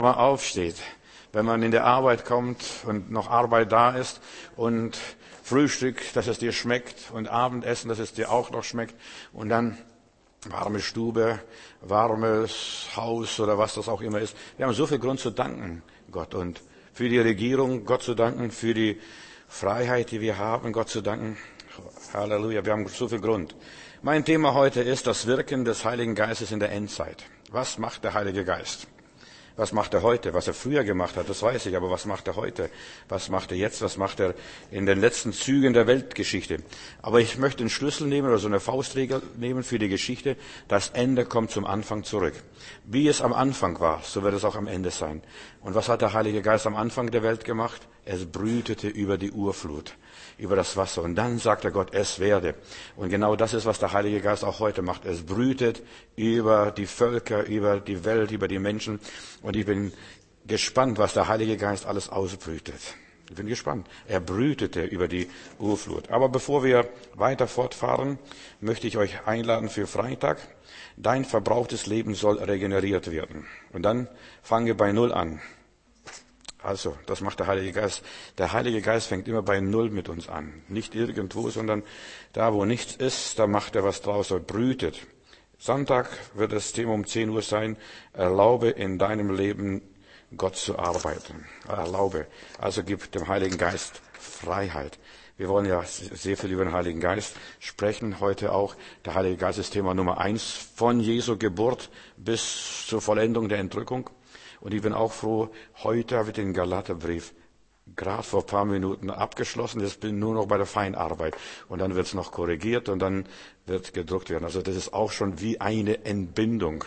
man aufsteht, wenn man in der Arbeit kommt und noch Arbeit da ist und Frühstück, dass es dir schmeckt und Abendessen, dass es dir auch noch schmeckt und dann warme Stube, warmes Haus oder was das auch immer ist. Wir haben so viel Grund zu danken, Gott, und für die Regierung Gott zu danken, für die Freiheit, die wir haben, Gott zu danken. Halleluja, wir haben so viel Grund. Mein Thema heute ist das Wirken des Heiligen Geistes in der Endzeit. Was macht der Heilige Geist? Was macht er heute? Was er früher gemacht hat, das weiß ich, aber was macht er heute? Was macht er jetzt? Was macht er in den letzten Zügen der Weltgeschichte? Aber ich möchte einen Schlüssel nehmen oder so eine Faustregel nehmen für die Geschichte. Das Ende kommt zum Anfang zurück. Wie es am Anfang war, so wird es auch am Ende sein. Und was hat der Heilige Geist am Anfang der Welt gemacht? Es brütete über die Urflut, über das Wasser. Und dann sagte Gott, es werde. Und genau das ist, was der Heilige Geist auch heute macht. Es brütet über die Völker, über die Welt, über die Menschen. Und ich bin gespannt, was der Heilige Geist alles ausbrütet. Ich bin gespannt. Er brütete über die Urflut. Aber bevor wir weiter fortfahren, möchte ich euch einladen für Freitag. Dein verbrauchtes Leben soll regeneriert werden. Und dann fange bei Null an. Also, das macht der Heilige Geist. Der Heilige Geist fängt immer bei Null mit uns an. Nicht irgendwo, sondern da, wo nichts ist, da macht er was draus, er brütet. Sonntag wird das Thema um 10 Uhr sein, erlaube in deinem Leben Gott zu arbeiten. Erlaube. Also gib dem Heiligen Geist Freiheit. Wir wollen ja sehr viel über den Heiligen Geist sprechen. Heute auch der Heilige Geist ist Thema Nummer 1 von Jesu Geburt bis zur Vollendung der Entrückung. Und ich bin auch froh, heute habe ich den Galaterbrief gerade vor ein paar Minuten abgeschlossen. Jetzt bin ich nur noch bei der Feinarbeit. Und dann wird es noch korrigiert und dann wird gedruckt werden. Also das ist auch schon wie eine Entbindung.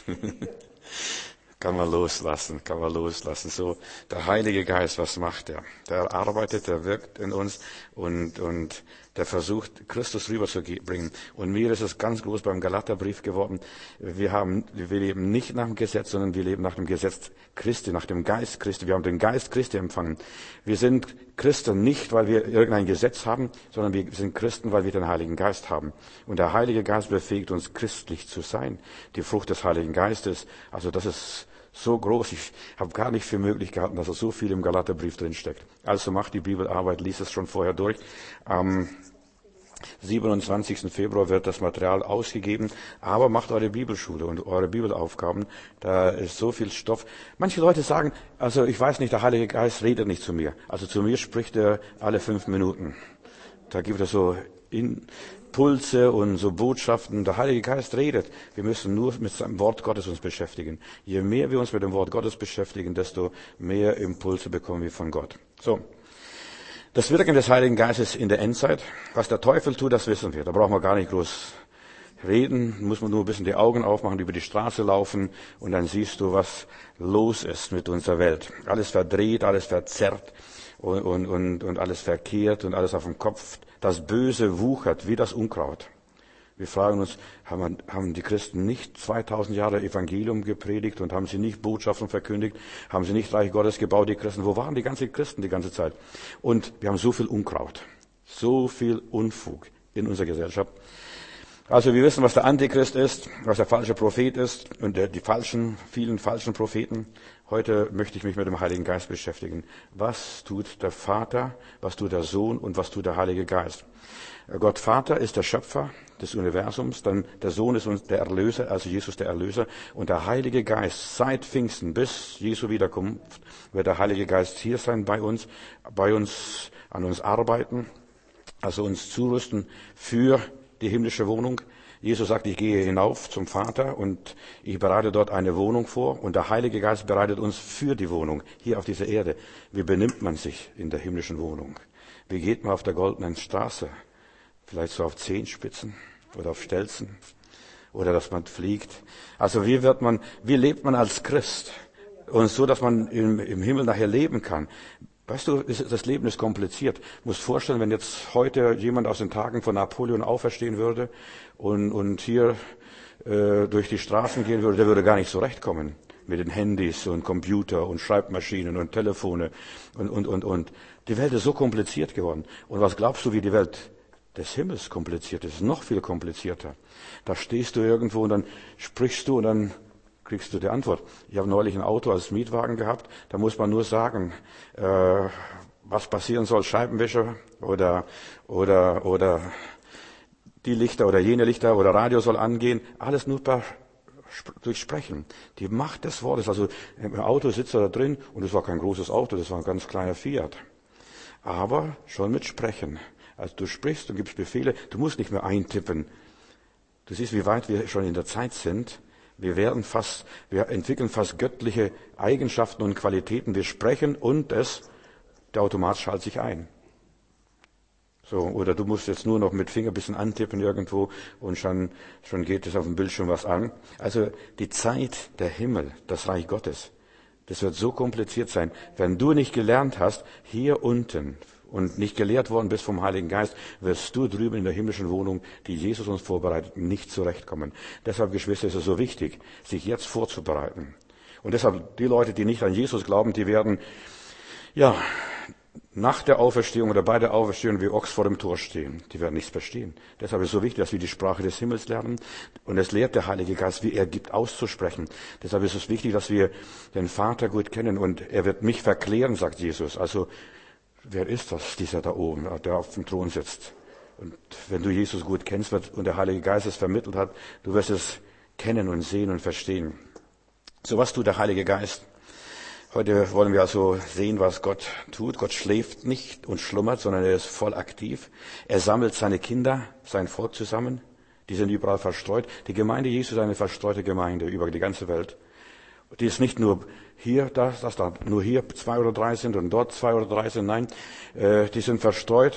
Kann man loslassen. So, der Heilige Geist, was macht er? Der arbeitet, der wirkt in uns und der versucht, Christus rüberzubringen. Und mir ist es ganz groß beim Galaterbrief geworden. Wir leben nicht nach dem Gesetz, sondern wir leben nach dem Gesetz Christi, nach dem Geist Christi. Wir haben den Geist Christi empfangen. Wir sind Christen nicht, weil wir irgendein Gesetz haben, sondern wir sind Christen, weil wir den Heiligen Geist haben. Und der Heilige Geist befähigt uns, christlich zu sein. Die Frucht des Heiligen Geistes, also das ist so groß, ich habe gar nicht für möglich gehalten, dass so viel im Galaterbrief drin steckt. Also macht die Bibelarbeit, lies es schon vorher durch. Am 27. Februar wird das Material ausgegeben, aber macht eure Bibelschule und eure Bibelaufgaben, da ist so viel Stoff. Manche Leute sagen, also ich weiß nicht, der Heilige Geist redet nicht zu mir. Also zu mir spricht er alle 5 Minuten. Da gibt es so Impulse und so Botschaften. Der Heilige Geist redet. Wir müssen nur mit dem Wort Gottes uns beschäftigen. Je mehr wir uns mit dem Wort Gottes beschäftigen, desto mehr Impulse bekommen wir von Gott. So. Das Wirken des Heiligen Geistes in der Endzeit. Was der Teufel tut, das wissen wir. Da brauchen wir gar nicht groß reden. Muss man nur ein bisschen die Augen aufmachen, über die Straße laufen und dann siehst du, was los ist mit unserer Welt. Alles verdreht, alles verzerrt und alles verkehrt und alles auf dem Kopf. Das Böse wuchert wie das Unkraut. Wir fragen uns, haben die Christen nicht 2000 Jahre Evangelium gepredigt und haben sie nicht Botschaften verkündigt? Haben sie nicht Reich Gottes gebaut, die Christen? Wo waren die ganzen Christen die ganze Zeit? Und wir haben so viel Unkraut, so viel Unfug in unserer Gesellschaft. Also wir wissen, was der Antichrist ist, was der falsche Prophet ist und vielen falschen Propheten. Heute möchte ich mich mit dem Heiligen Geist beschäftigen. Was tut der Vater, was tut der Sohn und was tut der Heilige Geist? Gott Vater ist der Schöpfer des Universums, dann der Sohn ist uns der Erlöser, also Jesus der Erlöser, und der Heilige Geist seit Pfingsten bis Jesu Wiederkunft wird der Heilige Geist hier sein bei uns an uns arbeiten, also uns zurüsten für die himmlische Wohnung. Jesus sagt, ich gehe hinauf zum Vater und ich bereite dort eine Wohnung vor und der Heilige Geist bereitet uns für die Wohnung hier auf dieser Erde. Wie benimmt man sich in der himmlischen Wohnung? Wie geht man auf der goldenen Straße? Vielleicht so auf Zehenspitzen oder auf Stelzen oder dass man fliegt. Also wie lebt man als Christ? Und so, dass man im Himmel nachher leben kann. Weißt du, das Leben ist kompliziert. Du musst vorstellen, wenn jetzt heute jemand aus den Tagen von Napoleon auferstehen würde und hier durch die Straßen gehen würde, der würde gar nicht zurechtkommen mit den Handys und Computer und Schreibmaschinen und Telefone und. Die Welt ist so kompliziert geworden. Und was glaubst du, wie die Welt des Himmels kompliziert ist? Noch viel komplizierter. Da stehst du irgendwo und dann sprichst du und dann kriegst du die Antwort. Ich habe neulich ein Auto als Mietwagen gehabt, da muss man nur sagen, was passieren soll, Scheibenwischer oder die Lichter oder jene Lichter oder Radio soll angehen, alles nur durch Sprechen. Die Macht des Wortes, also im Auto sitzt er da drin und es war kein großes Auto, das war ein ganz kleiner Fiat. Aber schon mit Sprechen. Also du sprichst und gibst Befehle, du musst nicht mehr eintippen. Du siehst, wie weit wir schon in der Zeit sind. Wir entwickeln fast göttliche Eigenschaften und Qualitäten. Wir sprechen und der Automat schaltet sich ein. So, oder du musst jetzt nur noch mit Finger ein bisschen antippen irgendwo und schon geht es auf dem Bildschirm was an. Also die Zeit, der Himmel, das Reich Gottes, das wird so kompliziert sein. Wenn du nicht gelernt hast, hier unten und nicht gelehrt worden bist vom Heiligen Geist, wirst du drüben in der himmlischen Wohnung, die Jesus uns vorbereitet, nicht zurechtkommen. Deshalb, Geschwister, ist es so wichtig, sich jetzt vorzubereiten. Und deshalb, die Leute, die nicht an Jesus glauben, die werden, nach der Auferstehung oder bei der Auferstehung wie Ochs vor dem Tor stehen. Die werden nichts verstehen. Deshalb ist es so wichtig, dass wir die Sprache des Himmels lernen. Und es lehrt der Heilige Geist, wie er gibt, auszusprechen. Deshalb ist es wichtig, dass wir den Vater gut kennen. Und er wird mich verklären, sagt Jesus. Also, wer ist das, dieser da oben, der auf dem Thron sitzt? Und wenn du Jesus gut kennst und der Heilige Geist es vermittelt hat, du wirst es kennen und sehen und verstehen. So, was tut der Heilige Geist? Heute wollen wir also sehen, was Gott tut. Gott schläft nicht und schlummert, sondern er ist voll aktiv. Er sammelt seine Kinder, sein Volk zusammen. Die sind überall verstreut. Die Gemeinde Jesu ist eine verstreute Gemeinde über die ganze Welt. Die ist nicht nur hier, da, nur hier 2 oder 3 sind und dort 2 oder 3 sind. Nein, die sind verstreut.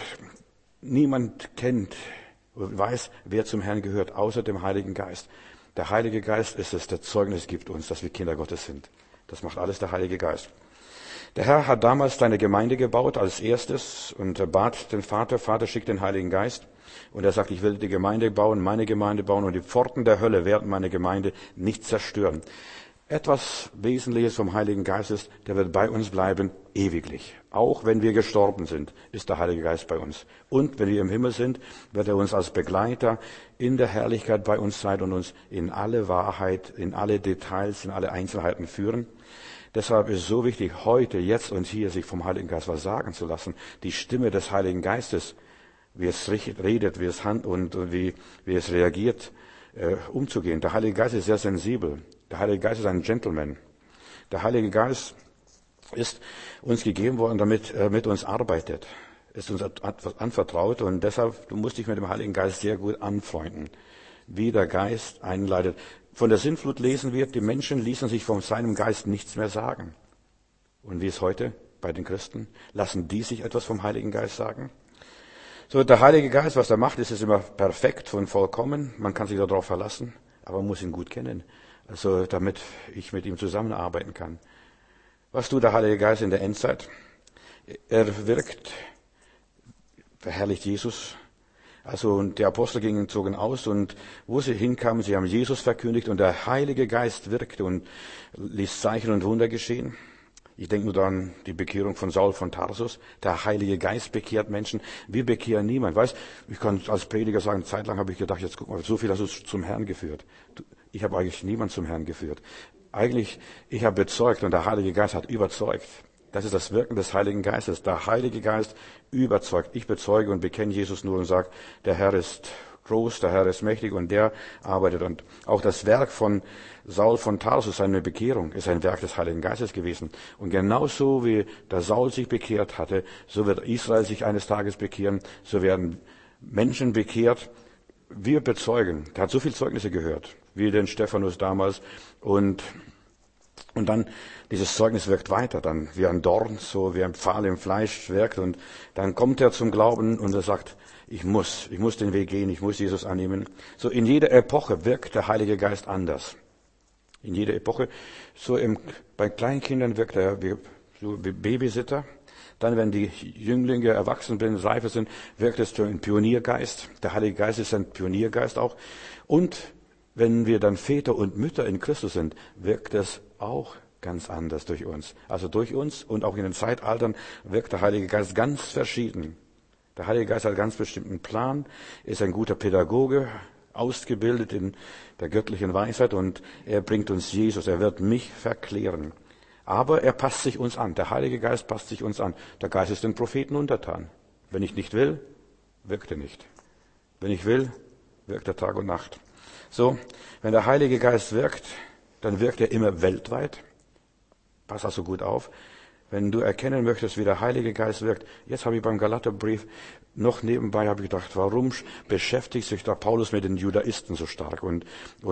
Niemand kennt und weiß, wer zum Herrn gehört, außer dem Heiligen Geist. Der Heilige Geist ist es, der Zeugnis gibt uns, dass wir Kinder Gottes sind. Das macht alles der Heilige Geist. Der Herr hat damals seine Gemeinde gebaut als erstes und bat den Vater, schickt den Heiligen Geist. Und er sagt, ich will die Gemeinde bauen, meine Gemeinde bauen und die Pforten der Hölle werden meine Gemeinde nicht zerstören. Etwas Wesentliches vom Heiligen Geist ist, der wird bei uns bleiben ewiglich. Auch wenn wir gestorben sind, ist der Heilige Geist bei uns. Und wenn wir im Himmel sind, wird er uns als Begleiter in der Herrlichkeit bei uns sein und uns in alle Wahrheit, in alle Details, in alle Einzelheiten führen. Deshalb ist es so wichtig, heute, jetzt und hier sich vom Heiligen Geist was sagen zu lassen. Die Stimme des Heiligen Geistes, wie es redet, wie es handelt und wie es reagiert, umzugehen. Der Heilige Geist ist sehr sensibel. Der Heilige Geist ist ein Gentleman. Der Heilige Geist ist uns gegeben worden, damit er mit uns arbeitet. Ist uns anvertraut und deshalb, du musst dich mit dem Heiligen Geist sehr gut anfreunden. Wie der Geist einleitet. Von der Sintflut lesen wir, die Menschen ließen sich von seinem Geist nichts mehr sagen. Und wie ist heute bei den Christen? Lassen die sich etwas vom Heiligen Geist sagen? So, der Heilige Geist, was er macht, ist es immer perfekt und vollkommen. Man kann sich darauf verlassen, aber man muss ihn gut kennen. Also, damit ich mit ihm zusammenarbeiten kann. Was tut der Heilige Geist in der Endzeit? Er wirkt, verherrlicht Jesus. Also, und die Apostel zogen aus und wo sie hinkamen, sie haben Jesus verkündigt und der Heilige Geist wirkte und ließ Zeichen und Wunder geschehen. Ich denke nur an die Bekehrung von Saul von Tarsus. Der Heilige Geist bekehrt Menschen. Wir bekehren niemand. Weißt, ich kann als Prediger sagen, eine Zeit lang habe ich gedacht, jetzt guck mal, so viel hast du zum Herrn geführt. Ich habe eigentlich niemand zum Herrn geführt. Eigentlich, ich habe bezeugt und der Heilige Geist hat überzeugt. Das ist das Wirken des Heiligen Geistes. Der Heilige Geist überzeugt. Ich bezeuge und bekenne Jesus nur und sage, der Herr ist groß, der Herr ist mächtig und der arbeitet. Und auch das Werk von Saul von Tarsus, seine Bekehrung, ist ein Werk des Heiligen Geistes gewesen. Und genauso wie der Saul sich bekehrt hatte, so wird Israel sich eines Tages bekehren, so werden Menschen bekehrt. Wir bezeugen. Der hat so viel Zeugnisse gehört, wie den Stephanus damals. Und dann, dieses Zeugnis wirkt weiter, dann wie ein Dorn, so wie ein Pfahl im Fleisch wirkt. Und dann kommt er zum Glauben und er sagt, ich muss den Weg gehen, ich muss Jesus annehmen. So in jeder Epoche wirkt der Heilige Geist anders. In jeder Epoche. So bei Kleinkindern wirkt er wie Babysitter. Dann, wenn die Jünglinge erwachsen sind, reifer sind, wirkt es ein Pioniergeist. Der Heilige Geist ist ein Pioniergeist auch. Und wenn wir dann Väter und Mütter in Christus sind, wirkt es auch ganz anders durch uns. Also durch uns und auch in den Zeitaltern wirkt der Heilige Geist ganz verschieden. Der Heilige Geist hat einen ganz bestimmten Plan, ist ein guter Pädagoge, ausgebildet in der göttlichen Weisheit und er bringt uns Jesus. Er wird mich verklären. Aber er passt sich uns an. Der Heilige Geist passt sich uns an. Der Geist ist den Propheten untertan. Wenn ich nicht will, wirkt er nicht. Wenn ich will, wirkt er Tag und Nacht. So, wenn der Heilige Geist wirkt, dann wirkt er immer weltweit. Pass also gut auf. Wenn du erkennen möchtest, wie der Heilige Geist wirkt, jetzt habe ich beim Galaterbrief noch nebenbei habe ich gedacht, warum beschäftigt sich da Paulus mit den Judaisten so stark und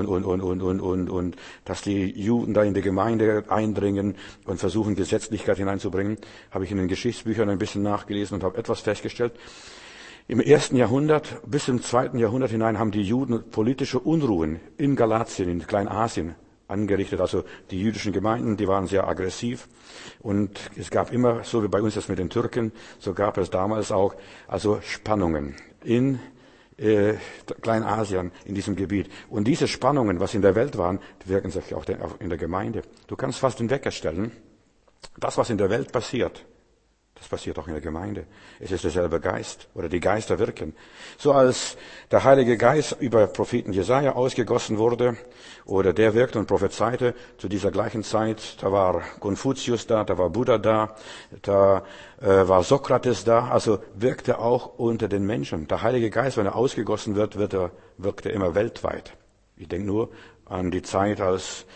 dass die Juden da in die Gemeinde eindringen und versuchen Gesetzlichkeit hineinzubringen, habe ich in den Geschichtsbüchern ein bisschen nachgelesen und habe etwas festgestellt. Im 1. Jahrhundert bis im 2. Jahrhundert hinein haben die Juden politische Unruhen in Galatien, in Kleinasien angerichtet. Also die jüdischen Gemeinden, die waren sehr aggressiv. Und es gab immer, so wie bei uns das mit den Türken, so gab es damals auch also Spannungen in Kleinasien, in diesem Gebiet. Und diese Spannungen, was in der Welt waren, die wirken sich auch in der Gemeinde. Du kannst fast hinwegstellen, das, was in der Welt passiert, das passiert auch in der Gemeinde. Es ist derselbe Geist oder die Geister wirken. So als der Heilige Geist über Propheten Jesaja ausgegossen wurde oder der wirkte und prophezeite zu dieser gleichen Zeit, da war Konfuzius da war Buddha da war Sokrates da, also wirkte auch unter den Menschen. Der Heilige Geist, wenn er ausgegossen wird, wirkte immer weltweit. Ich denke nur an die Zeit, als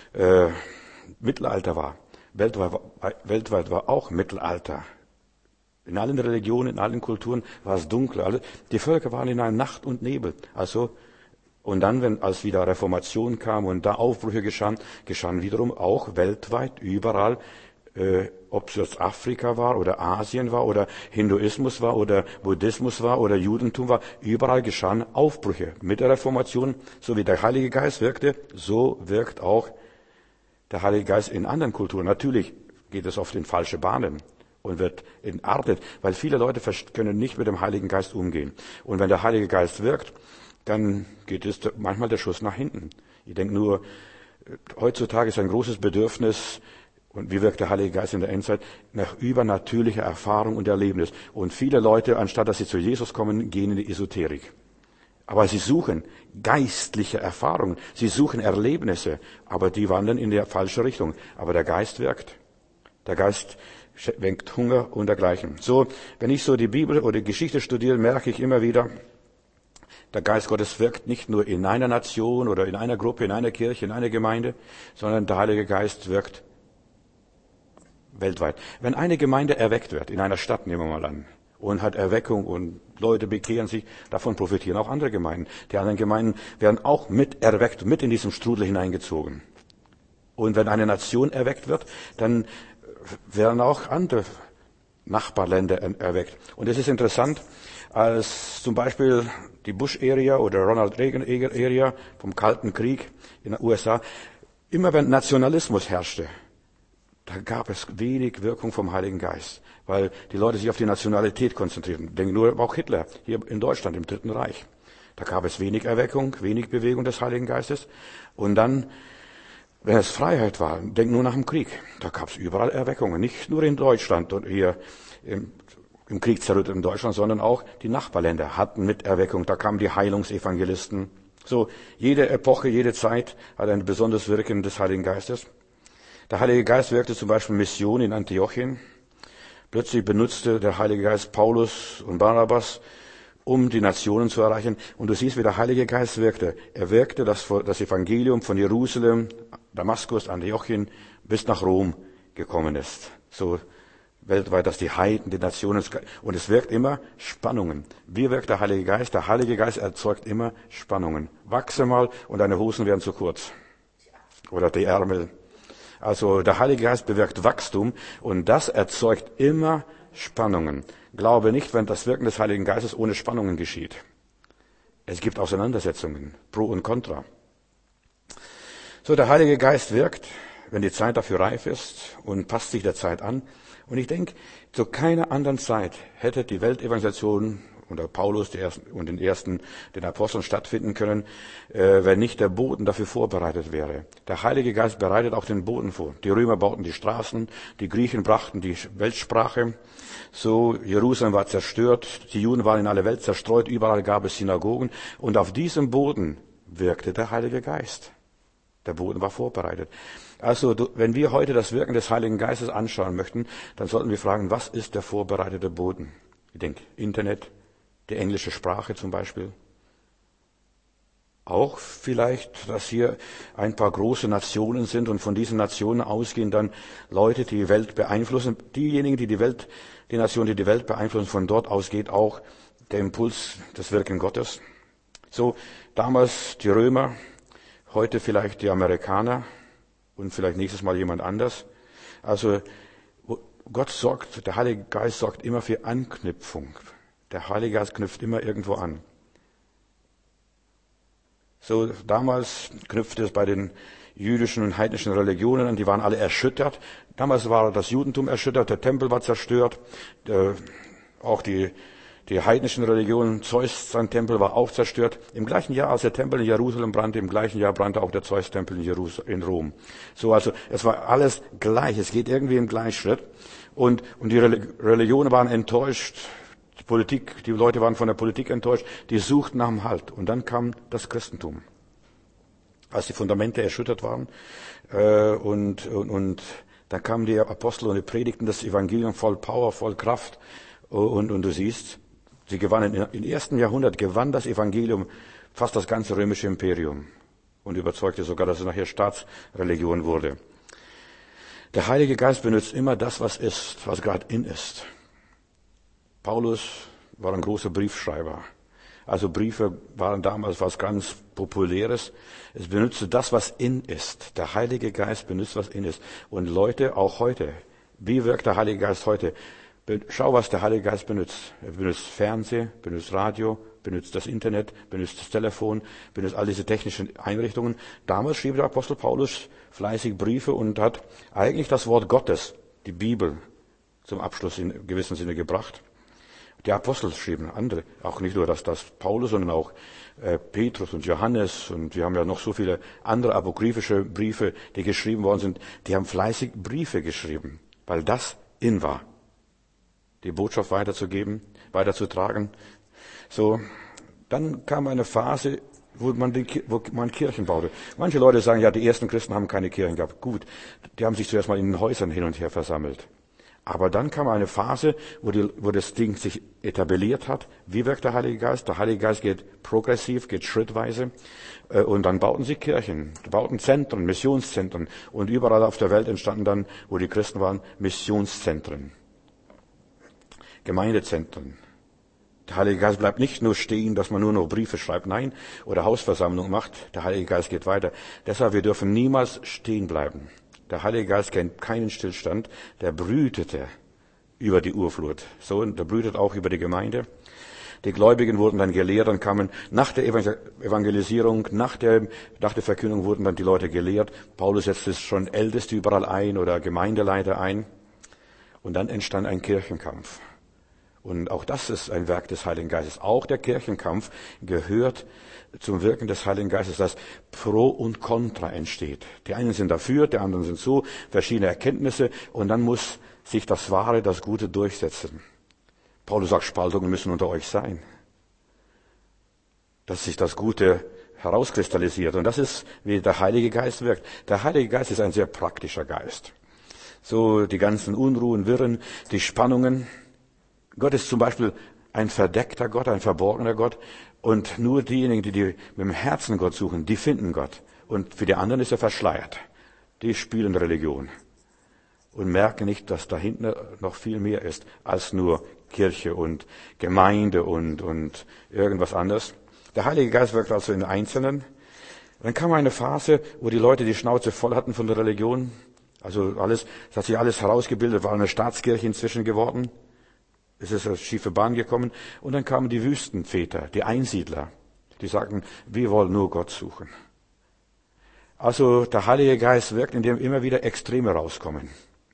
Mittelalter war. Weltweit war auch Mittelalter. In allen Religionen, in allen Kulturen war es dunkel. Die Völker waren in einer Nacht und Nebel. Und dann, als wieder Reformation kam und da Aufbrüche geschahen wiederum auch weltweit, überall, ob es jetzt Afrika war oder Asien war oder Hinduismus war oder Buddhismus war oder Judentum war, überall geschahen Aufbrüche. Mit der Reformation, so wie der Heilige Geist wirkte, so wirkt auch der Heilige Geist in anderen Kulturen. Natürlich geht es oft in falsche Bahnen und wird entartet, weil viele Leute können nicht mit dem Heiligen Geist umgehen. Und wenn der Heilige Geist wirkt, dann geht es manchmal der Schuss nach hinten. Ich denke nur, heutzutage ist ein großes Bedürfnis, und wie wirkt der Heilige Geist in der Endzeit, nach übernatürlicher Erfahrung und Erlebnis. Und viele Leute, anstatt dass sie zu Jesus kommen, gehen in die Esoterik. Aber sie suchen geistliche Erfahrungen, sie suchen Erlebnisse, aber die wandern in die falsche Richtung. Aber der Geist wirkt. Der Geist weckt Hunger und dergleichen. So, wenn ich so die Bibel oder die Geschichte studiere, merke ich immer wieder, der Geist Gottes wirkt nicht nur in einer Nation oder in einer Gruppe, in einer Kirche, in einer Gemeinde, sondern der Heilige Geist wirkt weltweit. Wenn eine Gemeinde erweckt wird, in einer Stadt, nehmen wir mal an, und hat Erweckung und Leute bekehren sich, davon profitieren auch andere Gemeinden. Die anderen Gemeinden werden auch mit erweckt, mit in diesem Strudel hineingezogen. Und wenn eine Nation erweckt wird, dann werden auch andere Nachbarländer erweckt. Und es ist interessant, als zum Beispiel die Bush-Area oder Ronald Reagan-Area vom Kalten Krieg in den USA, immer wenn Nationalismus herrschte, da gab es wenig Wirkung vom Heiligen Geist, weil die Leute sich auf die Nationalität konzentrierten. Denken nur auch Hitler hier in Deutschland im Dritten Reich. Da gab es wenig Erweckung, wenig Bewegung des Heiligen Geistes. Und dann, wenn es Freiheit war, denk nur nach dem Krieg. Da gab es überall Erweckungen, nicht nur in Deutschland und hier im Krieg zerrüttet in Deutschland, sondern auch die Nachbarländer hatten mit Erweckung. Da kamen die Heilungsevangelisten. So, jede Epoche, jede Zeit hat ein besonderes Wirken des Heiligen Geistes. Der Heilige Geist wirkte zum Beispiel Mission in Antiochien. Plötzlich benutzte der Heilige Geist Paulus und Barnabas, um die Nationen zu erreichen. Und du siehst, wie der Heilige Geist wirkte. Er wirkte, dass das Evangelium von Jerusalem, Damaskus, Antiochien bis nach Rom gekommen ist. So weltweit, dass die Heiden, die Nationen, und es wirkt immer Spannungen. Wie wirkt der Heilige Geist? Der Heilige Geist erzeugt immer Spannungen. Wachse mal und deine Hosen werden zu kurz. Oder die Ärmel. Also der Heilige Geist bewirkt Wachstum und das erzeugt immer Spannungen. Glaube nicht, wenn das Wirken des Heiligen Geistes ohne Spannungen geschieht. Es gibt Auseinandersetzungen, Pro und Contra. So, der Heilige Geist wirkt, wenn die Zeit dafür reif ist und passt sich der Zeit an. Und ich denke, zu keiner anderen Zeit hätte die Weltevangelisation unter Paulus und den Aposteln stattfinden können, wenn nicht der Boden dafür vorbereitet wäre. Der Heilige Geist bereitet auch den Boden vor. Die Römer bauten die Straßen, die Griechen brachten die Weltsprache. So, Jerusalem war zerstört, die Juden waren in alle Welt zerstreut, überall gab es Synagogen. Und auf diesem Boden wirkte der Heilige Geist. Der Boden war vorbereitet. Also, wenn wir heute das Wirken des Heiligen Geistes anschauen möchten, dann sollten wir fragen, was ist der vorbereitete Boden? Ich denke, Internet, die englische Sprache zum Beispiel. Auch vielleicht, dass hier ein paar große Nationen sind und von diesen Nationen ausgehen dann Leute, die die Welt beeinflussen. Diejenigen, die Nationen, die die Welt beeinflussen, von dort aus geht auch der Impuls des Wirken Gottes. So, damals die Römer, heute vielleicht die Amerikaner und vielleicht nächstes Mal jemand anders. Also der Heilige Geist sorgt immer für Anknüpfung. Der Heilige Geist knüpft immer irgendwo an. So, damals knüpfte es bei den jüdischen und heidnischen Religionen an, die waren alle erschüttert. Damals war das Judentum erschüttert, der Tempel war zerstört, auch die heidnischen Religionen, Zeus, sein Tempel war auch zerstört. Im gleichen Jahr, als der Tempel in Jerusalem brannte, im gleichen Jahr brannte auch der Zeus-Tempel in Rom. So, also, es war alles gleich. Es geht irgendwie im Gleichschritt. Und die Religionen waren enttäuscht. Die Leute waren von der Politik enttäuscht. Die suchten nach dem Halt. Und dann kam das Christentum. Als die Fundamente erschüttert waren, und dann kamen die Apostel und die predigten das Evangelium voll Power, voll Kraft. Und du siehst, sie gewannen, im ersten Jahrhundert gewann das Evangelium fast das ganze römische Imperium und überzeugte sogar, dass es nachher Staatsreligion wurde. Der Heilige Geist benutzt immer das, was ist, was gerade in ist. Paulus war ein großer Briefschreiber. Also Briefe waren damals was ganz Populäres. Es benutzte das, was in ist. Der Heilige Geist benutzt, was in ist. Und Leute, auch heute, wie wirkt der Heilige Geist heute? Schau, was der Heilige Geist benutzt. Er benutzt Fernsehen, benutzt Radio, benutzt das Internet, benutzt das Telefon, benutzt all diese technischen Einrichtungen. Damals schrieb der Apostel Paulus fleißig Briefe und hat eigentlich das Wort Gottes, die Bibel, zum Abschluss in gewissem Sinne gebracht. Die Apostel schrieben andere, auch nicht nur das Paulus, sondern auch Petrus und Johannes, und wir haben ja noch so viele andere apokryphische Briefe, die geschrieben worden sind. Die haben fleißig Briefe geschrieben, weil das in war. Die Botschaft weiterzugeben, weiterzutragen. So, dann kam eine Phase, wo man Kirchen baute. Manche Leute sagen, ja, die ersten Christen haben keine Kirchen gehabt. Gut, die haben sich zuerst mal in den Häusern hin und her versammelt. Aber dann kam eine Phase, wo das Ding sich etabliert hat. Wie wirkt der Heilige Geist? Der Heilige Geist geht progressiv, geht schrittweise. Und dann bauten sie Kirchen, bauten Zentren, Missionszentren. Und überall auf der Welt entstanden dann, wo die Christen waren, Missionszentren. Gemeindezentren. Der Heilige Geist bleibt nicht nur stehen, dass man nur noch Briefe schreibt, nein, oder Hausversammlung macht. Der Heilige Geist geht weiter. Deshalb, wir dürfen niemals stehen bleiben. Der Heilige Geist kennt keinen Stillstand. Der brütete über die Urflut. So, der brütet auch über die Gemeinde. Die Gläubigen wurden dann gelehrt und kamen nach der Evangelisierung, nach der Verkündung wurden dann die Leute gelehrt. Paulus setzte schon Älteste überall ein oder Gemeindeleiter ein. Und dann entstand ein Kirchenkampf. Und auch das ist ein Werk des Heiligen Geistes. Auch der Kirchenkampf gehört zum Wirken des Heiligen Geistes, dass Pro und Contra entsteht. Die einen sind dafür, die anderen sind so, verschiedene Erkenntnisse, und dann muss sich das Wahre, das Gute durchsetzen. Paulus sagt, Spaltungen müssen unter euch sein. Dass sich das Gute herauskristallisiert. Und das ist, wie der Heilige Geist wirkt. Der Heilige Geist ist ein sehr praktischer Geist. So die ganzen Unruhen, Wirren, die Spannungen. Gott ist zum Beispiel ein verdeckter Gott, ein verborgener Gott. Und nur diejenigen, die mit dem Herzen Gott suchen, die finden Gott. Und für die anderen ist er verschleiert. Die spielen Religion. Und merken nicht, dass dahinter noch viel mehr ist als nur Kirche und Gemeinde und irgendwas anderes. Der Heilige Geist wirkt also in Einzelnen. Dann kam eine Phase, wo die Leute die Schnauze voll hatten von der Religion. Also es hat sich alles herausgebildet, war eine Staatskirche inzwischen geworden. Es ist eine schiefe Bahn gekommen. Und dann kamen die Wüstenväter, die Einsiedler. Die sagten, wir wollen nur Gott suchen. Also der Heilige Geist wirkt, indem immer wieder Extreme rauskommen.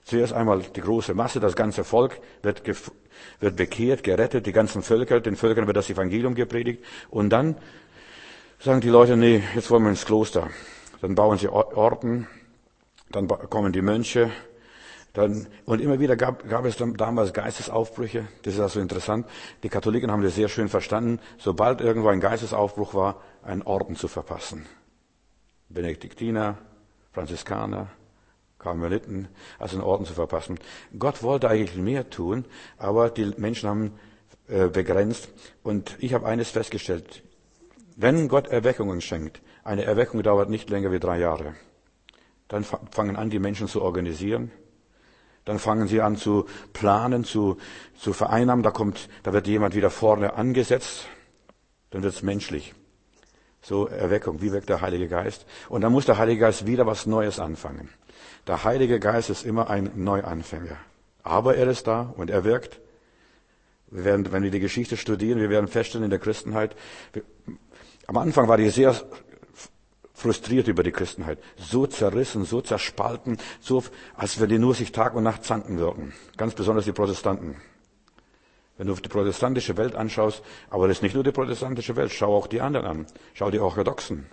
Zuerst einmal die große Masse, das ganze Volk wird bekehrt, gerettet, die ganzen Völker, den Völkern wird das Evangelium gepredigt. Und dann sagen die Leute, nee, jetzt wollen wir ins Kloster. Dann bauen sie Orden, dann kommen die Mönche. Und immer wieder gab es dann damals Geistesaufbrüche. Das ist also interessant. Die Katholiken haben das sehr schön verstanden. Sobald irgendwo ein Geistesaufbruch war, einen Orden zu verpassen. Benediktiner, Franziskaner, Karmeliten, also einen Orden zu verpassen. Gott wollte eigentlich mehr tun, aber die Menschen haben begrenzt. Und ich habe eines festgestellt. Wenn Gott Erweckungen schenkt, eine Erweckung dauert nicht länger wie 3 Jahre. Dann fangen an, die Menschen zu organisieren. Dann fangen sie an zu planen, zu vereinnahmen. Da wird jemand wieder vorne angesetzt. Dann wird es menschlich. So Erweckung, wie wirkt der Heilige Geist? Und dann muss der Heilige Geist wieder was Neues anfangen. Der Heilige Geist ist immer ein Neuanfänger. Aber er ist da und er wirkt. Wenn wir die Geschichte studieren, wir werden feststellen in der Christenheit, am Anfang war die sehr frustriert über die Christenheit. So zerrissen, so zerspalten, so, als wenn die nur sich Tag und Nacht zanken würden. Ganz besonders die Protestanten. Wenn du die protestantische Welt anschaust, aber das ist nicht nur die protestantische Welt, schau auch die anderen an. Schau die Orthodoxen.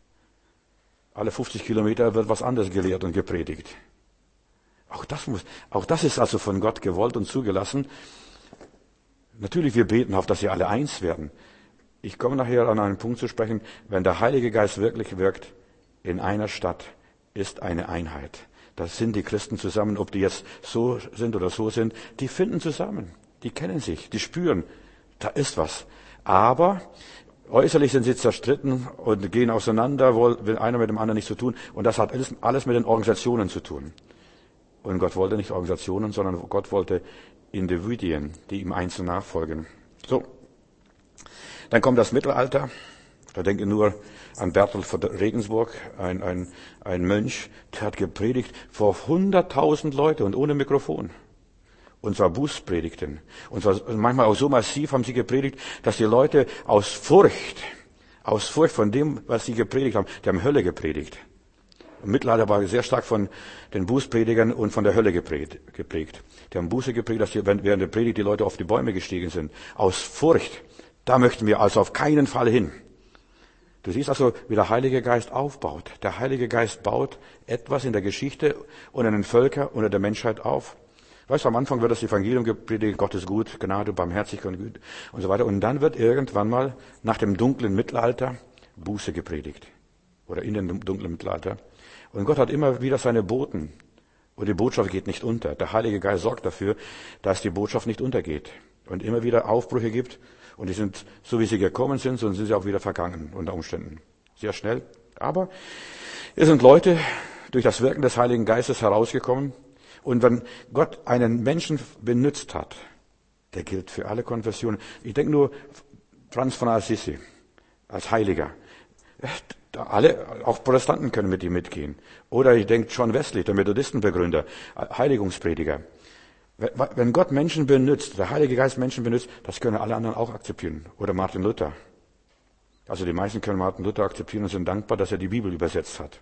Alle 50 Kilometer wird was anderes gelehrt und gepredigt. Auch das ist also von Gott gewollt und zugelassen. Natürlich, wir beten auf, dass sie alle eins werden. Ich komme nachher an einen Punkt zu sprechen, wenn der Heilige Geist wirklich wirkt, in einer Stadt ist eine Einheit. Da sind die Christen zusammen, ob die jetzt so sind oder so sind, die finden zusammen, die kennen sich, die spüren, da ist was. Aber äußerlich sind sie zerstritten und gehen auseinander, will einer mit dem anderen nichts zu tun. Und das hat alles mit den Organisationen zu tun. Und Gott wollte nicht Organisationen, sondern Gott wollte Individuen, die ihm einzeln nachfolgen. So. Dann kommt das Mittelalter. Da denke ich nur an Bertolt von Regensburg, ein Mönch, der hat gepredigt vor 100.000 Leute und ohne Mikrofon. Und zwar Bußpredigten. Und zwar manchmal auch so massiv haben sie gepredigt, dass die Leute aus Furcht von dem, was sie gepredigt haben, die haben Hölle gepredigt. Im Mittelalter war sehr stark von den Bußpredigern und von der Hölle geprägt. Die haben Buße gepredigt, dass während der Predigt die Leute auf die Bäume gestiegen sind. Aus Furcht. Da möchten wir also auf keinen Fall hin. Du siehst also, wie der Heilige Geist aufbaut. Der Heilige Geist baut etwas in der Geschichte und in den Völkern und in der Menschheit auf. Weißt du, am Anfang wird das Evangelium gepredigt, Gott ist gut, Gnade, Barmherzigkeit und Güte und so weiter. Und dann wird irgendwann mal nach dem dunklen Mittelalter Buße gepredigt. Oder in dem dunklen Mittelalter. Und Gott hat immer wieder seine Boten. Und die Botschaft geht nicht unter. Der Heilige Geist sorgt dafür, dass die Botschaft nicht untergeht. Und immer wieder Aufbrüche gibt. Und die sind, so wie sie gekommen sind, so sind sie auch wieder vergangen unter Umständen. Sehr schnell. Aber es sind Leute durch das Wirken des Heiligen Geistes herausgekommen. Und wenn Gott einen Menschen benutzt hat, der gilt für alle Konfessionen. Ich denke nur Franz von Assisi als Heiliger. Alle, auch Protestanten können mit ihm mitgehen. Oder ich denke John Wesley, der Methodistenbegründer, Heiligungsprediger. Wenn Gott Menschen benutzt, der Heilige Geist Menschen benutzt, das können alle anderen auch akzeptieren. Oder Martin Luther. Also die meisten können Martin Luther akzeptieren und sind dankbar, dass er die Bibel übersetzt hat.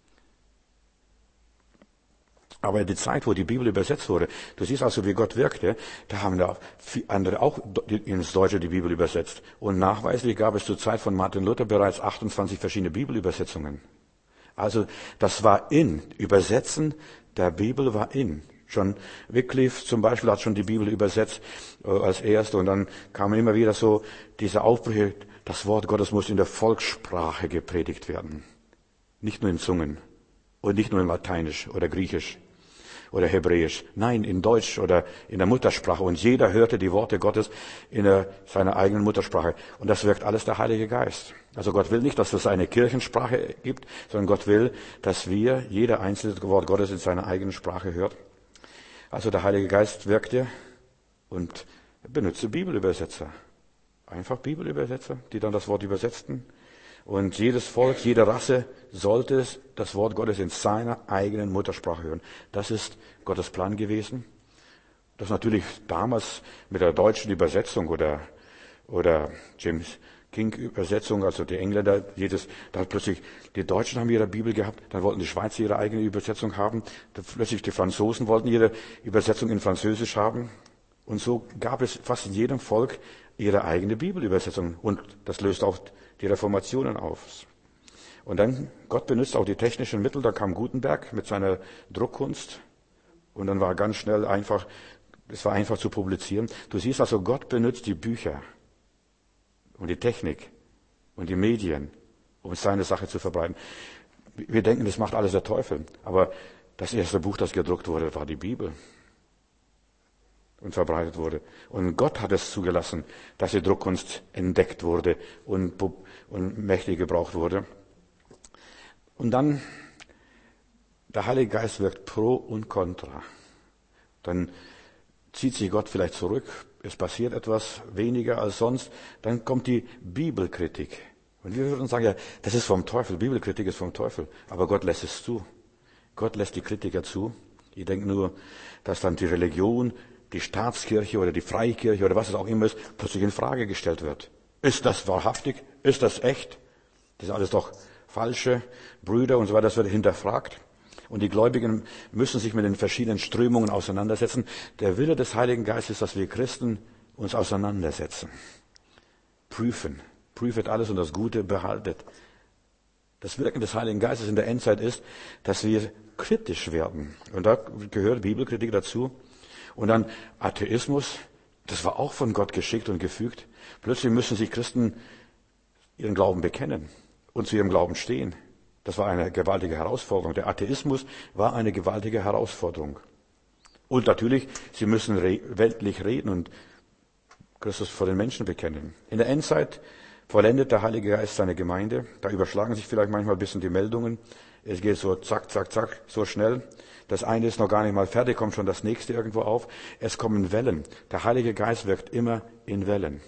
Aber die Zeit, wo die Bibel übersetzt wurde, du siehst also, wie Gott wirkte, da haben da andere auch ins Deutsche die Bibel übersetzt. Und nachweislich gab es zur Zeit von Martin Luther bereits 28 verschiedene Bibelübersetzungen. Also das war in. Übersetzen der Bibel war in. John Wycliffe zum Beispiel hat schon die Bibel übersetzt als erste. Und dann kamen immer wieder so diese Aufbrüche, das Wort Gottes muss in der Volkssprache gepredigt werden. Nicht nur in Zungen und nicht nur in Lateinisch oder Griechisch oder Hebräisch. Nein, in Deutsch oder in der Muttersprache. Und jeder hörte die Worte Gottes in seiner eigenen Muttersprache. Und das wirkt alles der Heilige Geist. Also Gott will nicht, dass es eine Kirchensprache gibt, sondern Gott will, dass jeder einzelne Wort Gottes in seiner eigenen Sprache hört. Also der Heilige Geist wirkte und benutzte Bibelübersetzer. Einfach Bibelübersetzer, die dann das Wort übersetzten. Und jedes Volk, jede Rasse sollte das Wort Gottes in seiner eigenen Muttersprache hören. Das ist Gottes Plan gewesen. Das natürlich damals mit der deutschen Übersetzung oder King-Übersetzung, also die Engländer, dann plötzlich, die Deutschen haben ihre Bibel gehabt, dann wollten die Schweizer ihre eigene Übersetzung haben, dann plötzlich die Franzosen wollten ihre Übersetzung in Französisch haben. Und so gab es fast in jedem Volk ihre eigene Bibelübersetzung. Und das löst auch die Reformationen auf. Und dann, Gott benutzt auch die technischen Mittel, da kam Gutenberg mit seiner Druckkunst. Und dann war ganz schnell es war einfach zu publizieren. Du siehst also, Gott benutzt die Bücher und die Technik und die Medien, um seine Sache zu verbreiten. Wir denken, das macht alles der Teufel. Aber das erste Buch, das gedruckt wurde, war die Bibel und verbreitet wurde. Und Gott hat es zugelassen, dass die Druckkunst entdeckt wurde und mächtig gebraucht wurde. Und dann, der Heilige Geist wirkt pro und contra. Dann zieht sich Gott vielleicht zurück, es passiert etwas weniger als sonst, dann kommt die Bibelkritik. Und wir würden sagen, ja, das ist vom Teufel, Bibelkritik ist vom Teufel, aber Gott lässt es zu. Gott lässt die Kritiker zu. Ich denke nur, dass dann die Religion, die Staatskirche oder die Freikirche oder was es auch immer ist, plötzlich in Frage gestellt wird. Ist das wahrhaftig? Ist das echt? Das ist alles doch falsche Brüder und so weiter, das wird hinterfragt. Und die Gläubigen müssen sich mit den verschiedenen Strömungen auseinandersetzen. Der Wille des Heiligen Geistes ist, dass wir Christen uns auseinandersetzen. Prüfet alles und das Gute behaltet. Das Wirken des Heiligen Geistes in der Endzeit ist, dass wir kritisch werden. Und da gehört Bibelkritik dazu. Und dann Atheismus, das war auch von Gott geschickt und gefügt. Plötzlich müssen sich Christen ihren Glauben bekennen und zu ihrem Glauben stehen. Das war eine gewaltige Herausforderung. Der Atheismus war eine gewaltige Herausforderung. Und natürlich, sie müssen weltlich reden und Christus vor den Menschen bekennen. In der Endzeit vollendet der Heilige Geist seine Gemeinde. Da überschlagen sich vielleicht manchmal ein bisschen die Meldungen. Es geht so zack, zack, zack, so schnell. Das eine ist noch gar nicht mal fertig, kommt schon das nächste irgendwo auf. Es kommen Wellen. Der Heilige Geist wirkt immer in Wellen.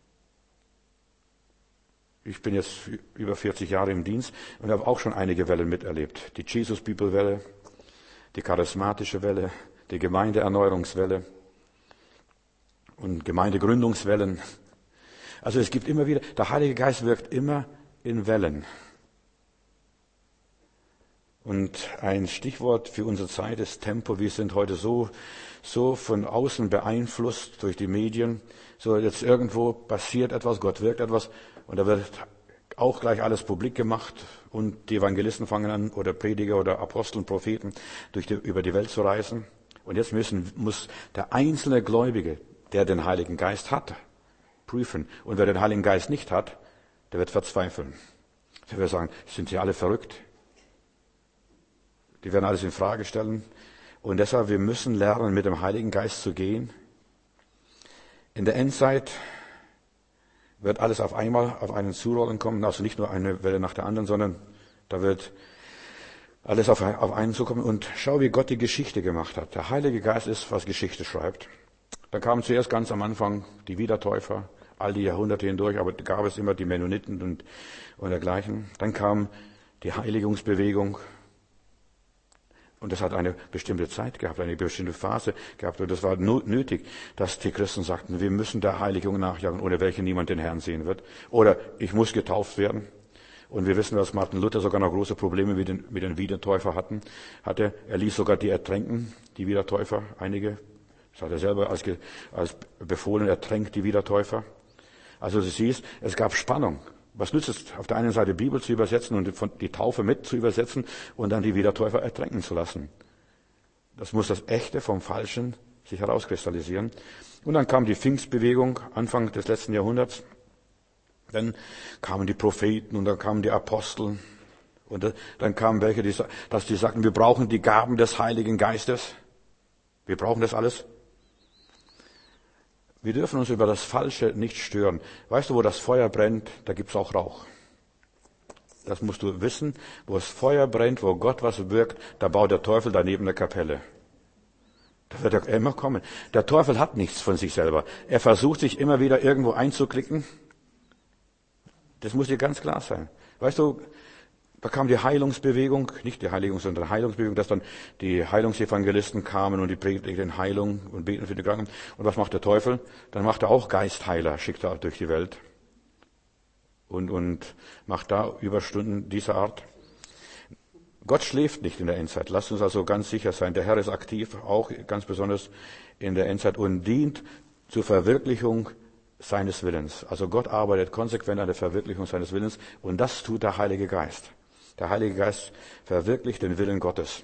Ich bin jetzt über 40 Jahre im Dienst und habe auch schon einige Wellen miterlebt. Die Jesus-Bibel-Welle, die charismatische Welle, die Gemeindeerneuerungswelle und Gemeindegründungswellen. Also es gibt immer wieder, der Heilige Geist wirkt immer in Wellen. Und ein Stichwort für unsere Zeit ist Tempo. Wir sind heute so von außen beeinflusst durch die Medien. So jetzt irgendwo passiert etwas, Gott wirkt etwas und da wird auch gleich alles publik gemacht und die Evangelisten fangen an oder Prediger oder Apostel und Propheten über die Welt zu reisen. Und jetzt muss der einzelne Gläubige, der den Heiligen Geist hat, prüfen. Und wer den Heiligen Geist nicht hat, der wird verzweifeln. Der wird sagen, sind sie alle verrückt? Die werden alles in Frage stellen. Und deshalb, wir müssen lernen, mit dem Heiligen Geist zu gehen. In der Endzeit wird alles auf einmal auf einen zurollen kommen. Also nicht nur eine Welle nach der anderen, sondern da wird alles auf einen zukommen. Und schau, wie Gott die Geschichte gemacht hat. Der Heilige Geist ist, was Geschichte schreibt. Da kamen zuerst ganz am Anfang die Wiedertäufer, all die Jahrhunderte hindurch, aber da gab es immer die Mennoniten und dergleichen. Dann kam die Heiligungsbewegung. Und das hat eine bestimmte Zeit gehabt, eine bestimmte Phase gehabt. Und das war nötig, dass die Christen sagten, wir müssen der Heiligung nachjagen, ohne welche niemand den Herrn sehen wird. Oder ich muss getauft werden. Und wir wissen, dass Martin Luther sogar noch große Probleme mit den Wiedertäufer hatte. Er ließ sogar die ertränken, die Wiedertäufer, einige. Das hat er selber als befohlen, ertränkt die Wiedertäufer. Also du siehst, es gab Spannung. Was nützt es, auf der einen Seite Bibel zu übersetzen und die Taufe mit zu übersetzen und dann die Wiedertäufer ertränken zu lassen? Das muss das Echte vom Falschen sich herauskristallisieren. Und dann kam die Pfingstbewegung, Anfang des letzten Jahrhunderts. Dann kamen die Propheten und dann kamen die Apostel. Und dann kamen welche, die sagten, wir brauchen die Gaben des Heiligen Geistes. Wir brauchen das alles. Wir dürfen uns über das Falsche nicht stören. Weißt du, wo das Feuer brennt, da gibt's auch Rauch. Das musst du wissen. Wo das Feuer brennt, wo Gott was wirkt, da baut der Teufel daneben eine Kapelle. Da wird er immer kommen. Der Teufel hat nichts von sich selber. Er versucht sich immer wieder irgendwo einzuklicken. Das muss dir ganz klar sein. Weißt du, da kam die Heilungsbewegung, nicht die Heiligung, sondern die Heilungsbewegung, dass dann die Heilungsevangelisten kamen und die predigten Heilung und beten für die Kranken. Und was macht der Teufel? Dann macht er auch Geistheiler, schickt er durch die Welt. und macht da Überstunden dieser Art. Gott schläft nicht in der Endzeit. Lasst uns also ganz sicher sein. Der Herr ist aktiv, auch ganz besonders in der Endzeit und dient zur Verwirklichung seines Willens. Also Gott arbeitet konsequent an der Verwirklichung seines Willens und das tut der Heilige Geist. Der Heilige Geist verwirklicht den Willen Gottes.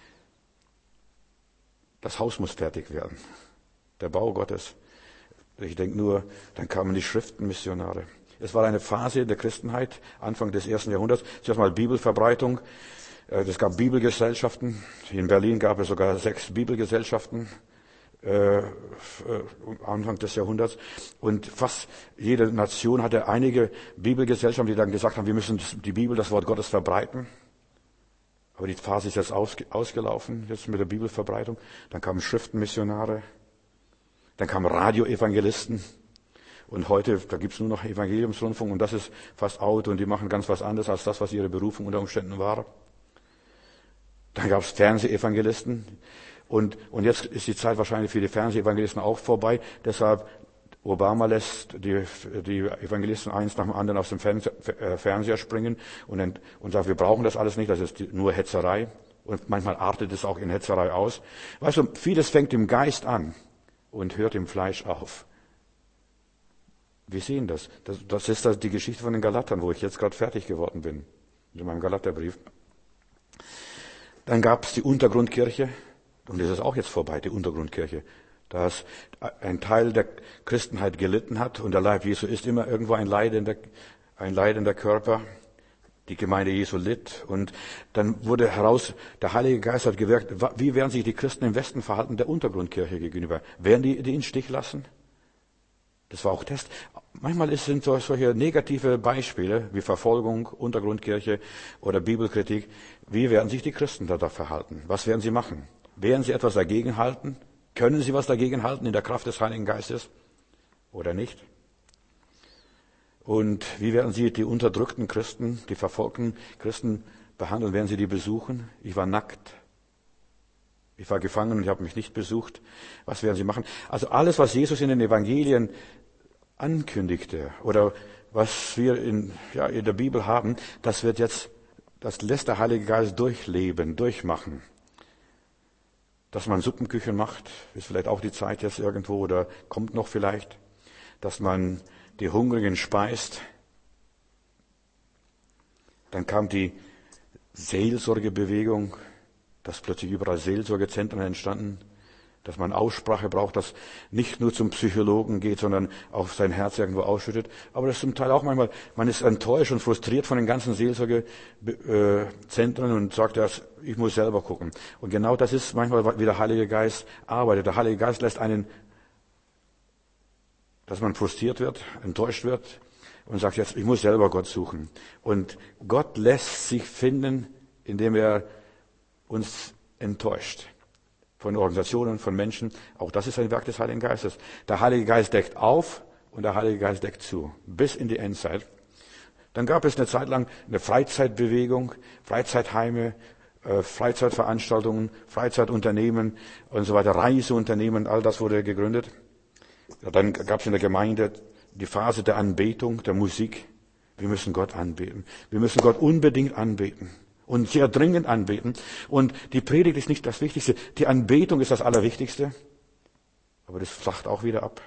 Das Haus muss fertig werden. Der Bau Gottes. Ich denke nur, dann kamen die Schriftenmissionare. Es war eine Phase der Christenheit, Anfang des 1. Jahrhunderts. Zuerst mal Bibelverbreitung. Es gab Bibelgesellschaften. In Berlin gab es sogar 6 Bibelgesellschaften. Anfang des Jahrhunderts. Und fast jede Nation hatte einige Bibelgesellschaften, die dann gesagt haben, wir müssen die Bibel, das Wort Gottes verbreiten. Aber die Phase ist jetzt ausgelaufen, jetzt mit der Bibelverbreitung. Dann kamen Schriftenmissionare. Dann kamen Radioevangelisten. Und heute, da gibt's nur noch Evangeliumsrundfunk und das ist fast out und die machen ganz was anderes als das, was ihre Berufung unter Umständen war. Dann gab's Fernsehevangelisten. Und jetzt ist die Zeit wahrscheinlich für die Fernsehevangelisten auch vorbei. Deshalb, Obama lässt die Evangelisten eins nach dem anderen aus dem Fernseher springen und sagt, wir brauchen das alles nicht, das ist nur Hetzerei. Und manchmal artet es auch in Hetzerei aus. Weißt du, vieles fängt im Geist an und hört im Fleisch auf. Wir sehen das. Das ist die Geschichte von den Galatern, wo ich jetzt gerade fertig geworden bin. In meinem Galaterbrief. Dann gab es die Untergrundkirche. Und das ist auch jetzt vorbei, die Untergrundkirche. Dass ein Teil der Christenheit gelitten hat. Und der Leib Jesu ist immer irgendwo ein leidender Körper. Die Gemeinde Jesu litt. Und dann wurde heraus, der Heilige Geist hat gewirkt, wie werden sich die Christen im Westen verhalten der Untergrundkirche gegenüber? Werden die in den Stich lassen? Das war auch Test. Manchmal sind solche negative Beispiele wie Verfolgung, Untergrundkirche oder Bibelkritik. Wie werden sich die Christen da verhalten? Was werden sie machen? Werden sie etwas dagegen halten? Können sie was dagegen halten in der Kraft des Heiligen Geistes? Oder nicht? Und wie werden sie die unterdrückten Christen, die verfolgten Christen behandeln? Werden sie die besuchen? Ich war nackt. Ich war gefangen und ich habe mich nicht besucht. Was werden sie machen? Also alles, was Jesus in den Evangelien ankündigte oder was wir in der Bibel haben, das lässt der Heilige Geist durchleben, durchmachen. Dass man Suppenküchen macht, ist vielleicht auch die Zeit jetzt irgendwo oder kommt noch vielleicht. Dass man die Hungrigen speist. Dann kam die Seelsorgebewegung, dass plötzlich überall Seelsorgezentren entstanden, dass man Aussprache braucht, dass nicht nur zum Psychologen geht, sondern auch sein Herz irgendwo ausschüttet. Aber das ist zum Teil auch manchmal, man ist enttäuscht und frustriert von den ganzen Seelsorgezentren und sagt, ich muss selber gucken. Und genau das ist manchmal, wie der Heilige Geist arbeitet. Der Heilige Geist lässt dass man frustriert wird, enttäuscht wird und sagt jetzt, ich muss selber Gott suchen. Und Gott lässt sich finden, indem er uns enttäuscht. Von Organisationen, von Menschen. Auch das ist ein Werk des Heiligen Geistes. Der Heilige Geist deckt auf und der Heilige Geist deckt zu. Bis in die Endzeit. Dann gab es eine Zeit lang eine Freizeitbewegung, Freizeitheime, Freizeitveranstaltungen, Freizeitunternehmen und so weiter, Reiseunternehmen, all das wurde gegründet. Ja, dann gab es in der Gemeinde die Phase der Anbetung, der Musik. Wir müssen Gott anbeten. Wir müssen Gott unbedingt anbeten. Und sehr dringend anbeten. Und die Predigt ist nicht das Wichtigste. Die Anbetung ist das Allerwichtigste. Aber das flacht auch wieder ab.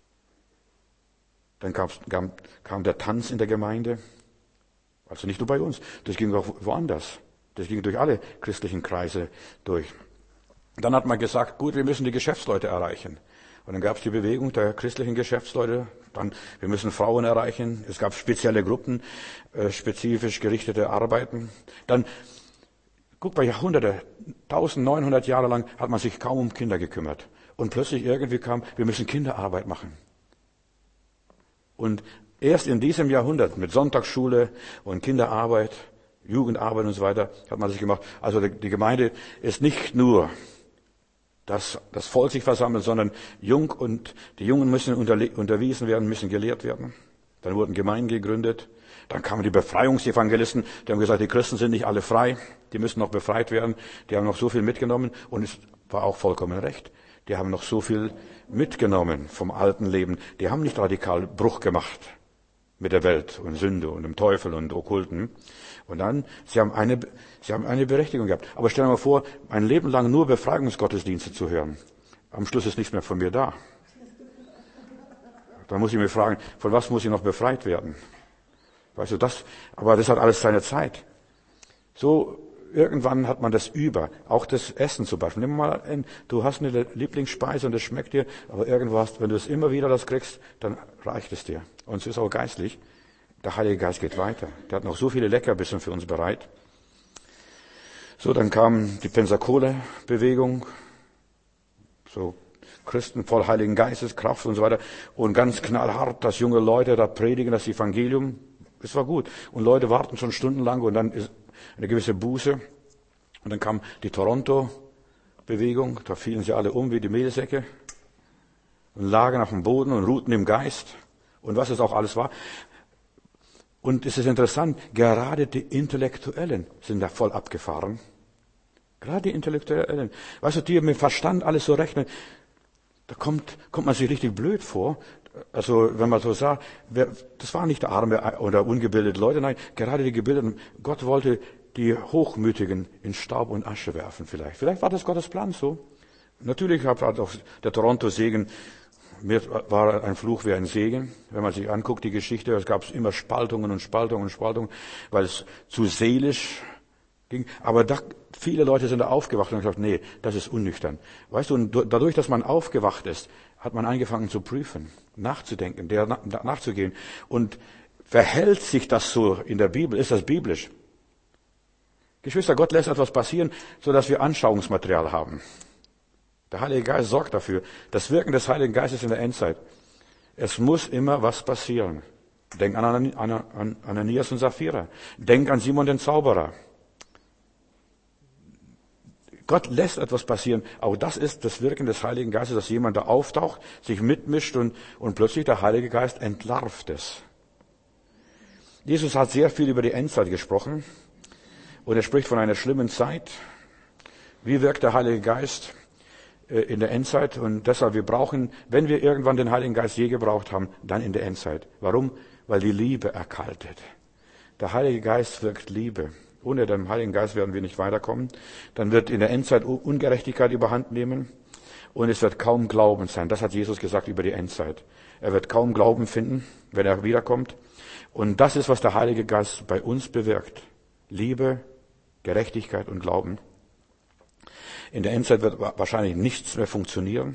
Dann kam der Tanz in der Gemeinde. Also nicht nur bei uns. Das ging auch woanders. Das ging durch alle christlichen Kreise durch. Dann hat man gesagt, gut, wir müssen die Geschäftsleute erreichen. Und dann gab es die Bewegung der christlichen Geschäftsleute. Dann, wir müssen Frauen erreichen. Es gab spezielle Gruppen, spezifisch gerichtete Arbeiten. Dann, guck mal, Jahrhunderte, 1900 Jahre lang hat man sich kaum um Kinder gekümmert. Und plötzlich irgendwie kam, wir müssen Kinderarbeit machen. Und erst in diesem Jahrhundert mit Sonntagsschule und Kinderarbeit, Jugendarbeit und so weiter, hat man sich gemacht. Also die Gemeinde ist nicht nur das Volk sich versammelt, sondern die Jungen müssen unterwiesen werden, müssen gelehrt werden. Dann wurden Gemeinden gegründet. Dann kamen die Befreiungsevangelisten, die haben gesagt, die Christen sind nicht alle frei, die müssen noch befreit werden. Die haben noch so viel mitgenommen und es war auch vollkommen recht. Die haben noch so viel mitgenommen vom alten Leben. Die haben nicht radikal Bruch gemacht mit der Welt und Sünde und dem Teufel und Okkulten. Und dann, sie haben eine Berechtigung gehabt. Aber stell dir mal vor, ein Leben lang nur Befreiungsgottesdienste zu hören. Am Schluss ist nichts mehr von mir da. Da muss ich mich fragen, von was muss ich noch befreit werden? Weißt du, aber das hat alles seine Zeit. So, irgendwann hat man das über. Auch das Essen zum Beispiel. Nimm mal an, du hast eine Lieblingsspeise und das schmeckt dir, aber irgendwas, wenn du es immer wieder das kriegst, dann reicht es dir. Und es ist auch geistlich. Der Heilige Geist geht weiter. Der hat noch so viele Leckerbissen für uns bereit. So, dann kam die Pensacola-Bewegung. So, Christen voll Heiligen Geistes, Kraft und so weiter. Und ganz knallhart, dass junge Leute da predigen, das Evangelium. Es war gut. Und Leute warten schon stundenlang und dann ist eine gewisse Buße. Und dann kam die Toronto-Bewegung. Da fielen sie alle um wie die Mehlsäcke. Und lagen auf dem Boden und ruhten im Geist. Und was es auch alles war. Und es ist interessant, gerade die Intellektuellen sind da voll abgefahren. Gerade die Intellektuellen. Weißt du, die mit Verstand alles so rechnen, da kommt man sich richtig blöd vor. Also, wenn man so sagt, das waren nicht arme oder ungebildete Leute, nein, gerade die Gebildeten. Gott wollte die Hochmütigen in Staub und Asche werfen vielleicht. Vielleicht war das Gottes Plan so. Natürlich hat auch der Toronto-Segen, mir war ein Fluch wie ein Segen. Wenn man sich anguckt, die Geschichte, es gab immer Spaltungen und Spaltungen und Spaltungen, weil es zu seelisch ging. Aber viele Leute sind da aufgewacht und haben gesagt, nee, das ist unnüchtern. Weißt du, und dadurch, dass man aufgewacht ist, hat man angefangen zu prüfen, nachzudenken, nachzugehen. Und verhält sich das so in der Bibel? Ist das biblisch? Geschwister, Gott lässt etwas passieren, sodass wir Anschauungsmaterial haben. Der Heilige Geist sorgt dafür. Das Wirken des Heiligen Geistes in der Endzeit. Es muss immer was passieren. Denk an Ananias und Sapphira. Denk an Simon den Zauberer. Gott lässt etwas passieren. Auch das ist das Wirken des Heiligen Geistes, dass jemand da auftaucht, sich mitmischt und plötzlich der Heilige Geist entlarvt es. Jesus hat sehr viel über die Endzeit gesprochen. Und er spricht von einer schlimmen Zeit. Wie wirkt der Heilige Geist in der Endzeit? Und deshalb, wir brauchen, wenn wir irgendwann den Heiligen Geist je gebraucht haben, dann in der Endzeit. Warum? Weil die Liebe erkaltet. Der Heilige Geist wirkt Liebe. Ohne den Heiligen Geist werden wir nicht weiterkommen. Dann wird in der Endzeit Ungerechtigkeit überhand nehmen. Und es wird kaum Glauben sein. Das hat Jesus gesagt über die Endzeit. Er wird kaum Glauben finden, wenn er wiederkommt. Und das ist, was der Heilige Geist bei uns bewirkt. Liebe, Gerechtigkeit und Glauben. In der Endzeit wird wahrscheinlich nichts mehr funktionieren.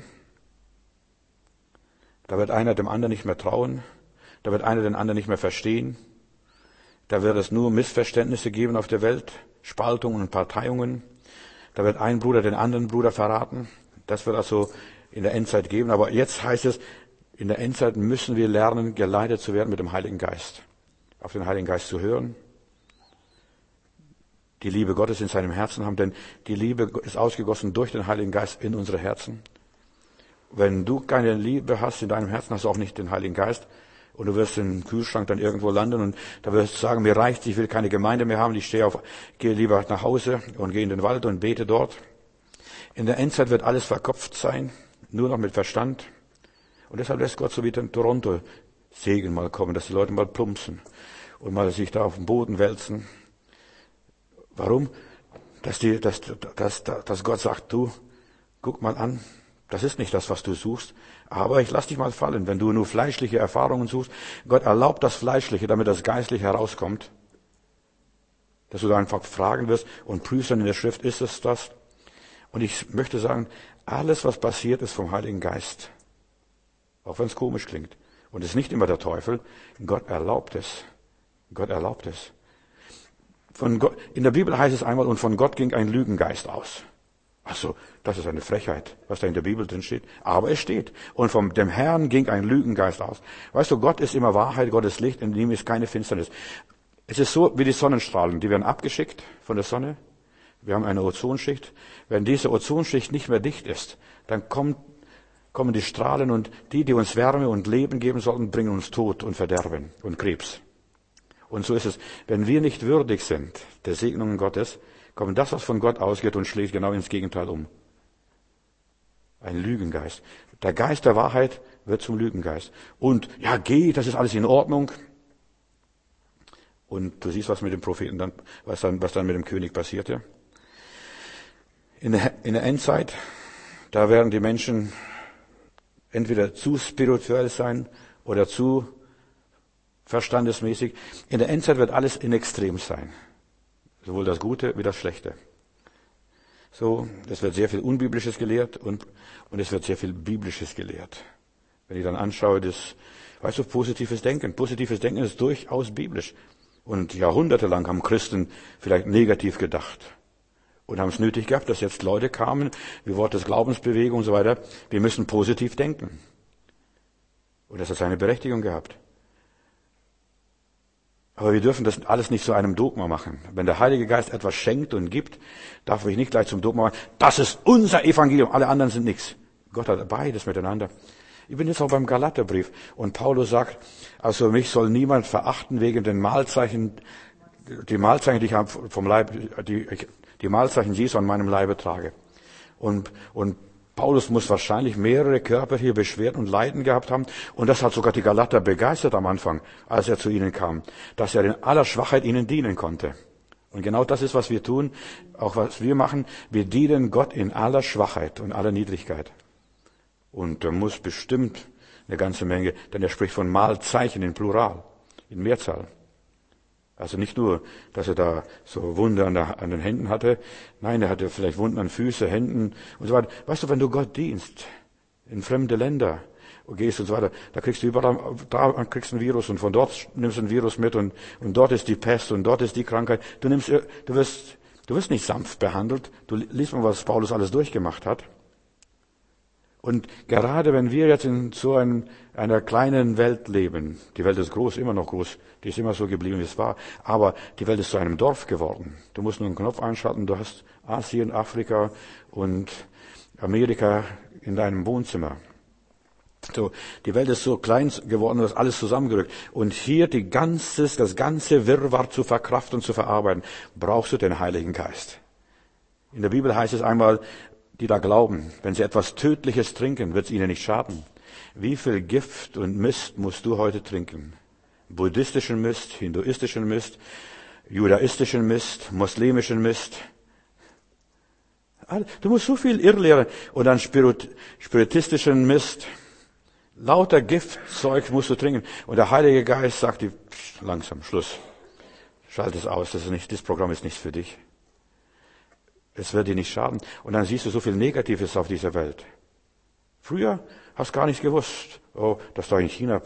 Da wird einer dem anderen nicht mehr trauen. Da wird einer den anderen nicht mehr verstehen. Da wird es nur Missverständnisse geben auf der Welt, Spaltungen und Parteiungen. Da wird ein Bruder den anderen Bruder verraten. Das wird also in der Endzeit geben. Aber jetzt heißt es, in der Endzeit müssen wir lernen, geleitet zu werden mit dem Heiligen Geist. Auf den Heiligen Geist zu hören. Die Liebe Gottes in seinem Herzen haben, denn die Liebe ist ausgegossen durch den Heiligen Geist in unsere Herzen. Wenn du keine Liebe hast in deinem Herzen, hast du auch nicht den Heiligen Geist. Und du wirst im Kühlschrank dann irgendwo landen und da wirst du sagen, mir reicht's, ich will keine Gemeinde mehr haben, gehe lieber nach Hause und gehe in den Wald und bete dort. In der Endzeit wird alles verkopft sein, nur noch mit Verstand. Und deshalb lässt Gott so wie den Toronto-Segen mal kommen, dass die Leute mal plumpsen und mal sich da auf den Boden wälzen. Warum? Dass Gott sagt, du, guck mal an, das ist nicht das, was du suchst, aber ich lass dich mal fallen, wenn du nur fleischliche Erfahrungen suchst. Gott erlaubt das Fleischliche, damit das Geistliche herauskommt. Dass du da einfach fragen wirst und prüfst dann in der Schrift, ist es das? Und ich möchte sagen, alles, was passiert, ist vom Heiligen Geist. Auch wenn es komisch klingt. Und es ist nicht immer der Teufel. Gott erlaubt es. Gott erlaubt es. In der Bibel heißt es einmal, und von Gott ging ein Lügengeist aus. Also, das ist eine Frechheit, was da in der Bibel drin steht. Aber es steht. Und von dem Herrn ging ein Lügengeist aus. Weißt du, Gott ist immer Wahrheit, Gott ist Licht, in ihm ist keine Finsternis. Es ist so wie die Sonnenstrahlen, die werden abgeschickt von der Sonne. Wir haben eine Ozonschicht. Wenn diese Ozonschicht nicht mehr dicht ist, dann kommen die Strahlen und die uns Wärme und Leben geben sollten, bringen uns Tod und Verderben und Krebs. Und so ist es. Wenn wir nicht würdig sind der Segnungen Gottes, kommt das, was von Gott ausgeht und schlägt genau ins Gegenteil um. Ein Lügengeist. Der Geist der Wahrheit wird zum Lügengeist. Und ja, das ist alles in Ordnung. Und du siehst, was mit dem Propheten dann, was dann mit dem König passierte. In der Endzeit, da werden die Menschen entweder zu spirituell sein oder zu verstandesmäßig. In der Endzeit wird alles in Extrem sein. Sowohl das Gute wie das Schlechte. So, es wird sehr viel Unbiblisches gelehrt und es wird sehr viel Biblisches gelehrt. Wenn ich dann anschaue, weißt du, positives Denken. Positives Denken ist durchaus biblisch. Und jahrhundertelang haben Christen vielleicht negativ gedacht. Und haben es nötig gehabt, dass jetzt Leute kamen, wie Wort des Glaubensbewegung und so weiter. Wir müssen positiv denken. Und das hat seine Berechtigung gehabt. Aber wir dürfen das alles nicht zu einem Dogma machen. Wenn der Heilige Geist etwas schenkt und gibt, darf ich nicht gleich zum Dogma machen. Das ist unser Evangelium, alle anderen sind nichts. Gott hat beides miteinander. Ich bin jetzt auch beim Galaterbrief und Paulus sagt, also mich soll niemand verachten wegen den Mahlzeichen, die Mahlzeichen, die ich vom Leib, die Mahlzeichen Jesu an meinem Leibe trage. Und Paulus muss wahrscheinlich mehrere Körper hier Beschwerden und Leiden gehabt haben. Und das hat sogar die Galater begeistert am Anfang, als er zu ihnen kam, dass er in aller Schwachheit ihnen dienen konnte. Und genau das ist, was wir tun, auch was wir machen. Wir dienen Gott in aller Schwachheit und aller Niedrigkeit. Und er muss bestimmt eine ganze Menge, denn er spricht von Mahlzeichen in Plural, in Mehrzahl. Also nicht nur, dass er da so Wunder an den Händen hatte. Nein, er hatte vielleicht Wunden an Füße, Händen und so weiter. Weißt du, wenn du Gott dienst, in fremde Länder gehst und so weiter, da kriegst du überall, da kriegst du ein Virus und von dort nimmst du ein Virus mit und dort ist die Pest und dort ist die Krankheit. Du wirst nicht sanft behandelt. Du liest mal, was Paulus alles durchgemacht hat. Und gerade wenn wir jetzt in so einer kleinen Welt leben, die Welt ist groß, immer noch groß, die ist immer so geblieben, wie es war, aber die Welt ist zu einem Dorf geworden. Du musst nur einen Knopf einschalten, du hast Asien, Afrika und Amerika in deinem Wohnzimmer. So, die Welt ist so klein geworden, das ist alles zusammengerückt. Und hier das ganze Wirrwarr zu verkraften und zu verarbeiten, brauchst du den Heiligen Geist. In der Bibel heißt es einmal, die da glauben, wenn sie etwas Tödliches trinken, wird es ihnen nicht schaden. Wie viel Gift und Mist musst du heute trinken? Buddhistischen Mist, hinduistischen Mist, judaistischen Mist, muslimischen Mist. Du musst so viel Irrlehre und dann spiritistischen Mist. Lauter Giftzeug musst du trinken. Und der Heilige Geist sagt dir, langsam, Schluss. Schalt es aus, das Programm ist nicht für dich. Es wird dir nicht schaden. Und dann siehst du so viel Negatives auf dieser Welt. Früher hast du gar nicht gewusst, dass da in China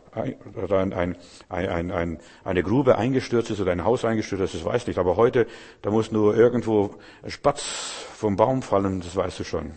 eine Grube eingestürzt ist oder ein Haus eingestürzt ist, das weiß nicht. Aber heute, da muss nur irgendwo ein Spatz vom Baum fallen, das weißt du schon.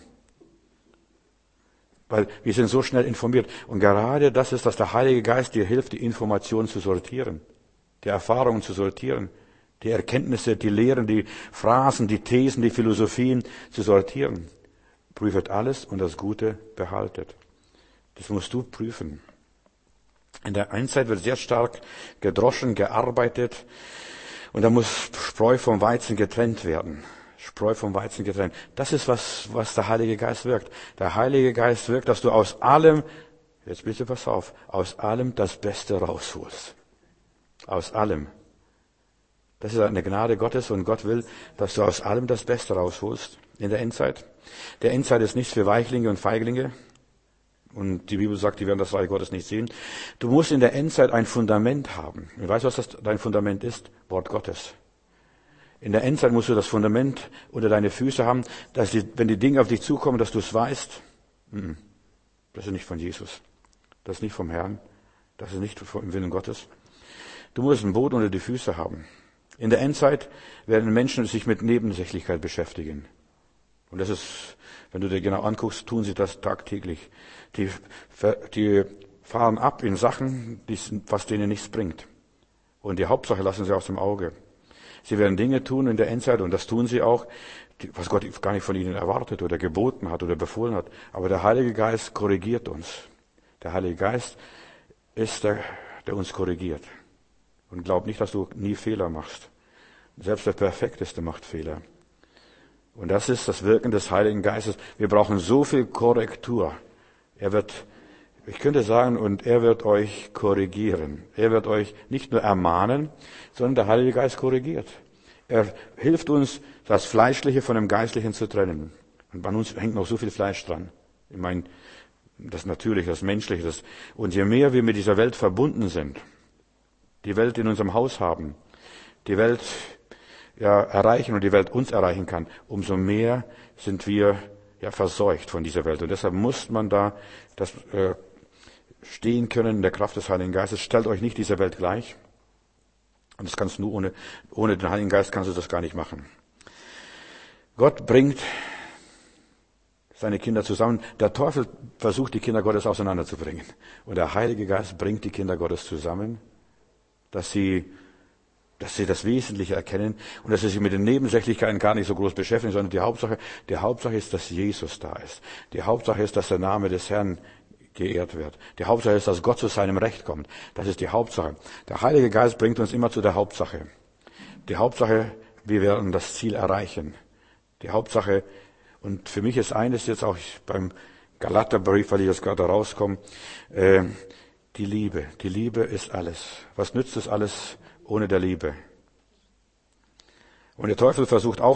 Weil wir sind so schnell informiert. Und gerade das ist, dass der Heilige Geist dir hilft, die Informationen zu sortieren, die Erfahrungen zu sortieren. Die Erkenntnisse, die Lehren, die Phrasen, die Thesen, die Philosophien zu sortieren. Prüfet alles und das Gute behaltet. Das musst du prüfen. In der Einzeit wird sehr stark gedroschen, gearbeitet und da muss Spreu vom Weizen getrennt werden. Spreu vom Weizen getrennt. Das ist, was der Heilige Geist wirkt. Der Heilige Geist wirkt, dass du aus allem, jetzt bitte pass auf, aus allem das Beste rausholst. Aus allem. Das ist eine Gnade Gottes und Gott will, dass du aus allem das Beste rausholst in der Endzeit. Der Endzeit ist nichts für Weichlinge und Feiglinge. Und die Bibel sagt, die werden das Reich Gottes nicht sehen. Du musst in der Endzeit ein Fundament haben. Und weißt du, was dein Fundament ist? Wort Gottes. In der Endzeit musst du das Fundament unter deine Füße haben, dass wenn die Dinge auf dich zukommen, dass du es weißt. Das ist nicht von Jesus. Das ist nicht vom Herrn. Das ist nicht vom Willen Gottes. Du musst einen Boden unter die Füße haben. In der Endzeit werden Menschen sich mit Nebensächlichkeit beschäftigen. Und das ist, wenn du dir genau anguckst, tun sie das tagtäglich. Die fahren ab in Sachen, was denen nichts bringt. Und die Hauptsache lassen sie aus dem Auge. Sie werden Dinge tun in der Endzeit, und das tun sie auch, was Gott gar nicht von ihnen erwartet oder geboten hat oder befohlen hat. Aber der Heilige Geist korrigiert uns. Der Heilige Geist ist der uns korrigiert. Und glaub nicht, dass du nie Fehler machst. Selbst der Perfekteste macht Fehler. Und das ist das Wirken des Heiligen Geistes. Wir brauchen so viel Korrektur. Er wird Ich könnte sagen, und er wird euch korrigieren. Er wird euch nicht nur ermahnen, sondern der Heilige Geist korrigiert. Er hilft uns, das Fleischliche von dem Geistlichen zu trennen. Und an uns hängt noch so viel Fleisch dran. Ich meine, das Natürliche, das Menschliche. Und je mehr wir mit dieser Welt verbunden sind, die Welt in unserem Haus haben, die Welt erreichen und die Welt uns erreichen kann, umso mehr sind wir verseucht von dieser Welt. Und deshalb muss man da das stehen können in der Kraft des Heiligen Geistes. Stellt euch nicht dieser Welt gleich. Und das kannst du nur ohne den Heiligen Geist kannst du das gar nicht machen. Gott bringt seine Kinder zusammen. Der Teufel versucht, die Kinder Gottes auseinanderzubringen. Und der Heilige Geist bringt die Kinder Gottes zusammen, dass sie das Wesentliche erkennen und dass sie sich mit den Nebensächlichkeiten gar nicht so groß beschäftigen, sondern die Hauptsache ist, dass Jesus da ist. Die Hauptsache ist, dass der Name des Herrn geehrt wird. Die Hauptsache ist, dass Gott zu seinem Recht kommt. Das ist die Hauptsache. Der Heilige Geist bringt uns immer zu der Hauptsache. Die Hauptsache, wir werden das Ziel erreichen. Die Hauptsache, und für mich ist eines jetzt auch beim Galaterbrief, weil ich jetzt gerade rauskomme, die Liebe. Die Liebe ist alles. Was nützt es alles ohne der Liebe? Und der Teufel versucht auch,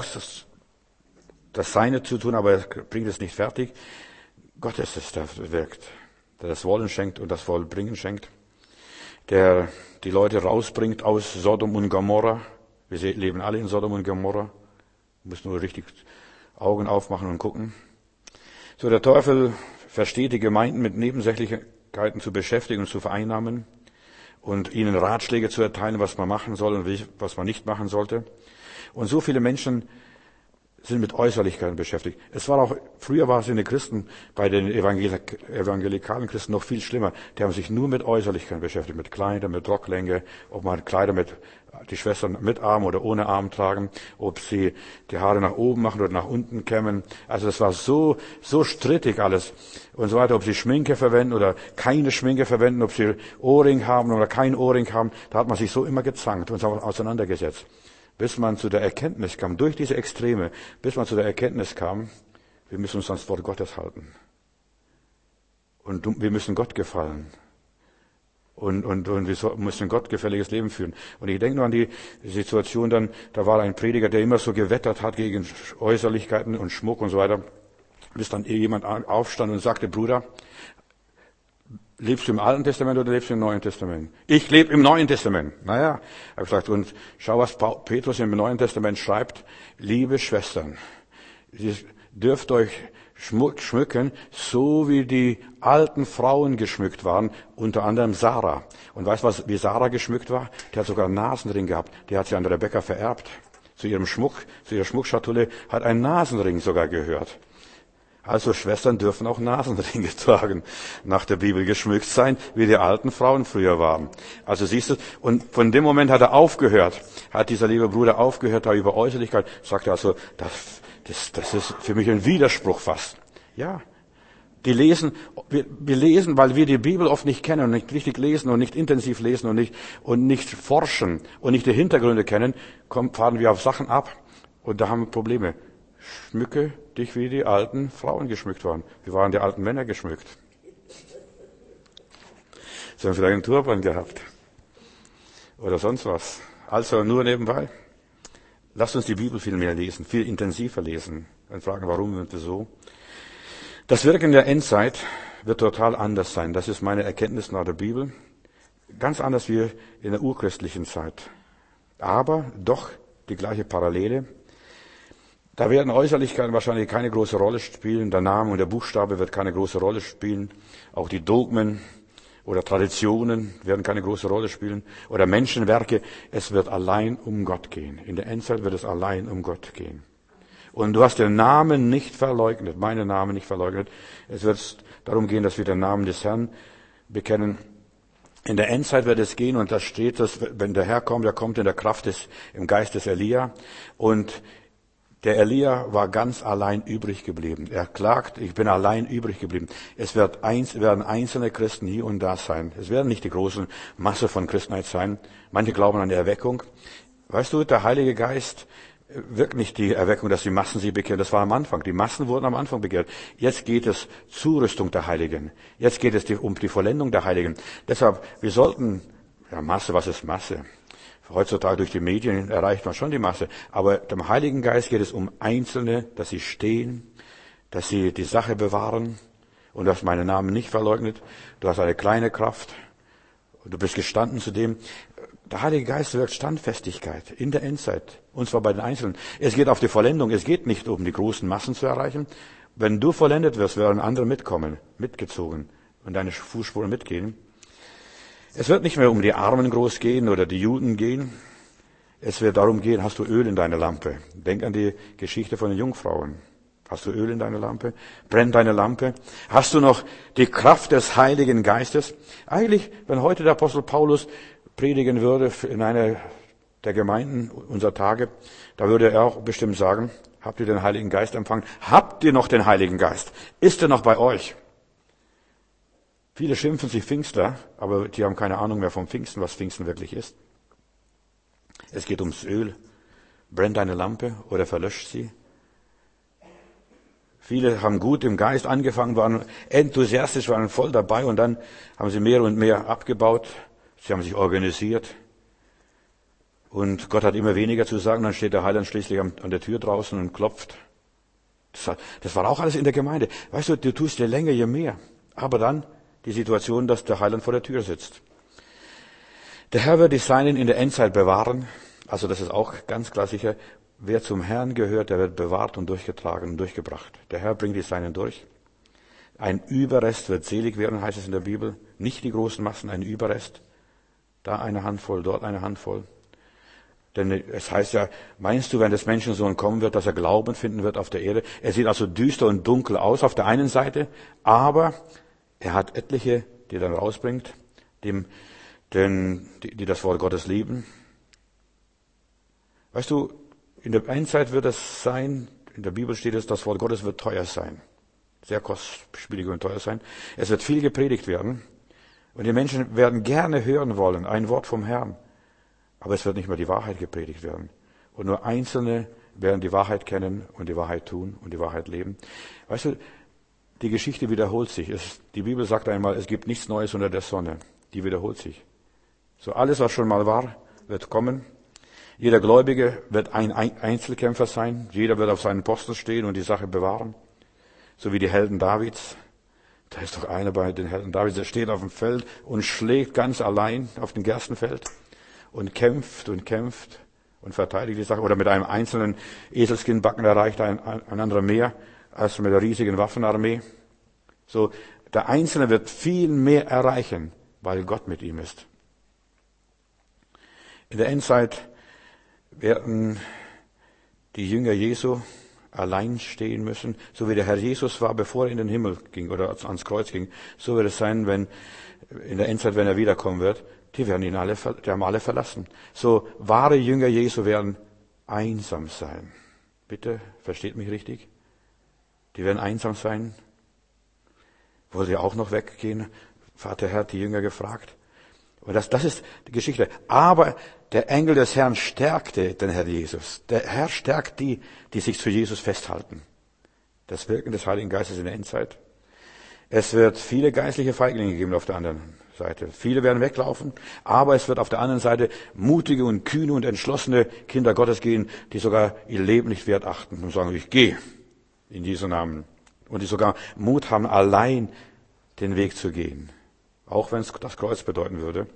das Seine zu tun, aber er bringt es nicht fertig. Gott ist es, der wirkt, der das Wollen schenkt und das Vollbringen schenkt, der die Leute rausbringt aus Sodom und Gomorra. Wir leben alle in Sodom und Gomorra. Wir müssen nur richtig Augen aufmachen und gucken. So, der Teufel versteht die Gemeinden mit Nebensächlichkeiten zu beschäftigen und zu vereinnahmen und ihnen Ratschläge zu erteilen, was man machen soll und was man nicht machen sollte. Und so viele Menschen sind mit Äußerlichkeiten beschäftigt. Früher war es in den Christen, bei den evangelikalen Christen noch viel schlimmer. Die haben sich nur mit Äußerlichkeiten beschäftigt, mit Kleidern, mit Rocklänge, ob man Kleider die Schwestern mit Arm oder ohne Arm tragen, ob sie die Haare nach oben machen oder nach unten kämmen. Also das war so strittig alles und so weiter, ob sie Schminke verwenden oder keine Schminke verwenden, ob sie Ohrring haben oder kein Ohrring haben. Da hat man sich so immer gezankt und auseinandergesetzt. Bis man zu der Erkenntnis kam, durch diese Extreme, bis man zu der Erkenntnis kam, wir müssen uns ans Wort Gottes halten. Und wir müssen Gott gefallen. Und wir müssen ein gottgefälliges Leben führen. Und ich denke nur an die Situation dann, da war ein Prediger, der immer so gewettert hat gegen Äußerlichkeiten und Schmuck und so weiter, bis dann jemand aufstand und sagte, Bruder, lebst du im Alten Testament oder lebst du im Neuen Testament? Ich lebe im Neuen Testament. Naja, habe ich gesagt, und schau, was Petrus im Neuen Testament schreibt. Liebe Schwestern, ihr dürft euch schmücken, so wie die alten Frauen geschmückt waren, unter anderem Sarah. Und weißt du, wie Sarah geschmückt war? Die hat sogar einen Nasenring gehabt. Die hat sie an Rebekka vererbt. Zu ihrer Schmuckschatulle hat ein Nasenring sogar gehört. Also Schwestern dürfen auch Nasenringe tragen, nach der Bibel geschmückt sein, wie die alten Frauen früher waren. Also siehst du, und von dem Moment hat dieser liebe Bruder aufgehört, da über Äußerlichkeit, sagte also, das ist für mich ein Widerspruch fast. Ja, wir lesen, weil wir die Bibel oft nicht kennen und nicht richtig lesen und nicht intensiv lesen und nicht forschen und nicht die Hintergründe kennen, fahren wir auf Sachen ab und da haben wir Probleme. Schmücke dich, wie die alten Frauen geschmückt waren. Wie waren die alten Männer geschmückt? Sie haben vielleicht einen Turban gehabt. Oder sonst was. Also nur nebenbei. Lasst uns die Bibel viel mehr lesen, viel intensiver lesen. Und fragen, warum und wieso. Das Wirken der Endzeit wird total anders sein. Das ist meine Erkenntnis nach der Bibel. Ganz anders wie in der urchristlichen Zeit. Aber doch die gleiche Parallele. Da werden Äußerlichkeiten wahrscheinlich keine große Rolle spielen. Der Name und der Buchstabe wird keine große Rolle spielen. Auch die Dogmen oder Traditionen werden keine große Rolle spielen. Oder Menschenwerke. Es wird allein um Gott gehen. In der Endzeit wird es allein um Gott gehen. Und du hast den Namen nicht verleugnet, meinen Namen nicht verleugnet. Es wird darum gehen, dass wir den Namen des Herrn bekennen. In der Endzeit wird es gehen, und da steht es, wenn der Herr kommt, er kommt in der Kraft im Geist des Elia. Und der Elia war ganz allein übrig geblieben. Er klagt, ich bin allein übrig geblieben. Es werden einzelne Christen hier und da sein. Es werden nicht die große Masse von Christenheit sein. Manche glauben an die Erweckung. Weißt du, der Heilige Geist wirkt nicht die Erweckung, dass die Massen sich bekehren. Das war am Anfang. Die Massen wurden am Anfang bekehrt. Jetzt geht es Zurüstung der Heiligen. Jetzt geht es um die Vollendung der Heiligen. Deshalb, wir sollten, ja, Masse, was ist Masse? Heutzutage durch die Medien erreicht man schon die Masse. Aber dem Heiligen Geist geht es um Einzelne, dass sie stehen, dass sie die Sache bewahren und du hast meinen Namen nicht verleugnet. Du hast eine kleine Kraft. Du bist gestanden zu dem. Der Heilige Geist wirkt Standfestigkeit in der Endzeit. Und zwar bei den Einzelnen. Es geht auf die Vollendung. Es geht nicht um die großen Massen zu erreichen. Wenn du vollendet wirst, werden andere mitkommen, mitgezogen und deine Fußspuren mitgehen. Es wird nicht mehr um die Armen groß gehen oder die Juden gehen. Es wird darum gehen, hast du Öl in deiner Lampe? Denk an die Geschichte von den Jungfrauen. Hast du Öl in deiner Lampe? Brennt deine Lampe? Hast du noch die Kraft des Heiligen Geistes? Eigentlich, wenn heute der Apostel Paulus predigen würde in einer der Gemeinden unserer Tage, da würde er auch bestimmt sagen, habt ihr den Heiligen Geist empfangen? Habt ihr noch den Heiligen Geist? Ist er noch bei euch? Viele schimpfen sich Pfingstler, aber die haben keine Ahnung mehr vom Pfingsten, was Pfingsten wirklich ist. Es geht ums Öl. Brennt deine Lampe oder verlöscht sie? Viele haben gut im Geist angefangen, waren enthusiastisch, waren voll dabei und dann haben sie mehr und mehr abgebaut. Sie haben sich organisiert. Und Gott hat immer weniger zu sagen, dann steht der Heiland schließlich an der Tür draußen und klopft. Das war auch alles in der Gemeinde. Weißt du, du tust je länger, je mehr. Aber dann die Situation, dass der Heiland vor der Tür sitzt. Der Herr wird die Seinen in der Endzeit bewahren. Also das ist auch ganz klar sicher. Wer zum Herrn gehört, der wird bewahrt und durchgetragen und durchgebracht. Der Herr bringt die Seinen durch. Ein Überrest wird selig werden, heißt es in der Bibel. Nicht die großen Massen, ein Überrest. Da eine Handvoll, dort eine Handvoll. Denn es heißt ja, meinst du, wenn des Menschensohn kommen wird, dass er Glauben finden wird auf der Erde? Er sieht also düster und dunkel aus auf der einen Seite, aber er hat etliche, die er dann rausbringt, die das Wort Gottes lieben. Weißt du, in der Endzeit wird es sein, in der Bibel steht es, das Wort Gottes wird teuer sein. Sehr kostspielig und teuer sein. Es wird viel gepredigt werden. Und die Menschen werden gerne hören wollen, ein Wort vom Herrn. Aber es wird nicht mehr die Wahrheit gepredigt werden. Und nur Einzelne werden die Wahrheit kennen und die Wahrheit tun und die Wahrheit leben. Weißt du, die Geschichte wiederholt sich. Die Bibel sagt einmal, es gibt nichts Neues unter der Sonne. Die wiederholt sich. So alles, was schon mal war, wird kommen. Jeder Gläubige wird ein Einzelkämpfer sein. Jeder wird auf seinen Posten stehen und die Sache bewahren. So wie die Helden Davids. Da ist doch einer bei den Helden Davids, der steht auf dem Feld und schlägt ganz allein auf dem Gerstenfeld und kämpft und verteidigt die Sache. Oder mit einem einzelnen Eselskinnbacken erreicht ein anderer mehr als mit der riesigen Waffenarmee. So, der Einzelne wird viel mehr erreichen, weil Gott mit ihm ist. In der Endzeit werden die Jünger Jesu allein stehen müssen, so wie der Herr Jesus war, bevor er in den Himmel ging oder ans Kreuz ging. So wird es sein, wenn in der Endzeit, wenn er wiederkommen wird, die haben alle verlassen. So wahre Jünger Jesu werden einsam sein. Bitte, versteht mich richtig? Die werden einsam sein. Wollt ihr auch noch weggehen? Vater Herr hat die Jünger gefragt. Und das ist die Geschichte. Aber der Engel des Herrn stärkte den Herr Jesus. Der Herr stärkt die sich zu Jesus festhalten. Das Wirken des Heiligen Geistes in der Endzeit. Es wird viele geistliche Feiglinge geben auf der anderen Seite. Viele werden weglaufen, aber es wird auf der anderen Seite mutige und kühne und entschlossene Kinder Gottes gehen, die sogar ihr Leben nicht wert achten und sagen, ich gehe in Jesu Namen. Und die sogar Mut haben, allein den Weg zu gehen. Auch wenn es das Kreuz bedeuten würde.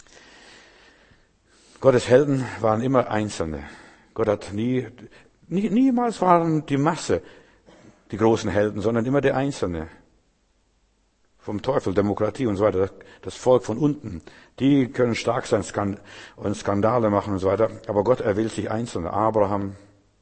Gottes Helden waren immer Einzelne. Gott hat niemals waren die Masse die großen Helden, sondern immer der Einzelne. Vom Teufel, Demokratie und so weiter, das Volk von unten, die können stark sein und Skandale machen und so weiter. Aber Gott erwählt sich Einzelne. Abraham.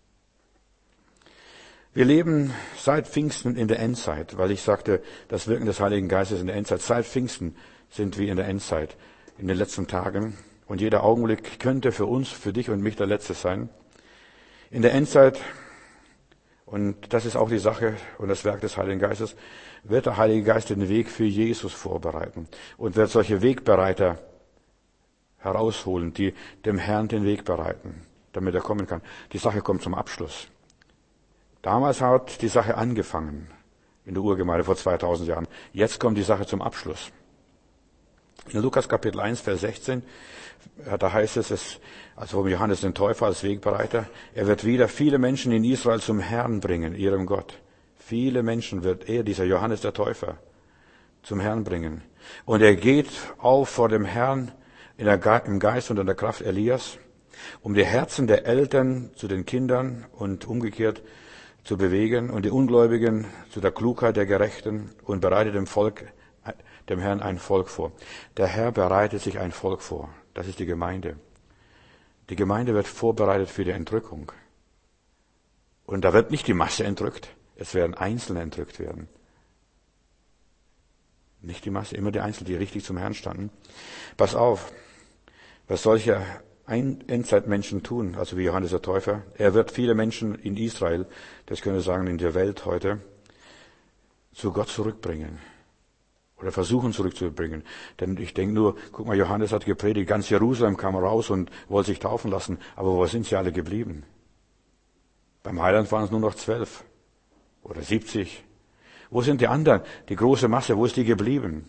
Wir leben seit Pfingsten in der Endzeit, weil ich sagte, das Wirken des Heiligen Geistes in der Endzeit. Seit Pfingsten sind wir in der Endzeit, in den letzten Tagen. Und jeder Augenblick könnte für uns, für dich und mich der letzte sein. In der Endzeit, und das ist auch die Sache und das Werk des Heiligen Geistes, wird der Heilige Geist den Weg für Jesus vorbereiten und wird solche Wegbereiter herausholen, die dem Herrn den Weg bereiten. damit er kommen kann. Die Sache kommt zum Abschluss. Damals hat die Sache angefangen in der Urgemeinde vor 2000 Jahren. Jetzt kommt die Sache zum Abschluss. In Lukas Kapitel 1, Vers 16, da heißt es, also vom Johannes den Täufer als Wegbereiter, er wird wieder viele Menschen in Israel zum Herrn bringen, ihrem Gott. Viele Menschen wird er, dieser Johannes der Täufer, zum Herrn bringen. Und er geht auf vor dem Herrn im Geist und in der Kraft Elias, um die Herzen der Eltern zu den Kindern und umgekehrt zu bewegen und die Ungläubigen zu der Klugheit der Gerechten und bereitet dem Herrn ein Volk vor. Der Herr bereitet sich ein Volk vor. Das ist die Gemeinde. Die Gemeinde wird vorbereitet für die Entrückung. Und da wird nicht die Masse entrückt, es werden Einzelne entrückt werden. Nicht die Masse, immer die Einzelnen, die richtig zum Herrn standen. Pass auf, was solche Endzeitmenschen tun, also wie Johannes der Täufer. Er wird viele Menschen in Israel, das können wir sagen in der Welt heute, zu Gott zurückbringen. Oder versuchen zurückzubringen. Denn ich denke nur, guck mal, Johannes hat gepredigt, ganz Jerusalem kam raus und wollte sich taufen lassen. Aber wo sind sie alle geblieben? Beim Heiland waren es nur noch 12 oder 70. Wo sind die anderen? Die große Masse, wo ist die geblieben?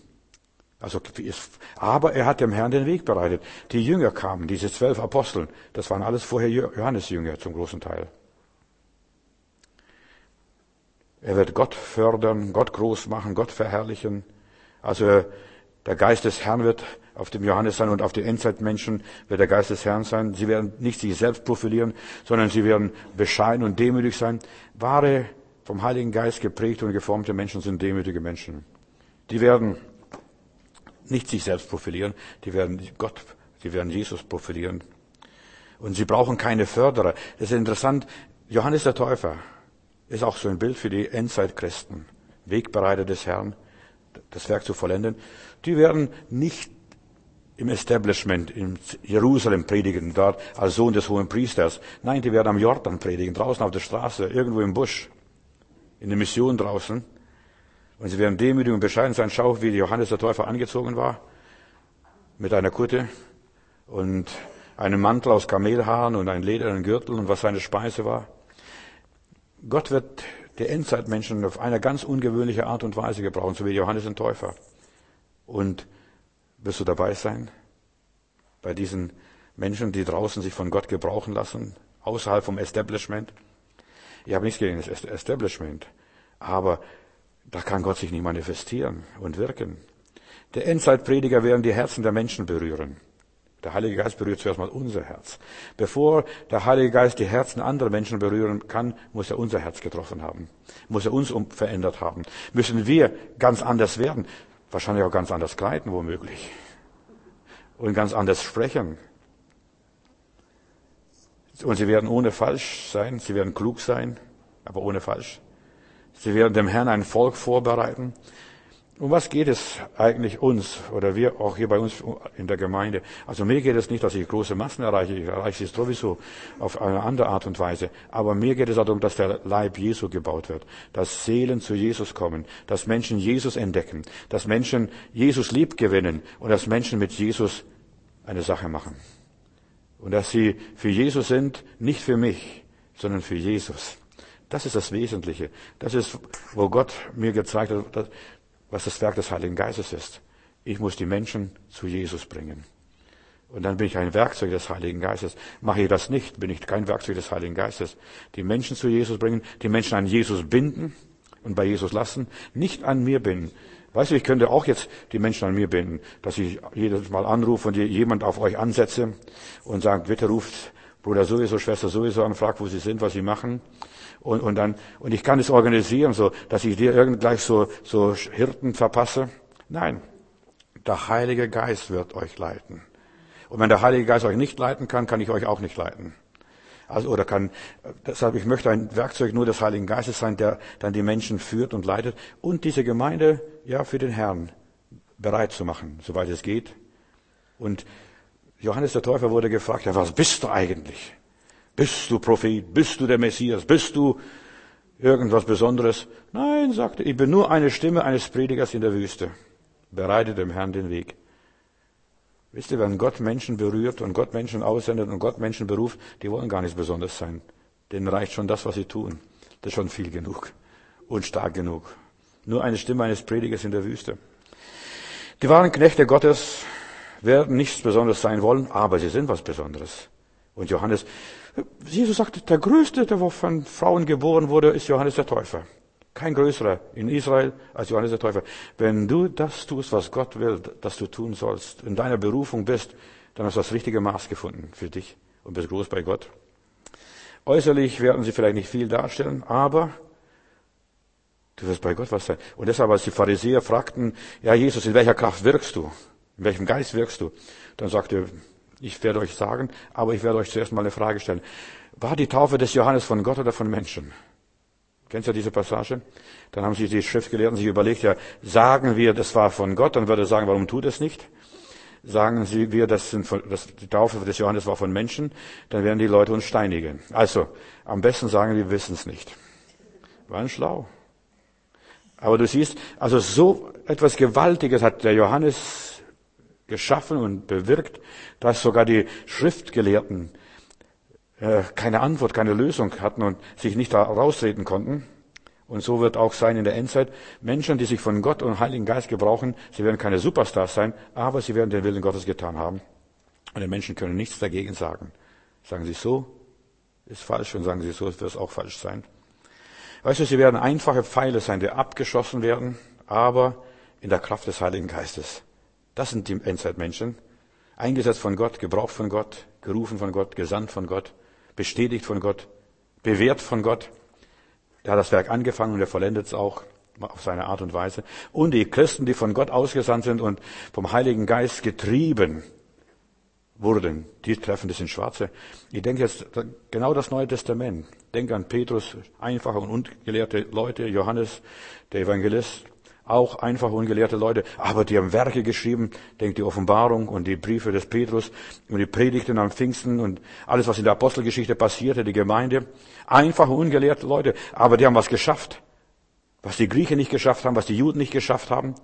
Aber er hat dem Herrn den Weg bereitet. Die Jünger kamen, diese 12 Aposteln. Das waren alles vorher Johannes-Jünger zum großen Teil. Er wird Gott fördern, Gott groß machen, Gott verherrlichen. Also der Geist des Herrn wird auf dem Johannes sein und auf den Endzeitmenschen wird der Geist des Herrn sein. Sie werden nicht sich selbst profilieren, sondern sie werden bescheiden und demütig sein. Wahre, vom Heiligen Geist geprägte und geformte Menschen sind demütige Menschen. Die werden nicht sich selbst profilieren, die werden Jesus profilieren. Und sie brauchen keine Förderer. Das ist interessant. Johannes der Täufer ist auch so ein Bild für die Endzeit-Christen. Wegbereiter des Herrn, das Werk zu vollenden. Die werden nicht im Establishment in Jerusalem predigen, dort als Sohn des Hohen Priesters. Nein, die werden am Jordan predigen, draußen auf der Straße, irgendwo im Busch, in der Mission draußen. Und sie werden demütig und bescheiden sein. Schau, wie Johannes der Täufer angezogen war, mit einer Kutte und einem Mantel aus Kamelhaaren und einem ledernen Gürtel und was seine Speise war. Gott wird die Endzeitmenschen auf eine ganz ungewöhnliche Art und Weise gebrauchen, so wie Johannes den Täufer. Und wirst du dabei sein? Bei diesen Menschen, die draußen sich von Gott gebrauchen lassen, außerhalb vom Establishment? Ich habe nichts gegen das Establishment, aber da kann Gott sich nicht manifestieren und wirken. Der Endzeitprediger werden die Herzen der Menschen berühren. Der Heilige Geist berührt zuerst mal unser Herz. Bevor der Heilige Geist die Herzen anderer Menschen berühren kann, muss er unser Herz getroffen haben. Muss er uns verändert haben. Müssen wir ganz anders werden. Wahrscheinlich auch ganz anders kleiden, womöglich. Und ganz anders sprechen. Und sie werden ohne falsch sein. Sie werden klug sein, aber ohne falsch. Sie werden dem Herrn ein Volk vorbereiten. Um was geht es eigentlich uns oder wir auch hier bei uns in der Gemeinde? Also mir geht es nicht, dass ich große Massen erreiche. Ich erreiche sie sowieso auf eine andere Art und Weise. Aber mir geht es darum, dass der Leib Jesu gebaut wird. Dass Seelen zu Jesus kommen. Dass Menschen Jesus entdecken. Dass Menschen Jesus lieb gewinnen. Und dass Menschen mit Jesus eine Sache machen. Und dass sie für Jesus sind, nicht für mich, sondern für Jesus. Das ist das Wesentliche. Das ist, wo Gott mir gezeigt hat, was das Werk des Heiligen Geistes ist. Ich muss die Menschen zu Jesus bringen. Und dann bin ich ein Werkzeug des Heiligen Geistes. Mache ich das nicht, bin ich kein Werkzeug des Heiligen Geistes. Die Menschen zu Jesus bringen, die Menschen an Jesus binden und bei Jesus lassen, nicht an mir binden. Weißt du, ich könnte auch jetzt die Menschen an mir binden, dass ich jedes Mal anrufe und jemand auf euch ansetze und sagt, bitte ruft Bruder sowieso, Schwester sowieso an, fragt, wo sie sind, was sie machen. Und ich kann es organisieren, so, dass ich dir gleich so Hirten verpasse. Nein. Der Heilige Geist wird euch leiten. Und wenn der Heilige Geist euch nicht leiten kann, kann ich euch auch nicht leiten. Deshalb, ich möchte ein Werkzeug nur des Heiligen Geistes sein, der dann die Menschen führt und leitet und diese Gemeinde, ja, für den Herrn bereit zu machen, soweit es geht. Und Johannes der Täufer wurde gefragt, ja, was bist du eigentlich? Bist du Prophet? Bist du der Messias? Bist du irgendwas Besonderes? Nein, sagte, ich bin nur eine Stimme eines Predigers in der Wüste. Bereite dem Herrn den Weg. Wisst ihr, wenn Gott Menschen berührt und Gott Menschen aussendet und Gott Menschen beruft, die wollen gar nicht besonders sein. Denen reicht schon das, was sie tun. Das ist schon viel genug und stark genug. Nur eine Stimme eines Predigers in der Wüste. Die wahren Knechte Gottes werden nichts Besonderes sein wollen, aber sie sind was Besonderes. Und Jesus sagt, der Größte, der von Frauen geboren wurde, ist Johannes der Täufer. Kein größerer in Israel als Johannes der Täufer. Wenn du das tust, was Gott will, dass du tun sollst, in deiner Berufung bist, dann hast du das richtige Maß gefunden für dich und bist groß bei Gott. Äußerlich werden sie vielleicht nicht viel darstellen, aber du wirst bei Gott was sein. Und deshalb, als die Pharisäer fragten, ja Jesus, in welcher Kraft wirkst du? In welchem Geist wirkst du? Dann sagte er, ich werde euch sagen, aber ich werde euch zuerst mal eine Frage stellen. War die Taufe des Johannes von Gott oder von Menschen? Kennst du diese Passage? Dann haben sich die Schriftgelehrten sich überlegt, ja, sagen wir, das war von Gott, dann würde er sagen, warum tut es nicht? Sagen wir, die Taufe des Johannes war von Menschen, dann werden die Leute uns steinigen. Also, am besten sagen wir wissen es nicht. Waren schlau. Aber du siehst, also so etwas Gewaltiges hat der Johannes geschaffen und bewirkt, dass sogar die Schriftgelehrten keine Antwort, keine Lösung hatten und sich nicht da rausreden konnten. Und so wird auch sein in der Endzeit. Menschen, die sich von Gott und Heiligen Geist gebrauchen, sie werden keine Superstars sein, aber sie werden den Willen Gottes getan haben. Und die Menschen können nichts dagegen sagen. Sagen sie so, ist falsch, und sagen sie so, wird es auch falsch sein. Weißt du, sie werden einfache Pfeile sein, die abgeschossen werden, aber in der Kraft des Heiligen Geistes. Das sind die Endzeitmenschen. Eingesetzt von Gott, gebraucht von Gott, gerufen von Gott, gesandt von Gott, bestätigt von Gott, bewährt von Gott. Er hat das Werk angefangen und er vollendet es auch auf seine Art und Weise. Und die Christen, die von Gott ausgesandt sind und vom Heiligen Geist getrieben wurden, die treffen das in Schwarze. Ich denke jetzt genau das Neue Testament. Denke an Petrus, einfache und ungelehrte Leute, Johannes, der Evangelist, auch einfache ungelehrte Leute, aber die haben Werke geschrieben, denkt die Offenbarung und die Briefe des Petrus und die Predigten am Pfingsten und alles, was in der Apostelgeschichte passierte, die Gemeinde. Einfache ungelehrte Leute, aber die haben was geschafft, was die Griechen nicht geschafft haben, was die Juden nicht geschafft haben,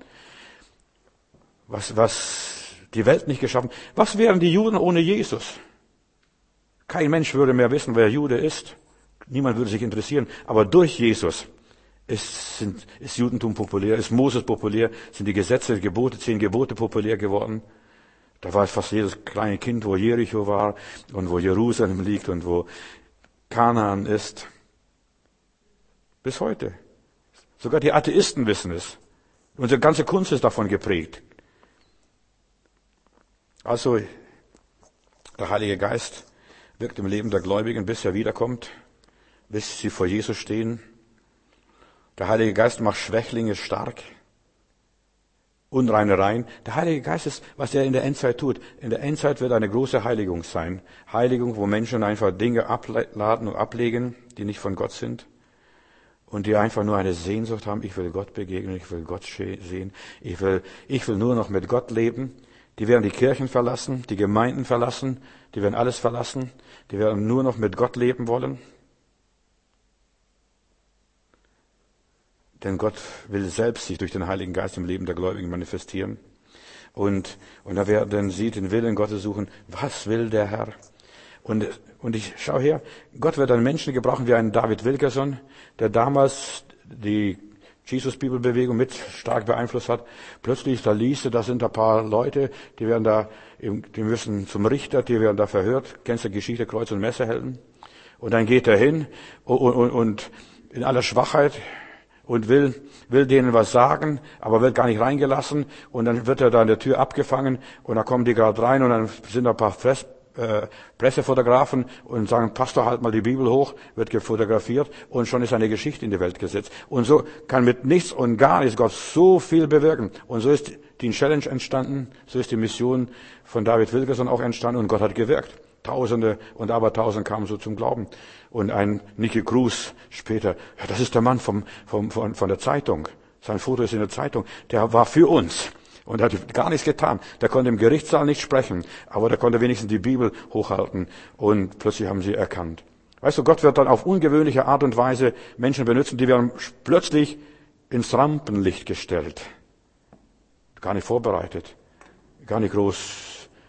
was die Welt nicht geschafft hat. Was wären die Juden ohne Jesus? Kein Mensch würde mehr wissen, wer Jude ist. Niemand würde sich interessieren, aber durch Jesus ist Judentum populär, ist Moses populär, sind die Gesetze, Gebote, 10 Gebote populär geworden. Da weiß fast jedes kleine Kind, wo Jericho war und wo Jerusalem liegt und wo Kanaan ist. Bis heute. Sogar die Atheisten wissen es. Unsere ganze Kunst ist davon geprägt. Also, der Heilige Geist wirkt im Leben der Gläubigen, bis er wiederkommt, bis sie vor Jesus stehen. Der Heilige Geist macht Schwächlinge stark, unreine rein. Der Heilige Geist ist, was er in der Endzeit tut. In der Endzeit wird eine große Heiligung sein. Heiligung, wo Menschen einfach Dinge abladen und ablegen, die nicht von Gott sind. Und die einfach nur eine Sehnsucht haben, ich will Gott begegnen, ich will Gott sehen, ich will nur noch mit Gott leben. Die werden die Kirchen verlassen, die Gemeinden verlassen, die werden alles verlassen, die werden nur noch mit Gott leben wollen. Denn Gott will selbst sich durch den Heiligen Geist im Leben der Gläubigen manifestieren. Und da werden sie den Willen Gottes suchen. Was will der Herr? Und ich schau her, Gott wird einen Menschen gebrauchen wie einen David Wilkerson, der damals die Jesus-Bibelbewegung mit stark beeinflusst hat. Plötzlich, da liest er, da sind ein paar Leute, die müssen zum Richter, die werden da verhört. Kennst du die Geschichte Kreuz- und Messerhelden? Und dann geht er hin und in aller Schwachheit und will denen was sagen, aber wird gar nicht reingelassen. Und dann wird er da an der Tür abgefangen und da kommen die gerade rein und dann sind da ein paar Pressefotografen und sagen, Pastor, halt mal die Bibel hoch, wird gefotografiert und schon ist eine Geschichte in die Welt gesetzt. Und so kann mit nichts und gar nichts Gott so viel bewirken. Und so ist die Challenge entstanden, so ist die Mission von David Wilkerson auch entstanden und Gott hat gewirkt. Tausende und Abertausend kamen so zum Glauben. Und ein Nicky Cruz später, ja, das ist der Mann von der Zeitung. Sein Foto ist in der Zeitung. Der war für uns. Und er hat gar nichts getan. Der konnte im Gerichtssaal nicht sprechen, aber der konnte wenigstens die Bibel hochhalten. Und plötzlich haben sie erkannt. Weißt du, Gott wird dann auf ungewöhnliche Art und Weise Menschen benutzen, die werden plötzlich ins Rampenlicht gestellt. Gar nicht vorbereitet, gar nicht groß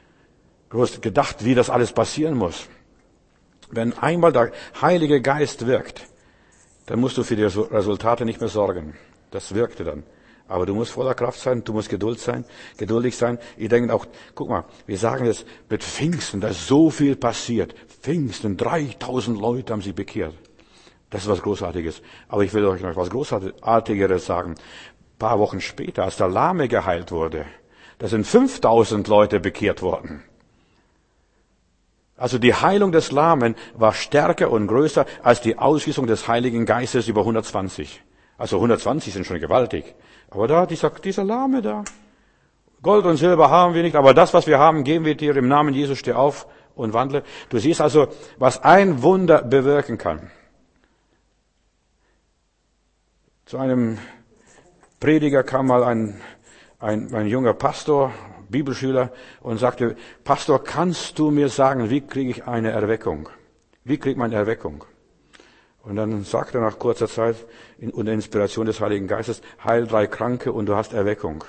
groß gedacht, wie das alles passieren muss. Wenn einmal der Heilige Geist wirkt, dann musst du für die Resultate nicht mehr sorgen. Das wirkte dann. Aber du musst voller Kraft sein, du musst geduldig sein. Ich denke auch, guck mal, wir sagen jetzt mit Pfingsten, da ist so viel passiert. Pfingsten, 3000 Leute haben sich bekehrt. Das ist was Großartiges. Aber ich will euch noch was Großartigeres sagen. Ein paar Wochen später, als der Lahme geheilt wurde, da sind 5000 Leute bekehrt worden. Also die Heilung des Lahmen war stärker und größer als die Ausgießung des Heiligen Geistes über 120. Also 120 sind schon gewaltig. Aber da, dieser Lahme da. Gold und Silber haben wir nicht, aber das, was wir haben, geben wir dir im Namen Jesus, steh auf und wandle. Du siehst also, was ein Wunder bewirken kann. Zu einem Prediger kam mal ein junger Pastor, Bibelschüler, und sagte, Pastor, kannst du mir sagen, wie kriege ich eine Erweckung? Wie kriegt man Erweckung? Und dann sagte er nach kurzer Zeit, unter Inspiration des Heiligen Geistes, heil 3 Kranke und du hast Erweckung.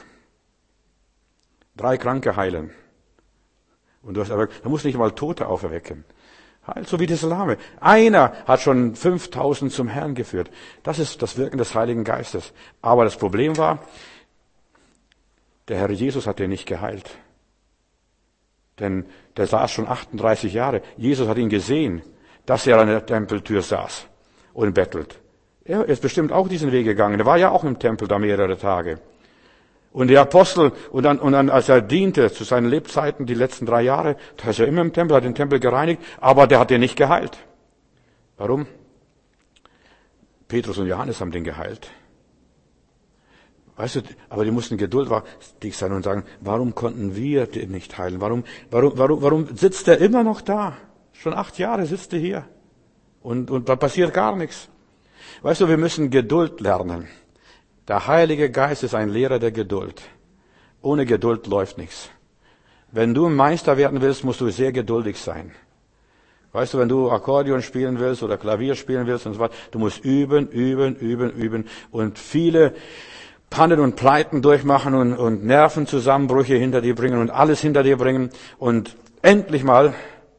3 Kranke heilen. Und du hast Erweckung. Du musst nicht mal Tote auferwecken. Heil, so wie dieser Lahme. Einer hat schon 5000 zum Herrn geführt. Das ist das Wirken des Heiligen Geistes. Aber das Problem war, der Herr Jesus hat den nicht geheilt. Denn der saß schon 38 Jahre. Jesus hat ihn gesehen, dass er an der Tempeltür saß und bettelt. Er ist bestimmt auch diesen Weg gegangen. Er war ja auch im Tempel da mehrere Tage. Und die Apostel, und dann, als er diente, zu seinen Lebzeiten, die letzten 3 Jahre, da ist er immer im Tempel, hat den Tempel gereinigt, aber der hat den nicht geheilt. Warum? Petrus und Johannes haben den geheilt. Weißt du, aber die mussten geduldig sein und sagen, warum konnten wir den nicht heilen? Warum sitzt er immer noch da? Schon 8 Jahre sitzt er hier. Und da passiert gar nichts. Weißt du, wir müssen Geduld lernen. Der Heilige Geist ist ein Lehrer der Geduld. Ohne Geduld läuft nichts. Wenn du ein Meister werden willst, musst du sehr geduldig sein. Weißt du, wenn du Akkordeon spielen willst oder Klavier spielen willst und so weiter, du musst üben und viele Pannen und Pleiten durchmachen und Nervenzusammenbrüche hinter dir bringen und alles hinter dir bringen und endlich mal,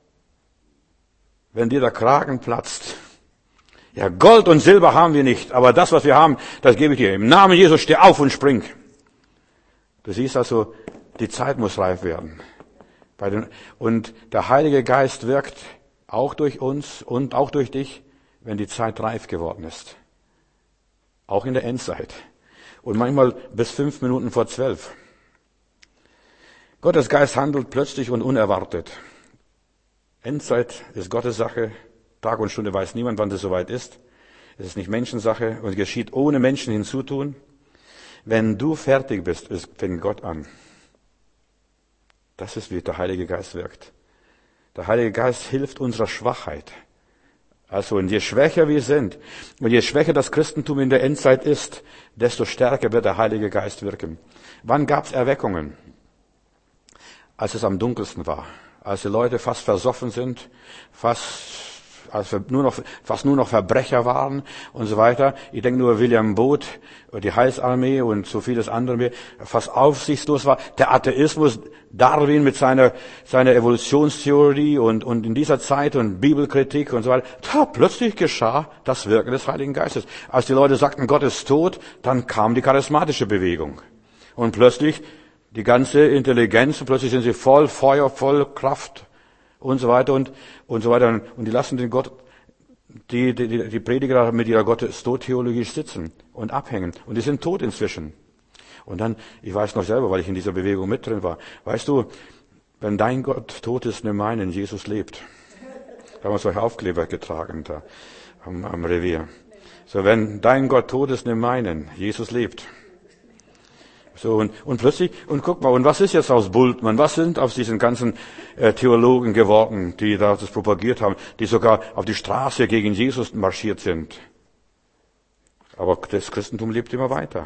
wenn dir der Kragen platzt, ja, Gold und Silber haben wir nicht, aber das, was wir haben, das gebe ich dir. Im Namen Jesus steh auf und spring. Du siehst also, die Zeit muss reif werden. Und der Heilige Geist wirkt auch durch uns und auch durch dich, wenn die Zeit reif geworden ist. Auch in der Endzeit. Und manchmal bis 5 Minuten vor 12. Gottes Geist handelt plötzlich und unerwartet. Endzeit ist Gottes Sache. Tag und Stunde weiß niemand, wann das soweit ist. Es ist nicht Menschensache und geschieht ohne Menschen hinzutun. Wenn du fertig bist, fängt Gott an. Das ist, wie der Heilige Geist wirkt. Der Heilige Geist hilft unserer Schwachheit. Also, und je schwächer wir sind, und je schwächer das Christentum in der Endzeit ist, desto stärker wird der Heilige Geist wirken. Wann gab es Erweckungen? Als es am dunkelsten war. Als die Leute fast versoffen sind, als wir fast nur noch Verbrecher waren und so weiter. Ich denke nur William Booth, die Heilsarmee und so vieles andere mehr, fast aufsichtslos war. Der Atheismus, Darwin mit seiner Evolutionstheorie und in dieser Zeit und Bibelkritik und so weiter. Da plötzlich geschah das Wirken des Heiligen Geistes. Als die Leute sagten, Gott ist tot, dann kam die charismatische Bewegung. Und plötzlich die ganze Intelligenz, und plötzlich sind sie voll Feuer, voll Kraft und so weiter und so weiter. Und die lassen den Gott, die Prediger mit ihrer Gottes-Tod-Theologie sitzen und abhängen. Und die sind tot inzwischen. Und dann, ich weiß noch selber, weil ich in dieser Bewegung mit drin war. Weißt du, wenn dein Gott tot ist, nimm meinen, Jesus lebt. Da haben wir solche Aufkleber getragen da am Revier. So, wenn dein Gott tot ist, nimm meinen, Jesus lebt. So, und plötzlich, und guck mal, und was ist jetzt aus Bultmann? Was sind aus diesen ganzen Theologen geworden, die da das propagiert haben, die sogar auf die Straße gegen Jesus marschiert sind? Aber das Christentum lebt immer weiter.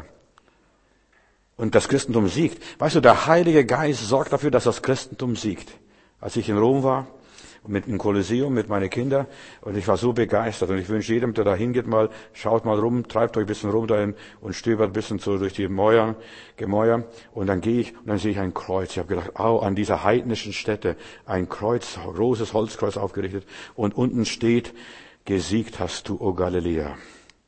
Und das Christentum siegt. Weißt du, der Heilige Geist sorgt dafür, dass das Christentum siegt. Als ich in Rom war mit dem Kolosseum, mit meinen Kindern. Und ich war so begeistert. Und ich wünsche jedem, der da hingeht, mal, schaut mal rum, treibt euch ein bisschen rum dahin und stöbert ein bisschen so durch die Gemäuer. Und dann gehe ich und dann sehe ich ein Kreuz. Ich habe gedacht, an dieser heidnischen Stätte ein Kreuz, großes Holzkreuz aufgerichtet. Und unten steht, gesiegt hast du, o Galiläa.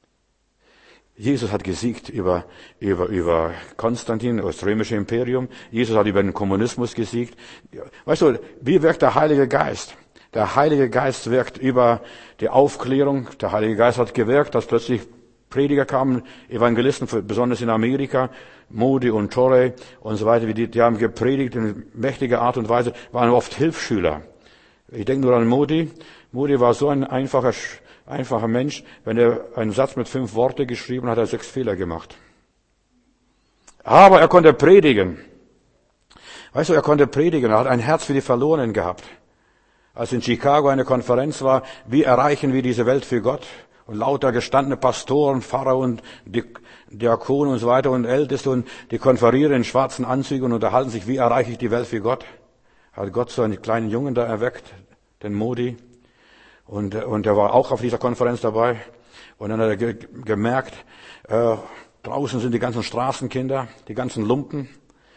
Jesus hat gesiegt über Konstantin, das römische Imperium. Jesus hat über den Kommunismus gesiegt. Weißt du, wie wirkt der Heilige Geist? Der Heilige Geist wirkt über die Aufklärung. Der Heilige Geist hat gewirkt, dass plötzlich Prediger kamen, Evangelisten, besonders in Amerika, Moody und Torrey und so weiter. Die haben gepredigt in mächtiger Art und Weise, waren oft Hilfsschüler. Ich denke nur an Moody. Moody war so ein einfacher Mensch, wenn er einen Satz mit 5 Worte geschrieben hat, hat er 6 Fehler gemacht. Aber er konnte predigen. Weißt du, er konnte predigen. Er hat ein Herz für die Verlorenen gehabt. Als in Chicago eine Konferenz war, wie erreichen wir diese Welt für Gott? Und lauter gestandene Pastoren, Pfarrer und Diakonen und so weiter und Älteste und die konferieren in schwarzen Anzügen und unterhalten sich, wie erreiche ich die Welt für Gott? Hat Gott so einen kleinen Jungen da erweckt, den Moody. Und er war auch auf dieser Konferenz dabei. Und dann hat er gemerkt, draußen sind die ganzen Straßenkinder, die ganzen Lumpen,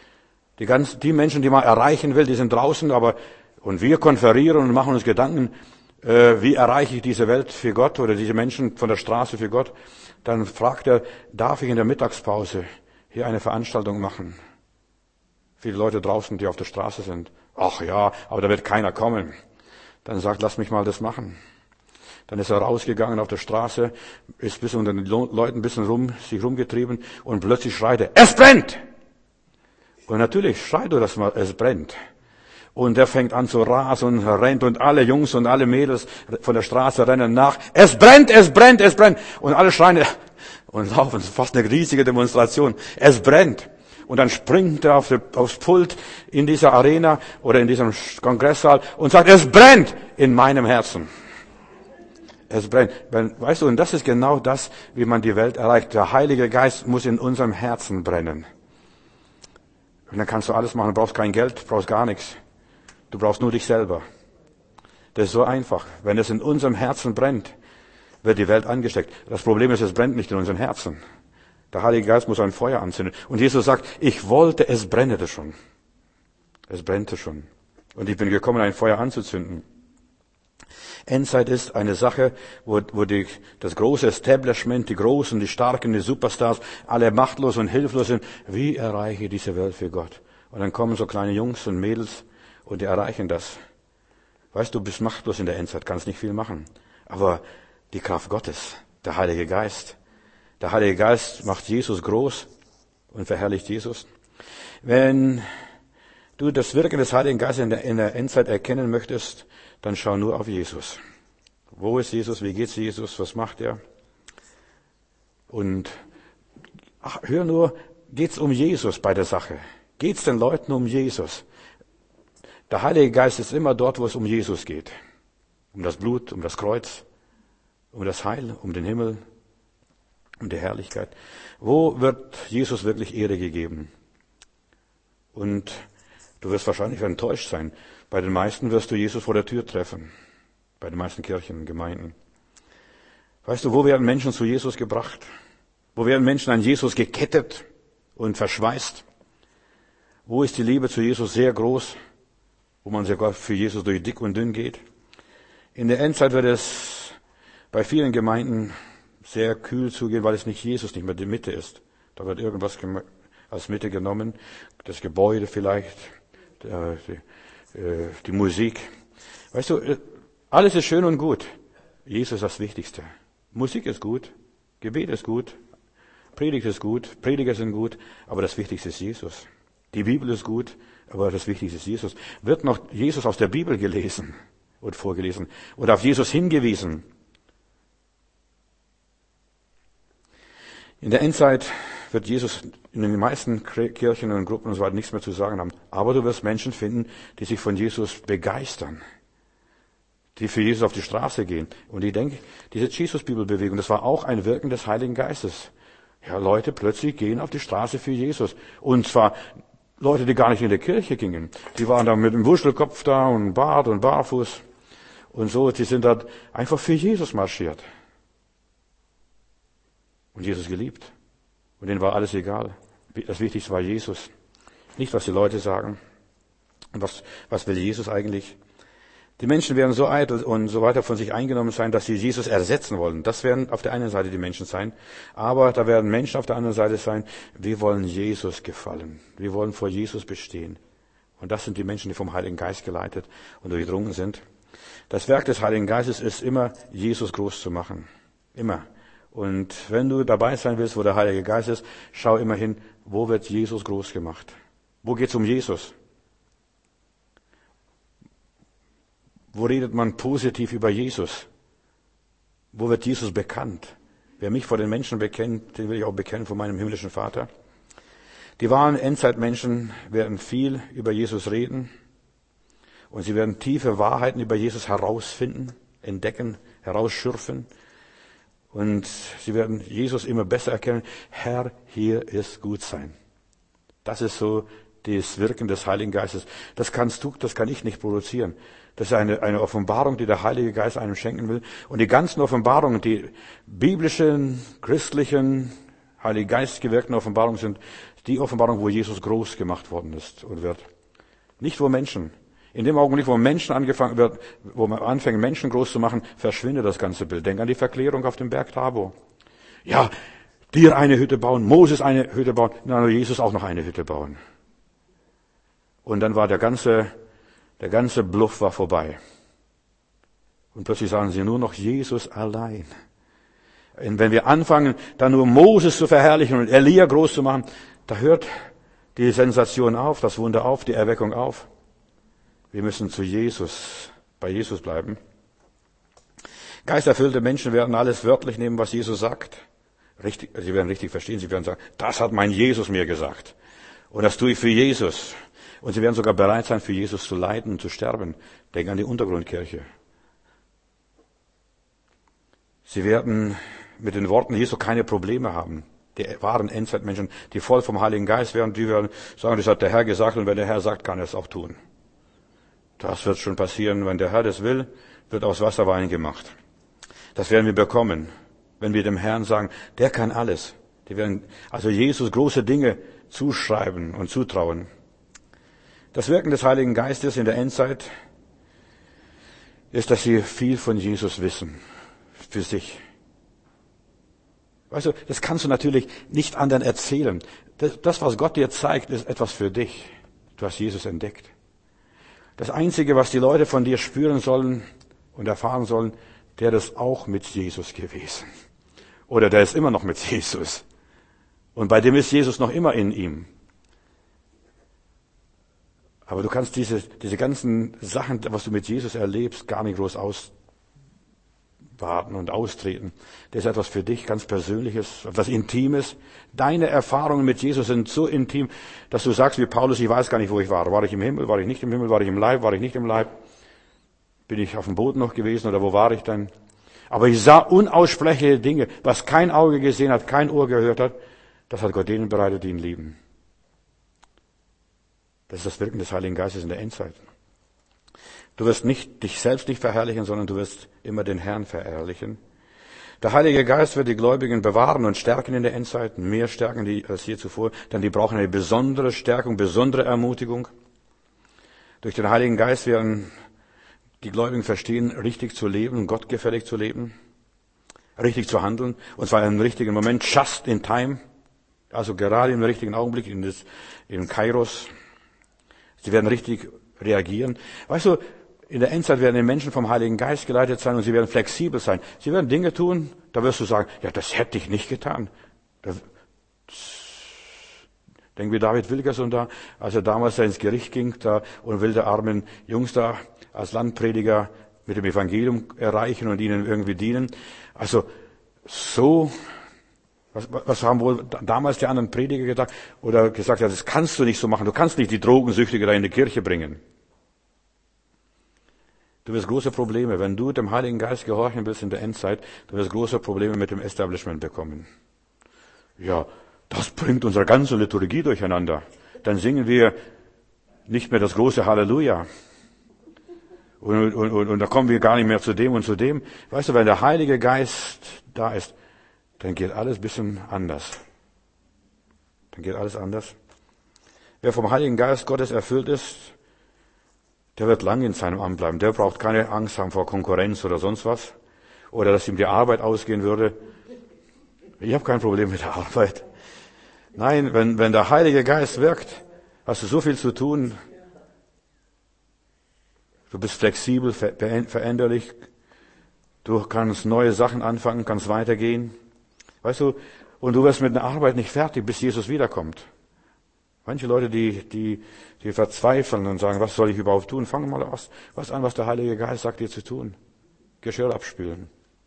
die Menschen, die man erreichen will, die sind draußen, und wir konferieren und machen uns Gedanken, wie erreiche ich diese Welt für Gott oder diese Menschen von der Straße für Gott. Dann fragt er, darf ich in der Mittagspause hier eine Veranstaltung machen? Viele Leute draußen, die auf der Straße sind. Ach ja, aber da wird keiner kommen. Dann sagt, lass mich mal das machen. Dann ist er rausgegangen auf der Straße, ist bis unter den Leuten ein bisschen sich rumgetrieben und plötzlich schreit er, es brennt! Und natürlich schreit er das mal, es brennt. Und er fängt an zu rasen und rennt und alle Jungs und alle Mädels von der Straße rennen nach, es brennt, es brennt, es brennt! Und alle schreien und laufen, es ist fast eine riesige Demonstration, es brennt! Und dann springt er aufs Pult in dieser Arena oder in diesem Kongresssaal und sagt, es brennt in meinem Herzen. Es brennt. Weißt du, und das ist genau das, wie man die Welt erreicht. Der Heilige Geist muss in unserem Herzen brennen. Und dann kannst du alles machen. Du brauchst kein Geld, du brauchst gar nichts. Du brauchst nur dich selber. Das ist so einfach. Wenn es in unserem Herzen brennt, wird die Welt angesteckt. Das Problem ist, es brennt nicht in unserem Herzen. Der Heilige Geist muss ein Feuer anzünden. Und Jesus sagt, ich wollte, es brennete schon. Es brennte schon. Und ich bin gekommen, ein Feuer anzuzünden. Endzeit ist eine Sache, wo das große Establishment, die Großen, die Starken, die Superstars, alle machtlos und hilflos sind. Wie erreiche ich diese Welt für Gott? Und dann kommen so kleine Jungs und Mädels und die erreichen das. Weißt du, du bist machtlos in der Endzeit, kannst nicht viel machen. Aber die Kraft Gottes, der Heilige Geist, der Heilige Geist macht Jesus groß und verherrlicht Jesus. Wenn du das Wirken des Heiligen Geistes in der Endzeit erkennen möchtest, dann schau nur auf Jesus. Wo ist Jesus? Wie geht's Jesus? Was macht er? Und hör nur, geht's um Jesus bei der Sache? Geht's den Leuten um Jesus? Der Heilige Geist ist immer dort, wo es um Jesus geht. Um das Blut, um das Kreuz, um das Heil, um den Himmel, um die Herrlichkeit. Wo wird Jesus wirklich Ehre gegeben? Und du wirst wahrscheinlich enttäuscht sein. Bei den meisten wirst du Jesus vor der Tür treffen. Bei den meisten Kirchen und Gemeinden. Weißt du, wo werden Menschen zu Jesus gebracht? Wo werden Menschen an Jesus gekettet und verschweißt? Wo ist die Liebe zu Jesus sehr groß? Wo man sogar für Jesus durch dick und dünn geht? In der Endzeit wird es bei vielen Gemeinden sehr kühl zugehen, weil es nicht Jesus nicht mehr die Mitte ist. Da wird irgendwas als Mitte genommen. Das Gebäude vielleicht, die Musik. Weißt du, alles ist schön und gut. Jesus ist das Wichtigste. Musik ist gut, Gebet ist gut, Predigt ist gut, Prediger sind gut, aber das Wichtigste ist Jesus. Die Bibel ist gut, aber das Wichtigste ist Jesus. Wird noch Jesus aus der Bibel gelesen und vorgelesen oder auf Jesus hingewiesen? In der Endzeit wird Jesus in den meisten Kirchen und Gruppen und so weiter nichts mehr zu sagen haben. Aber du wirst Menschen finden, die sich von Jesus begeistern, die für Jesus auf die Straße gehen. Und ich denke, diese Jesus-Bibelbewegung, das war auch ein Wirken des Heiligen Geistes. Ja, Leute plötzlich gehen auf die Straße für Jesus. Und zwar Leute, die gar nicht in der Kirche gingen. Die waren da mit dem Wuschelkopf da und Bart und barfuß. und so. Die sind dort einfach für Jesus marschiert. Und Jesus geliebt. Und denen war alles egal. Das Wichtigste war Jesus. Nicht, was die Leute sagen. Und was will Jesus eigentlich? Die Menschen werden so eitel und so weiter von sich eingenommen sein, dass sie Jesus ersetzen wollen. Das werden auf der einen Seite die Menschen sein. Aber da werden Menschen auf der anderen Seite sein, wir wollen Jesus gefallen. Wir wollen vor Jesus bestehen. Und das sind die Menschen, die vom Heiligen Geist geleitet und durchdrungen sind. Das Werk des Heiligen Geistes ist immer, Jesus groß zu machen. Immer. Und wenn du dabei sein willst, wo der Heilige Geist ist, schau immer hin, wo wird Jesus groß gemacht? Wo geht es um Jesus? Wo redet man positiv über Jesus? Wo wird Jesus bekannt? Wer mich vor den Menschen bekennt, den will ich auch bekennen vor meinem himmlischen Vater. Die wahren Endzeitmenschen werden viel über Jesus reden und sie werden tiefe Wahrheiten über Jesus herausfinden, entdecken, herausschürfen und sie werden Jesus immer besser erkennen. Herr, hier ist gut sein. Das ist so das Wirken des Heiligen Geistes. Das kannst du, das kann ich nicht produzieren. Das ist eine Offenbarung, die der Heilige Geist einem schenken will. Und die ganzen Offenbarungen, die biblischen, christlichen, Heilige Geist gewirkten Offenbarungen sind die Offenbarung, wo Jesus groß gemacht worden ist und wird. Nicht wo Menschen. In dem Augenblick, wo Menschen angefangen wird, wo man anfängt, Menschen groß zu machen, verschwindet das ganze Bild. Denk an die Verklärung auf dem Berg Tabor. Ja, dir eine Hütte bauen, Moses eine Hütte bauen, na, Jesus auch noch eine Hütte bauen. Und dann war der ganze Bluff war vorbei. Und plötzlich sagen sie nur noch Jesus allein. Und wenn wir anfangen, dann nur Moses zu verherrlichen und Elia groß zu machen, da hört die Sensation auf, das Wunder auf, die Erweckung auf. Wir müssen bei Jesus bleiben. Geisterfüllte Menschen werden alles wörtlich nehmen, was Jesus sagt. Sie werden richtig verstehen, sie werden sagen, das hat mein Jesus mir gesagt. Und das tue ich für Jesus. Und sie werden sogar bereit sein, für Jesus zu leiden und zu sterben. Denk an die Untergrundkirche. Sie werden mit den Worten Jesu keine Probleme haben. Die wahren Endzeitmenschen, die voll vom Heiligen Geist werden, die werden sagen, das hat der Herr gesagt und wenn der Herr sagt, kann er es auch tun. Das wird schon passieren. Wenn der Herr das will, wird aus Wasser Wein gemacht. Das werden wir bekommen, wenn wir dem Herrn sagen, der kann alles. Die werden also Jesus große Dinge zuschreiben und zutrauen. Das Wirken des Heiligen Geistes in der Endzeit ist, dass sie viel von Jesus wissen. Für sich. Weißt du, das kannst du natürlich nicht anderen erzählen. Das, was Gott dir zeigt, ist etwas für dich. Du hast Jesus entdeckt. Das Einzige, was die Leute von dir spüren sollen und erfahren sollen, der ist auch mit Jesus gewesen. Oder der ist immer noch mit Jesus. Und bei dem ist Jesus noch immer in ihm. Aber du kannst diese ganzen Sachen, was du mit Jesus erlebst, gar nicht groß ausbaden und austreten. Das ist etwas für dich, ganz Persönliches, etwas Intimes. Deine Erfahrungen mit Jesus sind so intim, dass du sagst wie Paulus, ich weiß gar nicht, wo ich war. War ich im Himmel, war ich nicht im Himmel, war ich im Leib, war ich nicht im Leib? Bin ich auf dem Boden noch gewesen oder wo war ich denn? Aber ich sah unaussprechliche Dinge, was kein Auge gesehen hat, kein Ohr gehört hat. Das hat Gott denen bereitet, die ihn lieben. Das ist das Wirken des Heiligen Geistes in der Endzeit. Du wirst nicht dich selbst nicht verherrlichen, sondern du wirst immer den Herrn verherrlichen. Der Heilige Geist wird die Gläubigen bewahren und stärken in der Endzeit, mehr stärken als je zuvor, denn die brauchen eine besondere Stärkung, besondere Ermutigung. Durch den Heiligen Geist werden die Gläubigen verstehen, richtig zu leben, gottgefällig zu leben, richtig zu handeln, und zwar im richtigen Moment, just in time, also gerade im richtigen Augenblick, in Kairos. Sie werden richtig reagieren. Weißt du, in der Endzeit werden die Menschen vom Heiligen Geist geleitet sein und sie werden flexibel sein. Sie werden Dinge tun, da wirst du sagen, ja, das hätte ich nicht getan. Denk wie David Wilkerson da, als er damals ins Gericht ging da und will der armen Jungs da als Landprediger mit dem Evangelium erreichen und ihnen irgendwie dienen. Also so, was haben wohl damals die anderen Prediger gedacht? Oder gesagt, ja, das kannst du nicht so machen. Du kannst nicht die Drogensüchtige da in die Kirche bringen. Du wirst große Probleme, wenn du dem Heiligen Geist gehorchen willst in der Endzeit, du wirst große Probleme mit dem Establishment bekommen. Ja, das bringt unsere ganze Liturgie durcheinander. Dann singen wir nicht mehr das große Halleluja. Und da kommen wir gar nicht mehr zu dem und zu dem. Weißt du, wenn der Heilige Geist da ist, dann geht alles ein bisschen anders. Dann geht alles anders. Wer vom Heiligen Geist Gottes erfüllt ist, der wird lange in seinem Amt bleiben. Der braucht keine Angst haben vor Konkurrenz oder sonst was. Oder dass ihm die Arbeit ausgehen würde. Ich habe kein Problem mit der Arbeit. Nein, wenn der Heilige Geist wirkt, hast du so viel zu tun. Du bist flexibel, veränderlich. Du kannst neue Sachen anfangen, kannst weitergehen. Weißt du, und du wirst mit der Arbeit nicht fertig, bis Jesus wiederkommt. Manche Leute, die verzweifeln und sagen, was soll ich überhaupt tun? Fang mal was an, was der Heilige Geist sagt dir zu tun. Geschirr abspülen.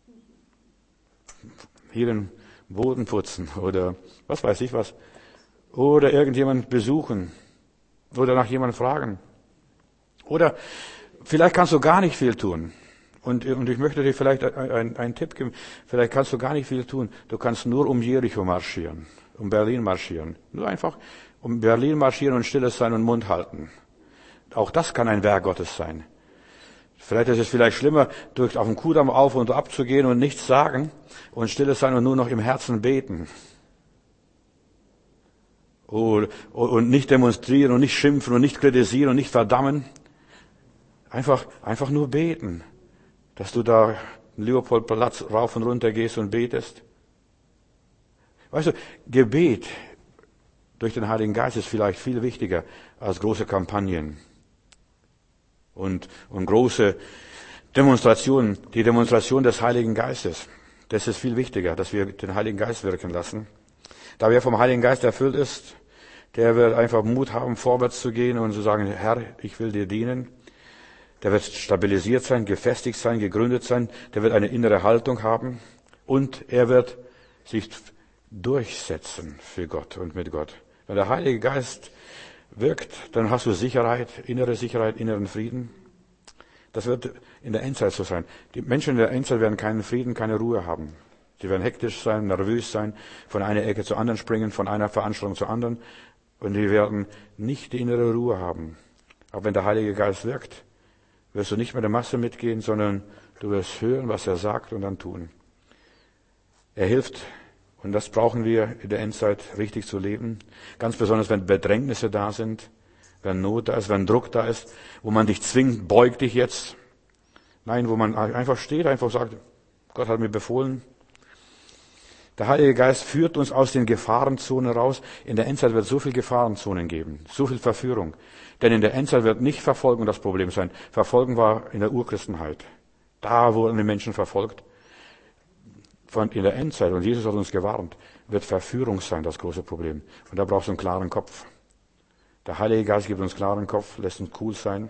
Hier den Boden putzen oder was weiß ich was. Oder irgendjemand besuchen. Oder nach jemandem fragen. Oder vielleicht kannst du gar nicht viel tun. Und ich möchte dir vielleicht einen Tipp geben. Vielleicht kannst du gar nicht viel tun. Du kannst nur um Jericho marschieren. Um Berlin marschieren. Nur einfach um Berlin marschieren und stilles sein und Mund halten. Auch das kann ein Werk Gottes sein. Vielleicht ist es schlimmer, auf dem Kudamm auf und ab zu gehen und nichts sagen und stilles sein und nur noch im Herzen beten. Und nicht demonstrieren und nicht schimpfen und nicht kritisieren und nicht verdammen. Einfach nur beten. Dass du da Leopoldplatz rauf und runter gehst und betest. Weißt du, Gebet durch den Heiligen Geist ist vielleicht viel wichtiger als große Kampagnen und große Demonstrationen. Die Demonstration des Heiligen Geistes, das ist viel wichtiger, dass wir den Heiligen Geist wirken lassen. Da wer vom Heiligen Geist erfüllt ist, der wird einfach Mut haben, vorwärts zu gehen und zu sagen, Herr, ich will dir dienen. Der wird stabilisiert sein, gefestigt sein, gegründet sein. Der wird eine innere Haltung haben. Und er wird sich durchsetzen für Gott und mit Gott. Wenn der Heilige Geist wirkt, dann hast du Sicherheit, inneren Frieden. Das wird in der Endzeit so sein. Die Menschen in der Endzeit werden keinen Frieden, keine Ruhe haben. Sie werden hektisch sein, nervös sein, von einer Ecke zur anderen springen, von einer Veranstaltung zur anderen. Und die werden nicht die innere Ruhe haben. Aber wenn der Heilige Geist wirkt, wirst du nicht mit der Masse mitgehen, sondern du wirst hören, was er sagt und dann tun. Er hilft, und das brauchen wir in der Endzeit, richtig zu leben. Ganz besonders, wenn Bedrängnisse da sind, wenn Not da ist, wenn Druck da ist, wo man dich zwingt, beug dich jetzt. Nein, wo man einfach steht, einfach sagt, Gott hat mir befohlen. Der Heilige Geist führt uns aus den Gefahrenzonen raus. In der Endzeit wird es so viel Gefahrenzonen geben, so viel Verführung. Denn in der Endzeit wird nicht Verfolgung das Problem sein. Verfolgung war in der Urchristenheit. Da wurden die Menschen verfolgt. In der Endzeit, und Jesus hat uns gewarnt, wird Verführung sein das große Problem. Und da brauchst du einen klaren Kopf. Der Heilige Geist gibt uns klaren Kopf, lässt uns cool sein.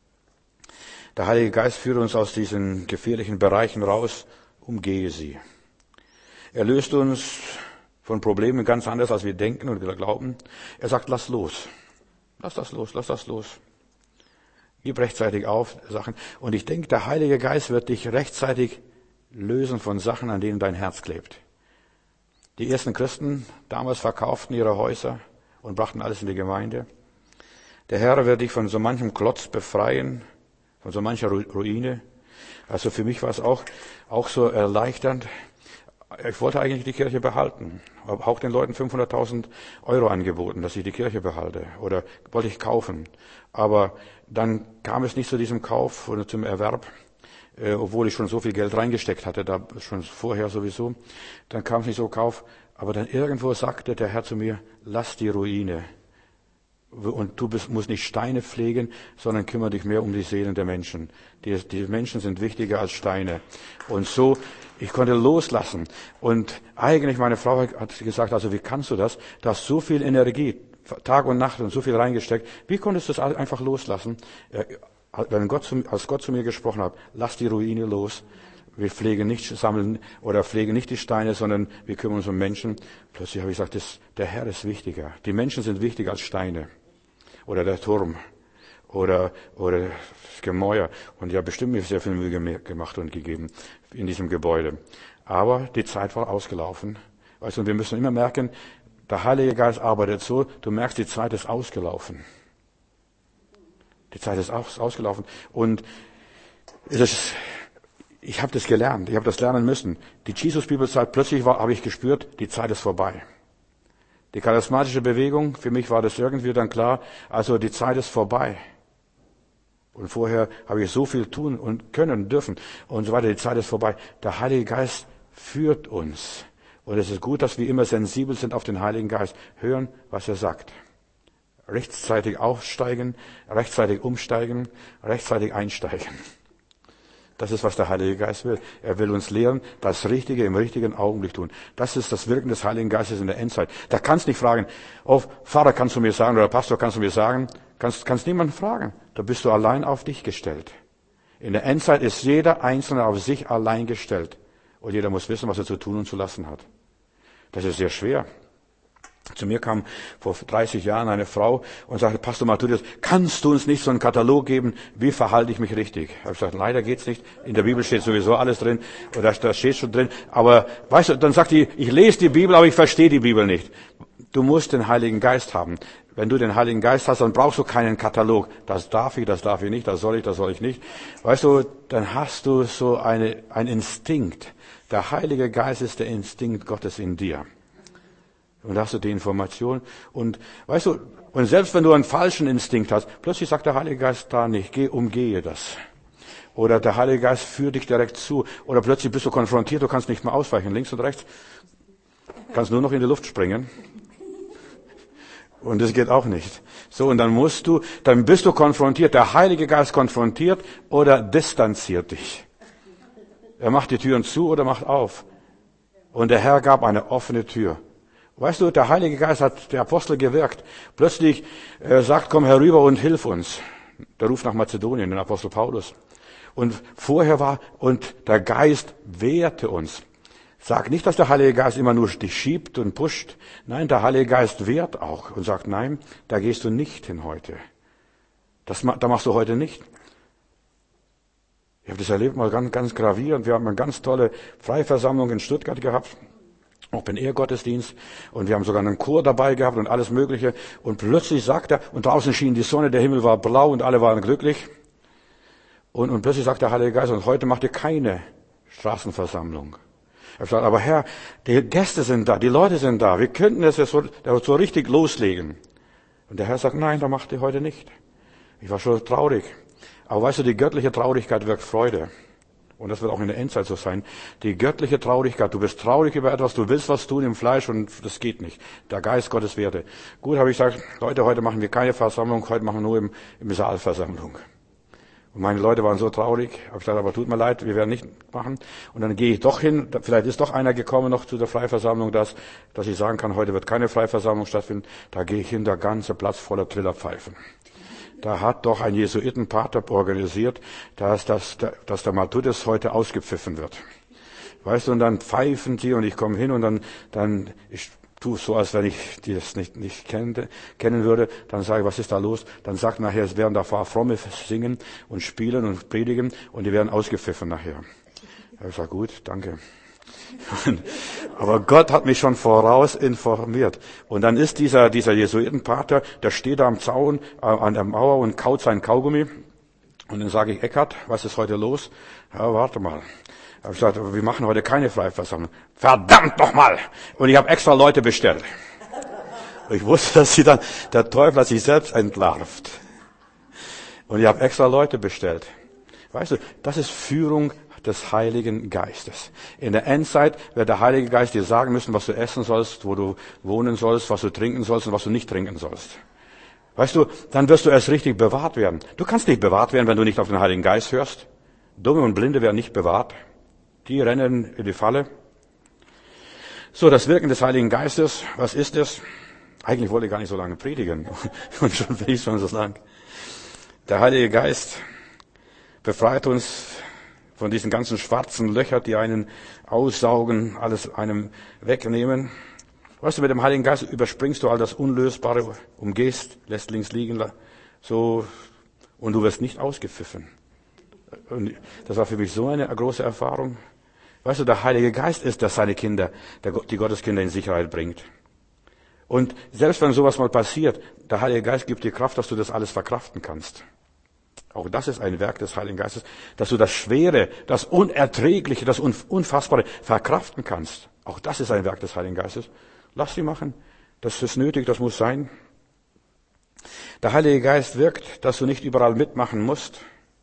Der Heilige Geist führt uns aus diesen gefährlichen Bereichen raus, umgehe sie. Er löst uns von Problemen ganz anders, als wir denken und glauben. Er sagt, lass los. Lass das los. Gib rechtzeitig auf Sachen. Und ich denke, der Heilige Geist wird dich rechtzeitig lösen von Sachen, an denen dein Herz klebt. Die ersten Christen damals verkauften ihre Häuser und brachten alles in die Gemeinde. Der Herr wird dich von so manchem Klotz befreien, von so mancher Ruine. Also für mich war es auch so erleichternd. Ich wollte eigentlich die Kirche behalten. Habe auch den Leuten 500.000 Euro angeboten, dass ich die Kirche behalte. Oder wollte ich kaufen. Aber dann kam es nicht zu diesem Kauf oder zum Erwerb, obwohl ich schon so viel Geld reingesteckt hatte, da schon vorher sowieso. Dann kam es nicht so Kauf. Aber dann irgendwo sagte der Herr zu mir, lass die Ruine. Und du musst nicht Steine pflegen, sondern kümmere dich mehr um die Seelen der Menschen. Die Menschen sind wichtiger als Steine. Und so, ich konnte loslassen. Und eigentlich, meine Frau hat gesagt, also wie kannst du das? Du hast so viel Energie, Tag und Nacht und so viel reingesteckt. Wie konntest du das einfach loslassen? Als Gott zu mir gesprochen hat, lass die Ruine los. Wir sammeln oder pflegen nicht die Steine, sondern wir kümmern uns um Menschen. Plötzlich habe ich gesagt, der Herr ist wichtiger. Die Menschen sind wichtiger als Steine. Oder der Turm. Oder das Gemäuer. Und ich habe bestimmt mir sehr viel Mühe gemacht und gegeben in diesem Gebäude. Aber die Zeit war ausgelaufen. Weißt du, und wir müssen immer merken, der Heilige Geist arbeitet so, du merkst, die Zeit ist ausgelaufen. Die Zeit ist ausgelaufen. Und Ich habe das gelernt, ich habe das lernen müssen. Die Jesus-Bibelzeit, plötzlich habe ich gespürt, die Zeit ist vorbei. Die charismatische Bewegung, für mich war das irgendwie dann klar, also die Zeit ist vorbei. Und vorher habe ich so viel tun und können, dürfen und so weiter, die Zeit ist vorbei. Der Heilige Geist führt uns. Und es ist gut, dass wir immer sensibel sind auf den Heiligen Geist, hören, was er sagt. Rechtzeitig aufsteigen, rechtzeitig umsteigen, rechtzeitig einsteigen. Das ist, was der Heilige Geist will. Er will uns lehren, das Richtige im richtigen Augenblick tun. Das ist das Wirken des Heiligen Geistes in der Endzeit. Da kannst nicht fragen, oh, Pfarrer, kannst du mir sagen, oder Pastor, kannst du mir sagen? Kannst niemanden fragen. Da bist du allein auf dich gestellt. In der Endzeit ist jeder Einzelne auf sich allein gestellt. Und jeder muss wissen, was er zu tun und zu lassen hat. Das ist sehr schwer. Zu mir kam vor 30 Jahren eine Frau und sagte, Pastor Matthäus, kannst du uns nicht so einen Katalog geben, wie verhalte ich mich richtig? Ich habe gesagt, leider geht's nicht. In der Bibel steht sowieso alles drin, oder da steht schon drin. Aber weißt du, dann sagt die, ich lese die Bibel, aber ich verstehe die Bibel nicht. Du musst den Heiligen Geist haben. Wenn du den Heiligen Geist hast, dann brauchst du keinen Katalog. Das darf ich nicht, das soll ich nicht. Weißt du, dann hast du so ein Instinkt. Der Heilige Geist ist der Instinkt Gottes in dir. Und da hast du die Information. Und weißt du, und selbst wenn du einen falschen Instinkt hast, plötzlich sagt der Heilige Geist da nicht, umgehe das. Oder der Heilige Geist führt dich direkt zu. Oder plötzlich bist du konfrontiert, du kannst nicht mehr ausweichen, links und rechts. Kannst nur noch in die Luft springen. Und das geht auch nicht. So, und dann bist du konfrontiert. Der Heilige Geist konfrontiert oder distanziert dich. Er macht die Türen zu oder macht auf. Und der Herr gab eine offene Tür. Weißt du, der Heilige Geist hat der Apostel gewirkt. Plötzlich sagt, komm herüber und hilf uns. Der ruft nach Mazedonien, den Apostel Paulus. Und vorher und der Geist wehrte uns. Sag nicht, dass der Heilige Geist immer nur dich schiebt und pusht. Nein, der Heilige Geist wehrt auch und sagt, nein, da gehst du nicht hin heute. Da machst du heute nicht. Ich habe das erlebt mal ganz gravierend. Wir haben eine ganz tolle Freiversammlung in Stuttgart gehabt. Auch beim Ehegottesdienst. Und wir haben sogar einen Chor dabei gehabt und alles Mögliche. Und plötzlich sagt er, und draußen schien die Sonne, der Himmel war blau und alle waren glücklich. Und plötzlich sagt der Heilige Geist, und heute macht ihr keine Straßenversammlung. Er hat gesagt, aber Herr, die Gäste sind da, die Leute sind da, wir könnten es jetzt so richtig loslegen. Und der Herr sagt, nein, da macht ihr heute nicht. Ich war schon traurig. Aber weißt du, die göttliche Traurigkeit wirkt Freude. Und das wird auch in der Endzeit so sein. Die göttliche Traurigkeit. Du bist traurig über etwas, du willst was tun im Fleisch und das geht nicht. Der Geist Gottes werde. Gut, habe ich gesagt, Leute, heute machen wir keine Versammlung, heute machen wir nur im Saal Versammlung. Und meine Leute waren so traurig. Habe ich gesagt, aber tut mir leid, wir werden nicht machen. Und dann gehe ich doch hin. Vielleicht ist doch einer gekommen noch zu der Freiversammlung, dass ich sagen kann, heute wird keine Freiversammlung stattfinden. Da gehe ich hin, der ganze Platz voller Trillerpfeifen. Da hat doch ein Jesuitenpater organisiert, dass der Matthäus heute ausgepfiffen wird. Weißt du, und dann pfeifen sie und ich komme hin und dann ich tue so, als wenn ich das nicht kennen würde. Dann sage ich, was ist da los? Dann sagt nachher, es werden da Fromme singen und spielen und predigen und die werden ausgepfiffen nachher. Ich sage, gut, danke. Aber Gott hat mich schon voraus informiert. Und dann ist dieser Jesuitenpater, der steht da am Zaun, an der Mauer und kaut sein Kaugummi. Und dann sage ich, Eckhard, was ist heute los? Ja, warte mal. Ich habe gesagt, wir machen heute keine Freiversammlung. Verdammt nochmal! Und ich habe extra Leute bestellt. Ich wusste, dass der Teufel hat sich selbst entlarvt. Und ich habe extra Leute bestellt. Weißt du, das ist Führung des Heiligen Geistes. In der Endzeit wird der Heilige Geist dir sagen müssen, was du essen sollst, wo du wohnen sollst, was du trinken sollst und was du nicht trinken sollst. Weißt du, dann wirst du erst richtig bewahrt werden. Du kannst nicht bewahrt werden, wenn du nicht auf den Heiligen Geist hörst. Dumme und Blinde werden nicht bewahrt. Die rennen in die Falle. So, das Wirken des Heiligen Geistes, was ist es? Eigentlich wollte ich gar nicht so lange predigen. Und schon bin ich schon so lang. Der Heilige Geist befreit uns von diesen ganzen schwarzen Löchern, die einen aussaugen, alles einem wegnehmen. Weißt du, mit dem Heiligen Geist überspringst du all das Unlösbare, umgehst, lässt links liegen, so, und du wirst nicht ausgepfiffen. Und das war für mich so eine große Erfahrung. Weißt du, der Heilige Geist ist, der seine Kinder, die Gotteskinder in Sicherheit bringt. Und selbst wenn sowas mal passiert, der Heilige Geist gibt dir Kraft, dass du das alles verkraften kannst. Auch das ist ein Werk des Heiligen Geistes, dass du das Schwere, das Unerträgliche, das Unfassbare verkraften kannst. Auch das ist ein Werk des Heiligen Geistes. Lass sie machen. Das ist nötig, das muss sein. Der Heilige Geist wirkt, dass du nicht überall mitmachen musst.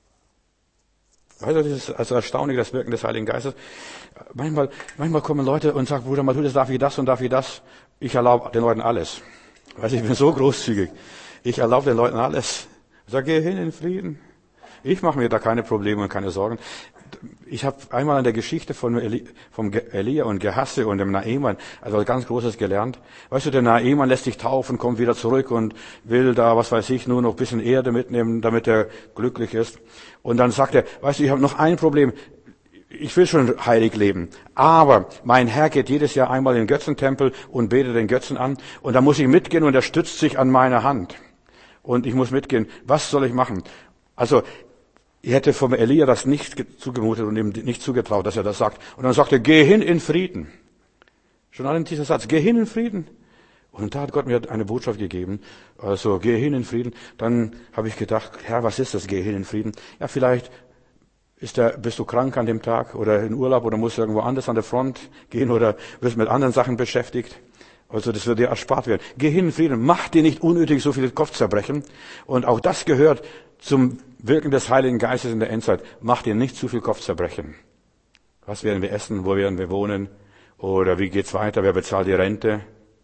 Weißt du, das ist also erstaunlich, das Wirken des Heiligen Geistes. Manchmal kommen Leute und sagen, Bruder Matthäus, darf ich das und darf ich das? Ich erlaube den Leuten alles. Weißt du, ich bin so großzügig. Ich erlaube den Leuten alles. Ich sage, geh hin in Frieden. Ich mache mir da keine Probleme und keine Sorgen. Ich habe einmal an der Geschichte vom Elia und Gehasse und dem Naaman, also ganz Großes gelernt. Weißt du, der Naaman lässt sich taufen, kommt wieder zurück und will da, was weiß ich, nur noch ein bisschen Erde mitnehmen, damit er glücklich ist. Und dann sagt er, weißt du, ich habe noch ein Problem. Ich will schon heilig leben, aber mein Herr geht jedes Jahr einmal in den Götzentempel und betet den Götzen an und da muss ich mitgehen und er stützt sich an meine Hand. Und ich muss mitgehen. Was soll ich machen? Also, ich hätte vom Elia das nicht zugemutet und ihm nicht zugetraut, dass er das sagt. Und dann sagt er, geh hin in Frieden. Schon allein dieser Satz, geh hin in Frieden. Und da hat Gott mir eine Botschaft gegeben. Also, geh hin in Frieden. Dann habe ich gedacht, Herr, was ist das, geh hin in Frieden? Ja, vielleicht bist du krank an dem Tag oder in Urlaub oder musst irgendwo anders an der Front gehen oder wirst mit anderen Sachen beschäftigt. Also das wird dir erspart werden. Geh hin in Frieden, mach dir nicht unnötig so viel Kopfzerbrechen. Und auch das gehört zum Wirken des Heiligen Geistes in der Endzeit. Mach dir nicht zu viel Kopfzerbrechen. Was werden wir essen? Wo werden wir wohnen? Oder wie geht's weiter? Wer bezahlt die Rente?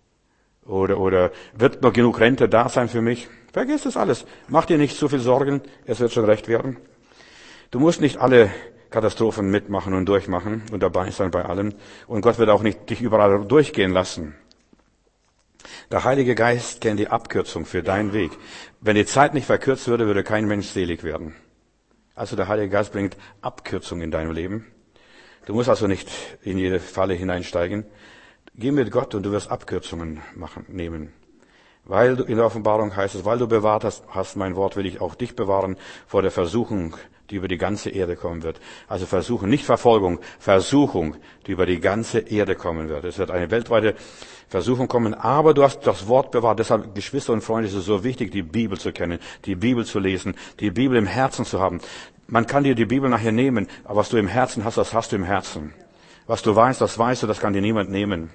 Oder wird noch genug Rente da sein für mich? Vergiss das alles. Mach dir nicht zu viel Sorgen. Es wird schon recht werden. Du musst nicht alle Katastrophen mitmachen und durchmachen und dabei sein bei allem. Und Gott wird auch nicht dich überall durchgehen lassen. Der Heilige Geist kennt die Abkürzung für deinen Weg. Wenn die Zeit nicht verkürzt würde, würde kein Mensch selig werden. Also der Heilige Geist bringt Abkürzung in deinem Leben. Du musst also nicht in jede Falle hineinsteigen. Geh mit Gott und du wirst Abkürzungen nehmen. Weil du in der Offenbarung heißt es, weil du bewahrt hast mein Wort, will ich auch dich bewahren vor der Versuchung, die über die ganze Erde kommen wird. Also Versuchung, nicht Verfolgung, Versuchung, die über die ganze Erde kommen wird. Es wird eine weltweite Versuchung kommen, aber du hast das Wort bewahrt. Deshalb, Geschwister und Freunde, ist es so wichtig, die Bibel zu kennen, die Bibel zu lesen, die Bibel im Herzen zu haben. Man kann dir die Bibel nachher nehmen, aber was du im Herzen hast, das hast du im Herzen. Was du weißt, das weißt du, das kann dir niemand nehmen.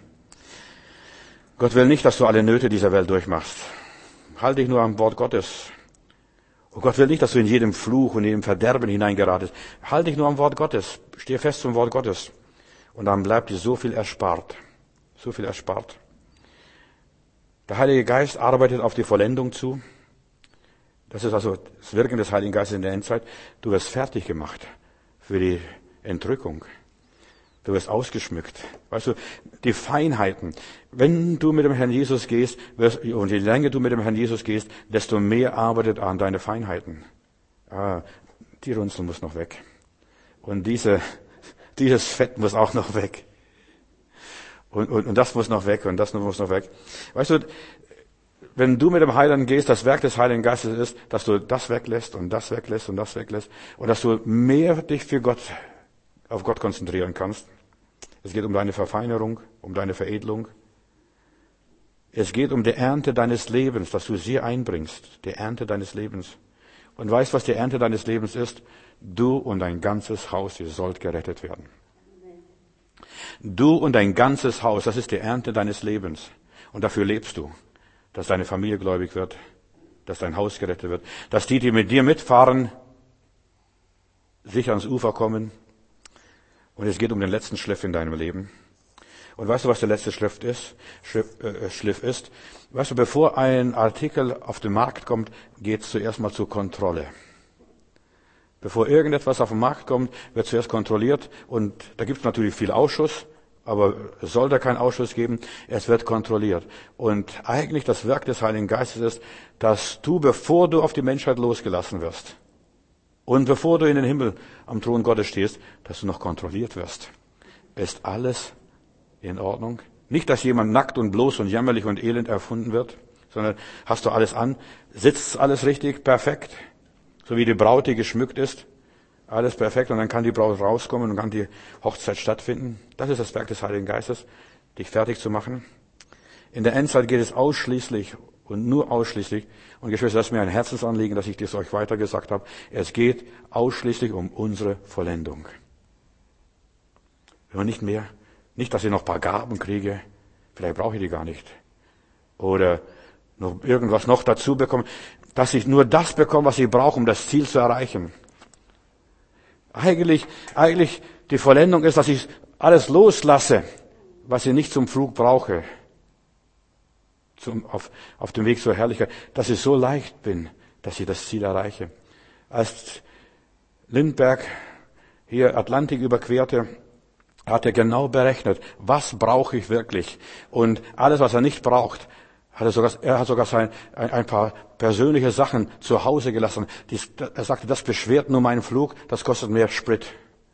Gott will nicht, dass du alle Nöte dieser Welt durchmachst. Halt dich nur am Wort Gottes. Und Gott will nicht, dass du in jedem Fluch und in jedem Verderben hineingeratest. Halt dich nur am Wort Gottes. Steh fest zum Wort Gottes. Und dann bleibt dir so viel erspart. So viel erspart. Der Heilige Geist arbeitet auf die Vollendung zu. Das ist also das Wirken des Heiligen Geistes in der Endzeit. Du wirst fertig gemacht für die Entrückung. Du wirst ausgeschmückt. Weißt du, die Feinheiten. Wenn du mit dem Herrn Jesus gehst, und je länger du mit dem Herrn Jesus gehst, desto mehr arbeitet er an deine Feinheiten. Die Runzel muss noch weg. Und dieses Fett muss auch noch weg. Und das muss noch weg und das muss noch weg. Weißt du, wenn du mit dem Heiligen gehst, das Werk des Heiligen Geistes ist, dass du das weglässt und das weglässt und das weglässt und dass du mehr dich auf Gott konzentrieren kannst. Es geht um deine Verfeinerung, um deine Veredelung. Es geht um die Ernte deines Lebens, dass du sie einbringst. Die Ernte deines Lebens. Und weißt, was die Ernte deines Lebens ist? Du und dein ganzes Haus, ihr sollt gerettet werden. Du und dein ganzes Haus, das ist die Ernte deines Lebens. Und dafür lebst du. Dass deine Familie gläubig wird. Dass dein Haus gerettet wird. Dass die mit dir mitfahren, sicher ans Ufer kommen. Und es geht um den letzten Schliff in deinem Leben. Und weißt du, was der letzte Schliff ist? Weißt du, bevor ein Artikel auf den Markt kommt, geht es zuerst mal zur Kontrolle. Bevor irgendetwas auf den Markt kommt, wird zuerst kontrolliert. Und da gibt es natürlich viel Ausschuss, aber es soll da keinen Ausschuss geben. Es wird kontrolliert. Und eigentlich das Werk des Heiligen Geistes ist, dass du, bevor du auf die Menschheit losgelassen wirst, und bevor du in den Himmel am Thron Gottes stehst, dass du noch kontrolliert wirst. Ist alles in Ordnung? Nicht, dass jemand nackt und bloß und jämmerlich und elend erfunden wird, sondern hast du alles an? Sitzt alles richtig, perfekt? So wie die Braut, die geschmückt ist. Alles perfekt und dann kann die Braut rauskommen und kann die Hochzeit stattfinden. Das ist das Werk des Heiligen Geistes, dich fertig zu machen. In der Endzeit geht es ausschließlich und nur ausschließlich. Und Geschwister, das ist mir ein Herzensanliegen, dass ich das euch weitergesagt habe. Es geht ausschließlich um unsere Vollendung. Und nicht mehr. Nicht, dass ich noch ein paar Gaben kriege. Vielleicht brauche ich die gar nicht. Oder noch irgendwas noch dazu bekomme. Dass ich nur das bekomme, was ich brauche, um das Ziel zu erreichen. Eigentlich, die Vollendung ist, dass ich alles loslasse, was ich nicht zum Flug brauche. Auf dem Weg zur Herrlichkeit. Dass ich so leicht bin, dass ich das Ziel erreiche. Als Lindbergh hier Atlantik überquerte, hat er genau berechnet, was brauche ich wirklich. Und alles, was er nicht braucht, er hat sogar ein paar persönliche Sachen zu Hause gelassen. Er sagte, das beschwert nur meinen Flug, das kostet mehr Sprit,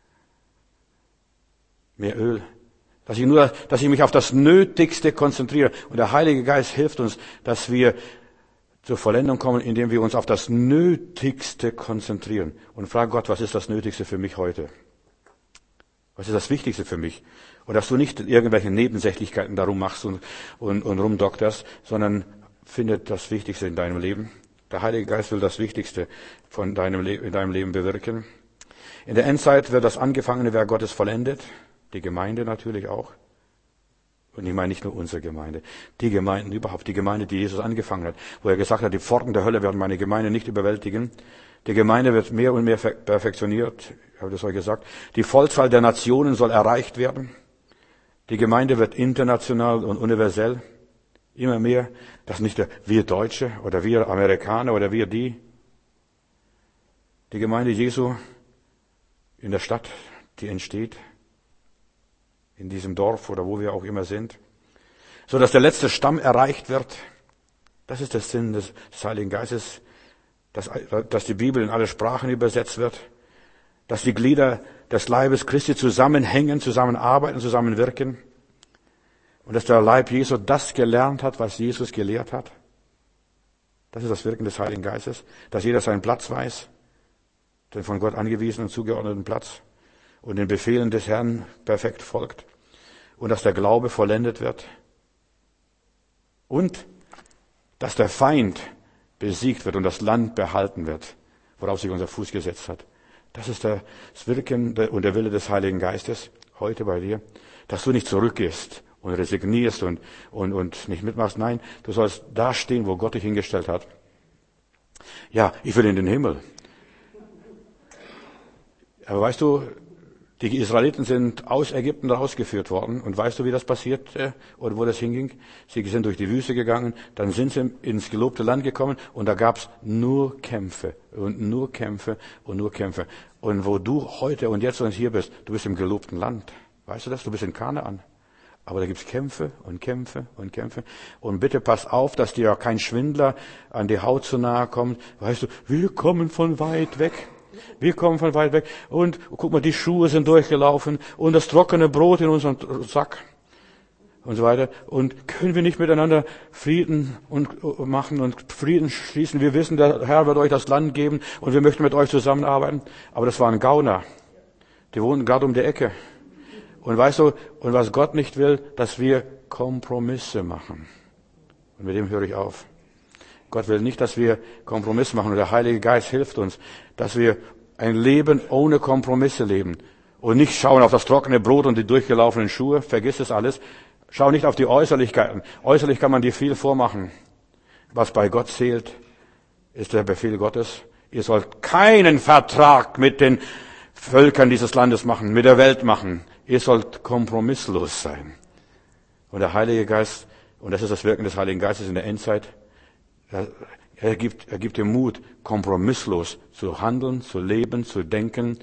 mehr Öl. Dass ich mich auf das Nötigste konzentriere. Und der Heilige Geist hilft uns, dass wir zur Vollendung kommen, indem wir uns auf das Nötigste konzentrieren. Und fragen Gott, was ist das Nötigste für mich heute? Was ist das Wichtigste für mich? Und dass du nicht irgendwelche Nebensächlichkeiten darum machst und rumdokterst, sondern findet das Wichtigste in deinem Leben. Der Heilige Geist will das Wichtigste in deinem Leben bewirken. In der Endzeit wird das angefangene Werk Gottes vollendet. Die Gemeinde natürlich auch. Und ich meine nicht nur unsere Gemeinde. Die Gemeinden überhaupt. Die Gemeinde, die Jesus angefangen hat. Wo er gesagt hat, die Pforten der Hölle werden meine Gemeinde nicht überwältigen. Die Gemeinde wird mehr und mehr perfektioniert. Ich habe das euch gesagt. Die Vollzahl der Nationen soll erreicht werden. Die Gemeinde wird international und universell. Immer mehr. Das ist nicht wir Deutsche oder wir Amerikaner oder wir die. Die Gemeinde Jesu in der Stadt, die entsteht. In diesem Dorf oder wo wir auch immer sind. So dass der letzte Stamm erreicht wird. Das ist der Sinn des Heiligen Geistes. Dass die Bibel in alle Sprachen übersetzt wird. Dass die Glieder des Leibes Christi zusammenhängen, zusammenarbeiten, zusammenwirken. Und dass der Leib Jesu das gelernt hat, was Jesus gelehrt hat. Das ist das Wirken des Heiligen Geistes. Dass jeder seinen Platz weiß. Den von Gott angewiesenen und zugeordneten Platz. Und den Befehlen des Herrn perfekt folgt. Und dass der Glaube vollendet wird. Und dass der Feind besiegt wird und das Land behalten wird, worauf sich unser Fuß gesetzt hat. Das ist das Wirken und der Wille des Heiligen Geistes heute bei dir, dass du nicht zurückgehst und resignierst und nicht mitmachst. Nein, du sollst da stehen, wo Gott dich hingestellt hat. Ja, ich will in den Himmel. Aber weißt du, die Israeliten sind aus Ägypten rausgeführt worden. Und weißt du, wie das passierte oder wo das hinging? Sie sind durch die Wüste gegangen, dann sind sie ins gelobte Land gekommen und da gab's nur Kämpfe und nur Kämpfe und nur Kämpfe. Und wo du heute und jetzt und hier bist, du bist im gelobten Land. Weißt du das? Du bist in Kanaan. Aber da gibt's Kämpfe und Kämpfe und Kämpfe. Und bitte pass auf, dass dir kein Schwindler an die Haut zu nahe kommt. Weißt du, wir kommen von weit weg. Wir kommen von weit weg und guck mal, die Schuhe sind durchgelaufen und das trockene Brot in unserem Sack und so weiter. Und können wir nicht miteinander Frieden machen und Frieden schließen? Wir wissen, der Herr wird euch das Land geben und wir möchten mit euch zusammenarbeiten. Aber das waren Gauner. Die wohnen gerade um die Ecke. Und weißt du, und was Gott nicht will, dass wir Kompromisse machen. Und mit dem höre ich auf. Gott will nicht, dass wir Kompromisse machen. Und der Heilige Geist hilft uns, dass wir ein Leben ohne Kompromisse leben. Und nicht schauen auf das trockene Brot und die durchgelaufenen Schuhe. Vergiss es alles. Schau nicht auf die Äußerlichkeiten. Äußerlich kann man dir viel vormachen. Was bei Gott zählt, ist der Befehl Gottes. Ihr sollt keinen Vertrag mit den Völkern dieses Landes machen, mit der Welt machen. Ihr sollt kompromisslos sein. Und der Heilige Geist, und das ist das Wirken des Heiligen Geistes in der Endzeit, er gibt dir Mut, kompromisslos zu handeln, zu leben, zu denken,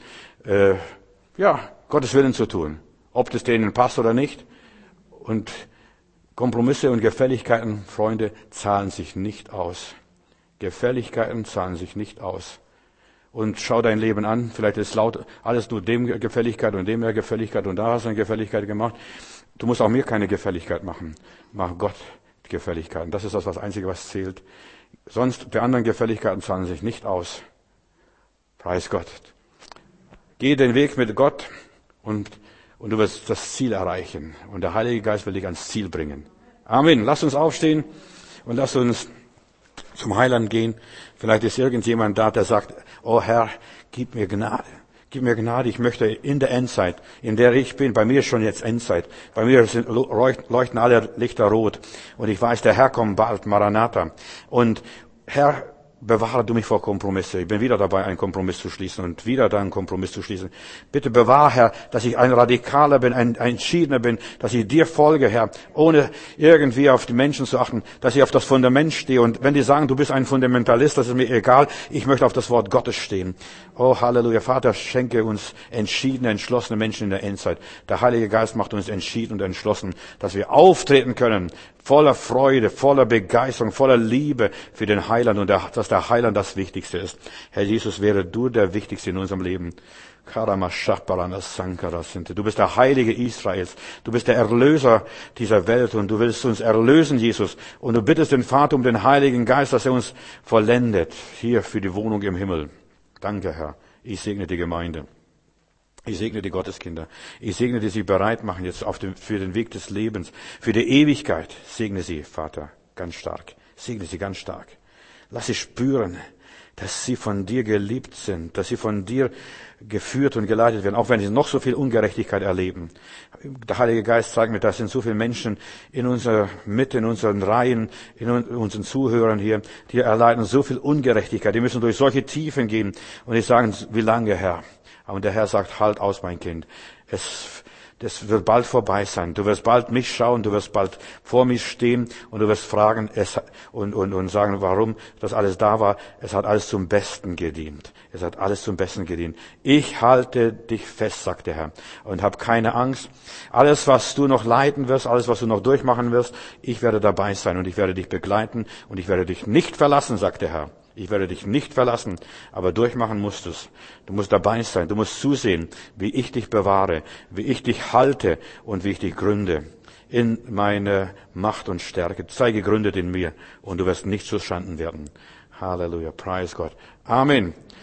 Gottes Willen zu tun. Ob das denen passt oder nicht. Und Kompromisse und Gefälligkeiten, Freunde, zahlen sich nicht aus. Gefälligkeiten zahlen sich nicht aus. Und schau dein Leben an, vielleicht ist laut alles nur dem Gefälligkeit und dem mehr Gefälligkeit und da hast du eine Gefälligkeit gemacht. Du musst auch mir keine Gefälligkeit machen. Mach Gott Gefälligkeiten. Das ist das Einzige, was zählt. Sonst, die anderen Gefälligkeiten zahlen sich nicht aus. Preis Gott. Geh den Weg mit Gott und du wirst das Ziel erreichen. Und der Heilige Geist will dich ans Ziel bringen. Amen. Lass uns aufstehen Und lass uns zum Heiland gehen. Vielleicht ist irgendjemand da, der sagt, oh Herr, gib mir Gnade. Gib mir Gnade, ich möchte in der Endzeit, in der ich bin, bei mir ist schon jetzt Endzeit. Bei mir leuchten alle Lichter rot. Und ich weiß, der Herr kommt bald, Maranatha. Und Herr, bewahre du mich vor Kompromisse. Ich bin wieder dabei, einen Kompromiss zu schließen und wieder da einen Kompromiss zu schließen. Bitte bewahre, Herr, dass ich ein Radikaler bin, ein Entschiedener bin, dass ich dir folge, Herr, ohne irgendwie auf die Menschen zu achten, dass ich auf das Fundament stehe. Und wenn die sagen, du bist ein Fundamentalist, das ist mir egal, ich möchte auf das Wort Gottes stehen. Oh, Halleluja. Vater, schenke uns entschiedene, entschlossene Menschen in der Endzeit. Der Heilige Geist macht uns entschieden und entschlossen, dass wir auftreten können, voller Freude, voller Begeisterung, voller Liebe für den Heiland und dass der Heiland das Wichtigste ist. Herr Jesus, wäre du der Wichtigste in unserem Leben. Du bist der Heilige Israels. Du bist der Erlöser dieser Welt und du willst uns erlösen, Jesus. Und du bittest den Vater um den Heiligen Geist, dass er uns vollendet, hier für die Wohnung im Himmel. Danke, Herr. Ich segne die Gemeinde. Ich segne die Gotteskinder. Ich segne die, sie bereit machen jetzt für den Weg des Lebens, für die Ewigkeit. Segne sie, Vater, ganz stark. Segne sie ganz stark. Lass sie spüren, dass sie von dir geliebt sind, dass sie von dir geführt und geleitet werden, auch wenn sie noch so viel Ungerechtigkeit erleben. Der Heilige Geist zeigt mir, da sind so viele Menschen in unserer Mitte, in unseren Reihen, in unseren Zuhörern hier, die erleiden so viel Ungerechtigkeit. Die müssen durch solche Tiefen gehen. Und ich sage, wie lange, Herr? Und der Herr sagt, halt aus, mein Kind. Das wird bald vorbei sein. Du wirst bald mich schauen, du wirst bald vor mich stehen und du wirst fragen und sagen, warum das alles da war. Es hat alles zum Besten gedient. Es hat alles zum Besten gedient. Ich halte dich fest, sagt der Herr, und hab keine Angst. Alles, was du noch leiden wirst, alles, was du noch durchmachen wirst, ich werde dabei sein und ich werde dich begleiten und ich werde dich nicht verlassen, sagt der Herr. Ich werde dich nicht verlassen, aber durchmachen musst du's. Du musst dabei sein, du musst zusehen, wie ich dich bewahre, wie ich dich halte und wie ich dich gründe. In meine Macht und Stärke. Sei gegründet in mir und du wirst nicht zu Schanden werden. Halleluja, preis Gott. Amen.